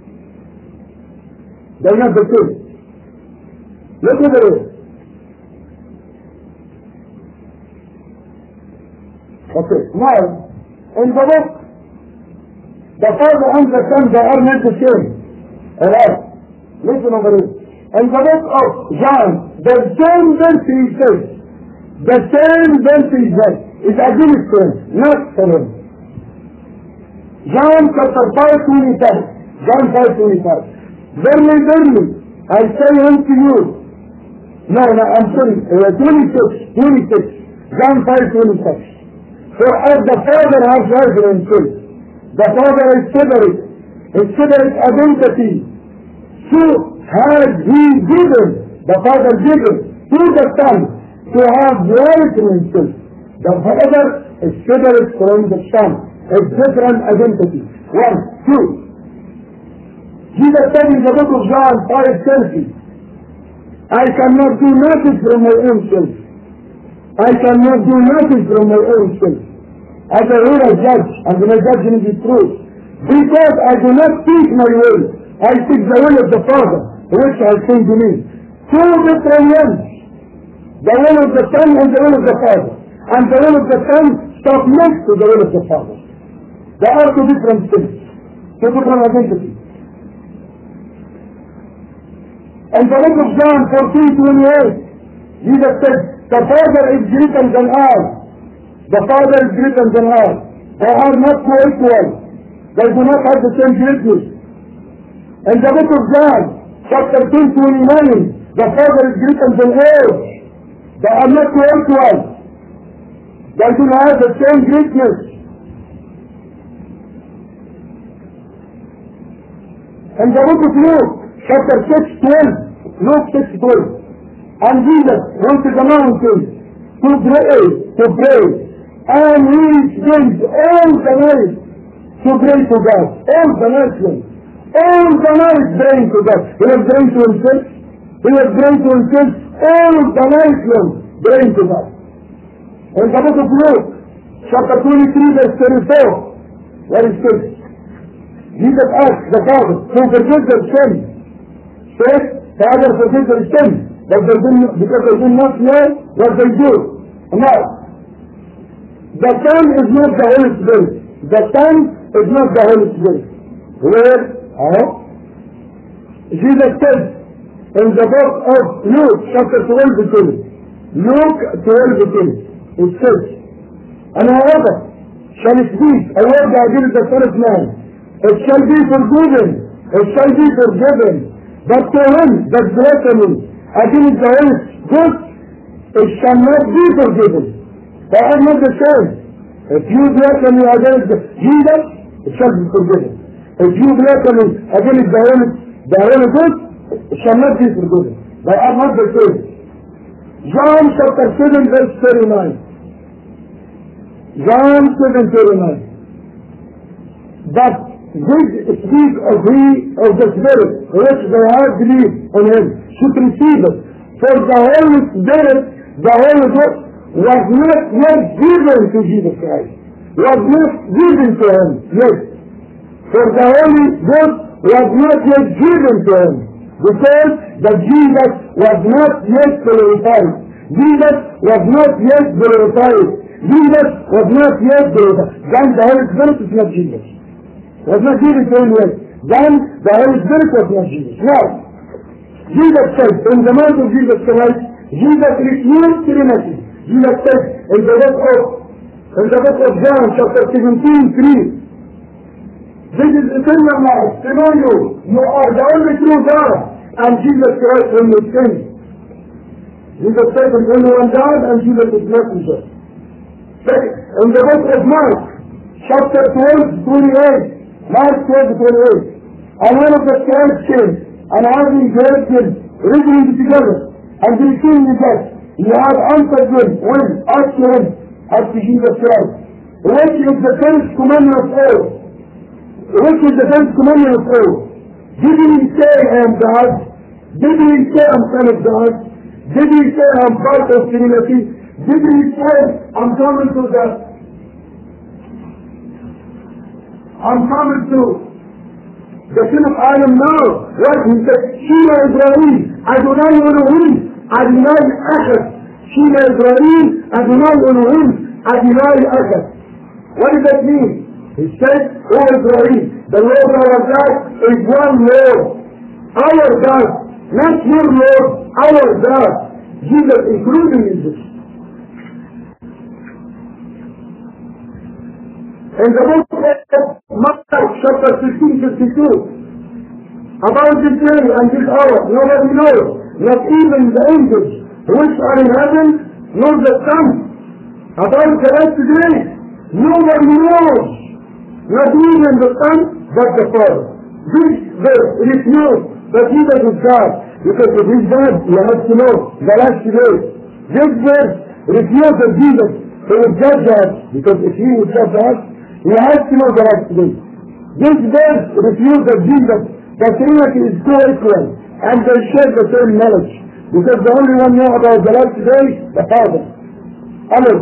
They are not the same. Look at it. Okay, now, in the book, the Father and the Son, they are not the same. Alright, listen over it. In the book of John, the same verse he says, the same verse he says, is against him, not for him. John chapter 5:25. John 5:25. Verily, verily, I say unto you, I'm sorry, 26. John 5:26. For as the Father has righted himself, the Father is separate, his separate identity, so has he given, the Father given, to the Son, to have righted himself. The Father is separate from the Son, a different identity. 1, 2. Jesus said in the book of John 5:30, I cannot do nothing from my own self. I cannot do nothing from my own self. As I will a judge, and my judgment is truth. Because I do not seek my will, I seek the will of the Father, which has sent to me. Two different wills. The will of the Son and the will of the Father. And the will of the Son submits to the will of the Father. There are two different things. Two different identities. And the book of John 14:28, Jesus said, the Father is greater than I. The Father is greater than I. They are not co-equal. They do not have the same greatness. In the book of John, chapter 10:29, the Father is greater than age. They are not co-equal. They do not have the same greatness. And the book of Luke, chapter 6:12, Luke 6:12. And Jesus went to the mountain to pray, and he spent all the night to pray to God, all the night long. All the night praying to God. He was praying to himself. He was praying to himself all the night long, praying to God. In the book of Luke, chapter 23, verse 34, what is this? Jesus asked the Father to forgive their sin. Said, Father, forgive their sin, because they did not know what they do. Now, the Son is not the Holy Spirit. The Son is not the Holy Spirit. Where? Jesus said in the book of Luke, chapter 12, Luke 12, it says, and however shall speak a word against the Son of Man, it shall be forgiven, but to him that blasphemy against the Holy Ghost, it shall not be forgiven. They are not the same. If you blasphemy against Jesus, it shall be forgiven. If you blasphemy against the Holy Ghost, it shall not be forgiven. They are not the same. John chapter 7, verse 39. John 7:39. But this speak of the Spirit, which they have believed on him, should receive it. For the Holy Spirit, the Holy Ghost, was not yet given to Jesus Christ. Was not given to him yet. For the Holy Ghost was not yet given to him. Because that Jesus was not yet glorified. Jesus was not yet glorified. Jesus was not yet glorified. Then the Holy Spirit is not Jesus. Was not given to him yet. Then the Holy Spirit was not Jesus. Now, Jesus said, in the mouth of Jesus Christ, Jesus refused Trinity. Jesus said in the book of John, chapter 17:3, this is eternal life, to know you. You are the only true God, and Jesus Christ whom you sing. Jesus said, there's only one God, and Jesus is messenger. In the book of Mark, chapter 12:28, Mark 12:28, and one of the scribes came, and having heard him reasoning together, and receiving the death, he had answered them, well, ask him, as to Jesus Christ, which is the first commandment of all? Which is the first commandment of all? Didn't he say I am God? Didn't he say I'm son of God? Didn't he say I'm part of Trinity? Didn't he say I'm coming to the sin of Adam now? What he said? Shema Israel, Adonai Elohim, Adonai Echad. Shema Israel, Adonai Elohim, Adonai Echad. What does that mean? He said, O Israel, the Lord our God is one Lord. Our God, not your Lord, our God. Jesus including in this. In the book of Mark, chapter 15:52, about this day and this hour, nobody knows, not even the angels which are in heaven, nor the Son. About the last day, nobody knows, not even the Son, but the Father. This verse refutes that Jesus is God, because if he's God, you have to know the last day. This verse refutes that Jesus will judge us, because if he would judge us, he has to know the last day. This verse refutes that Jesus, the Trinity is co-equal, and they share the same knowledge, because the only one know about the last day, the Father. Others.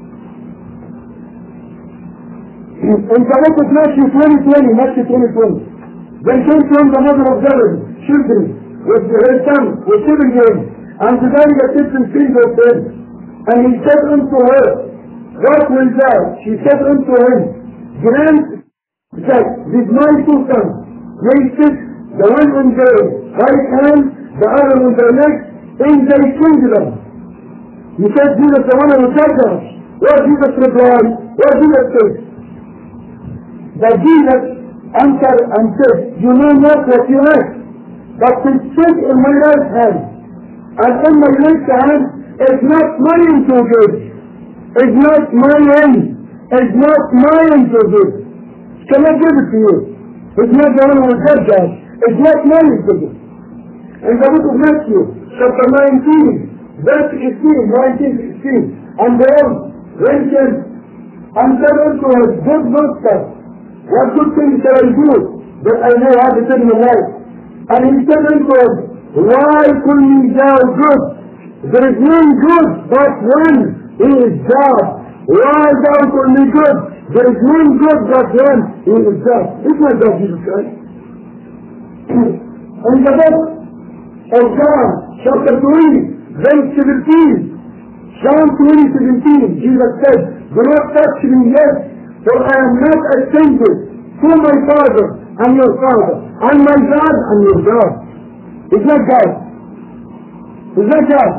In the book of Matthew 20:20, then came from the mother of Zebedee, children, with her son, with 7 years, and the dying assistant finger said, and he said unto her, what will thou? She said unto him, grant that with my 2 sons may sit, the one on their right hand, the other on their left, in their kingdom. He said, Jesus, the one who judge us. What Jesus replied? What Jesus said? That Jesus answered and said, you know not what you ask, but to sit in my right hand, and in my left hand is not mine to give, is not mine, is not mine to give. Cannot give it to you. It's not the one who judge us. is not manageable. In the book of Matthew, chapter 19, verse 19, 16, and the Lord went in and said unto us, good master, what good things shall I do that I may have eternal life? And he said unto us, why call ye thou good? There is none good but one, he is God. Why thou call me good? There is none good but one, he is God. It's not God, Jesus Christ. In the book of John, chapter 3, verse 17, John 20:17, Jesus said, do not touch me yet, for I am not ascended to my Father and your Father, and my God and your God. It's not God. It's not God.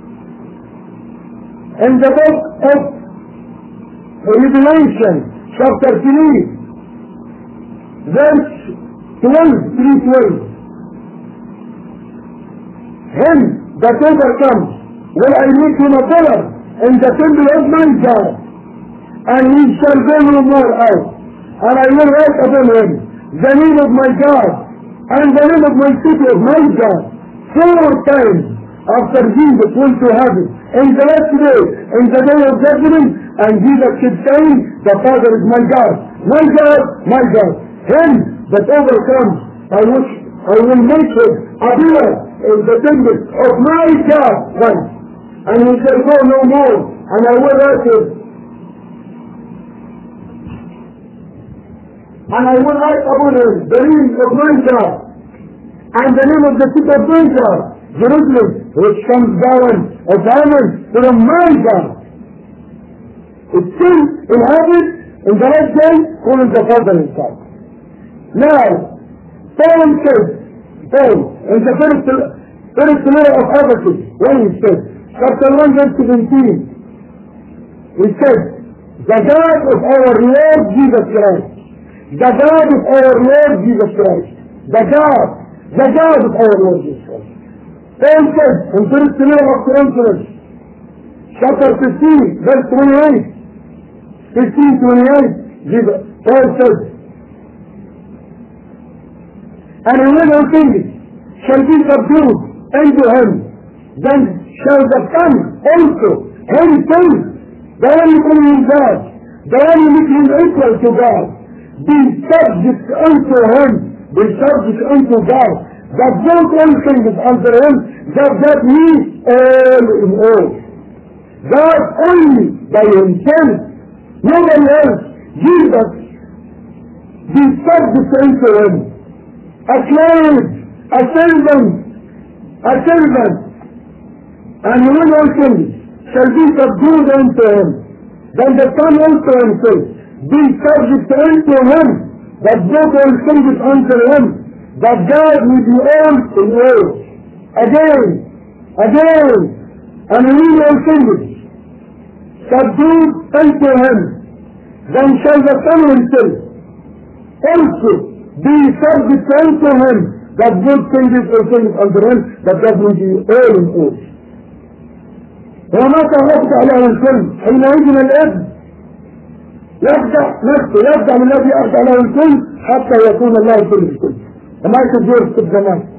In the book of Revelation, chapter 3, verse 12, him that overcomes will I make him a pillar in the temple of my God, and he shall go no more out, and I will write upon him the name of my God and the name of my city of my God. 4 times after Jesus went to heaven in the last day, in the day of judgment, and Jesus kept saying, the Father is my God, my God, my God. Him that overcomes, I will make him a pillar in the temple of my God once, and he shall go no more, and I will write him, and I will write upon him the name of my God, and the name of the city of my God, Jerusalem, which comes down of heaven from my God. It's still in heaven, in the last day, calling the Father inside. Now, Paul says, in the first letter of Ephesus, when he said, chapter 1 verse 17, he said, the God of our Lord Jesus Christ, the God of our Lord Jesus Christ, the God of our Lord Jesus Christ. Paul said in first letter of Corinthians, chapter 15, verse 28, Paul said, and when all things shall be subdued unto him, then shall the Son also himself, the one only God, the one making equal to God, be subject unto him, be subject unto God, that both all things under him, that he all in all. God only by himself, nobody else, Jesus, be subject unto him. A slave, a servant, and when all things shall be subdued unto him, then the Son also himself be subject unto him, that both all things unto him, that God will be all in all. Again, and when all things subdued unto him, then shall the Son himself also be subject unto him, that good things or things under him, that God will be all in all. وما تعرفت على الكل حينئذ الابن يبدأ من الذي أخذ على الكل حتى يكون الله كل الكل. وما يتجور في الزمان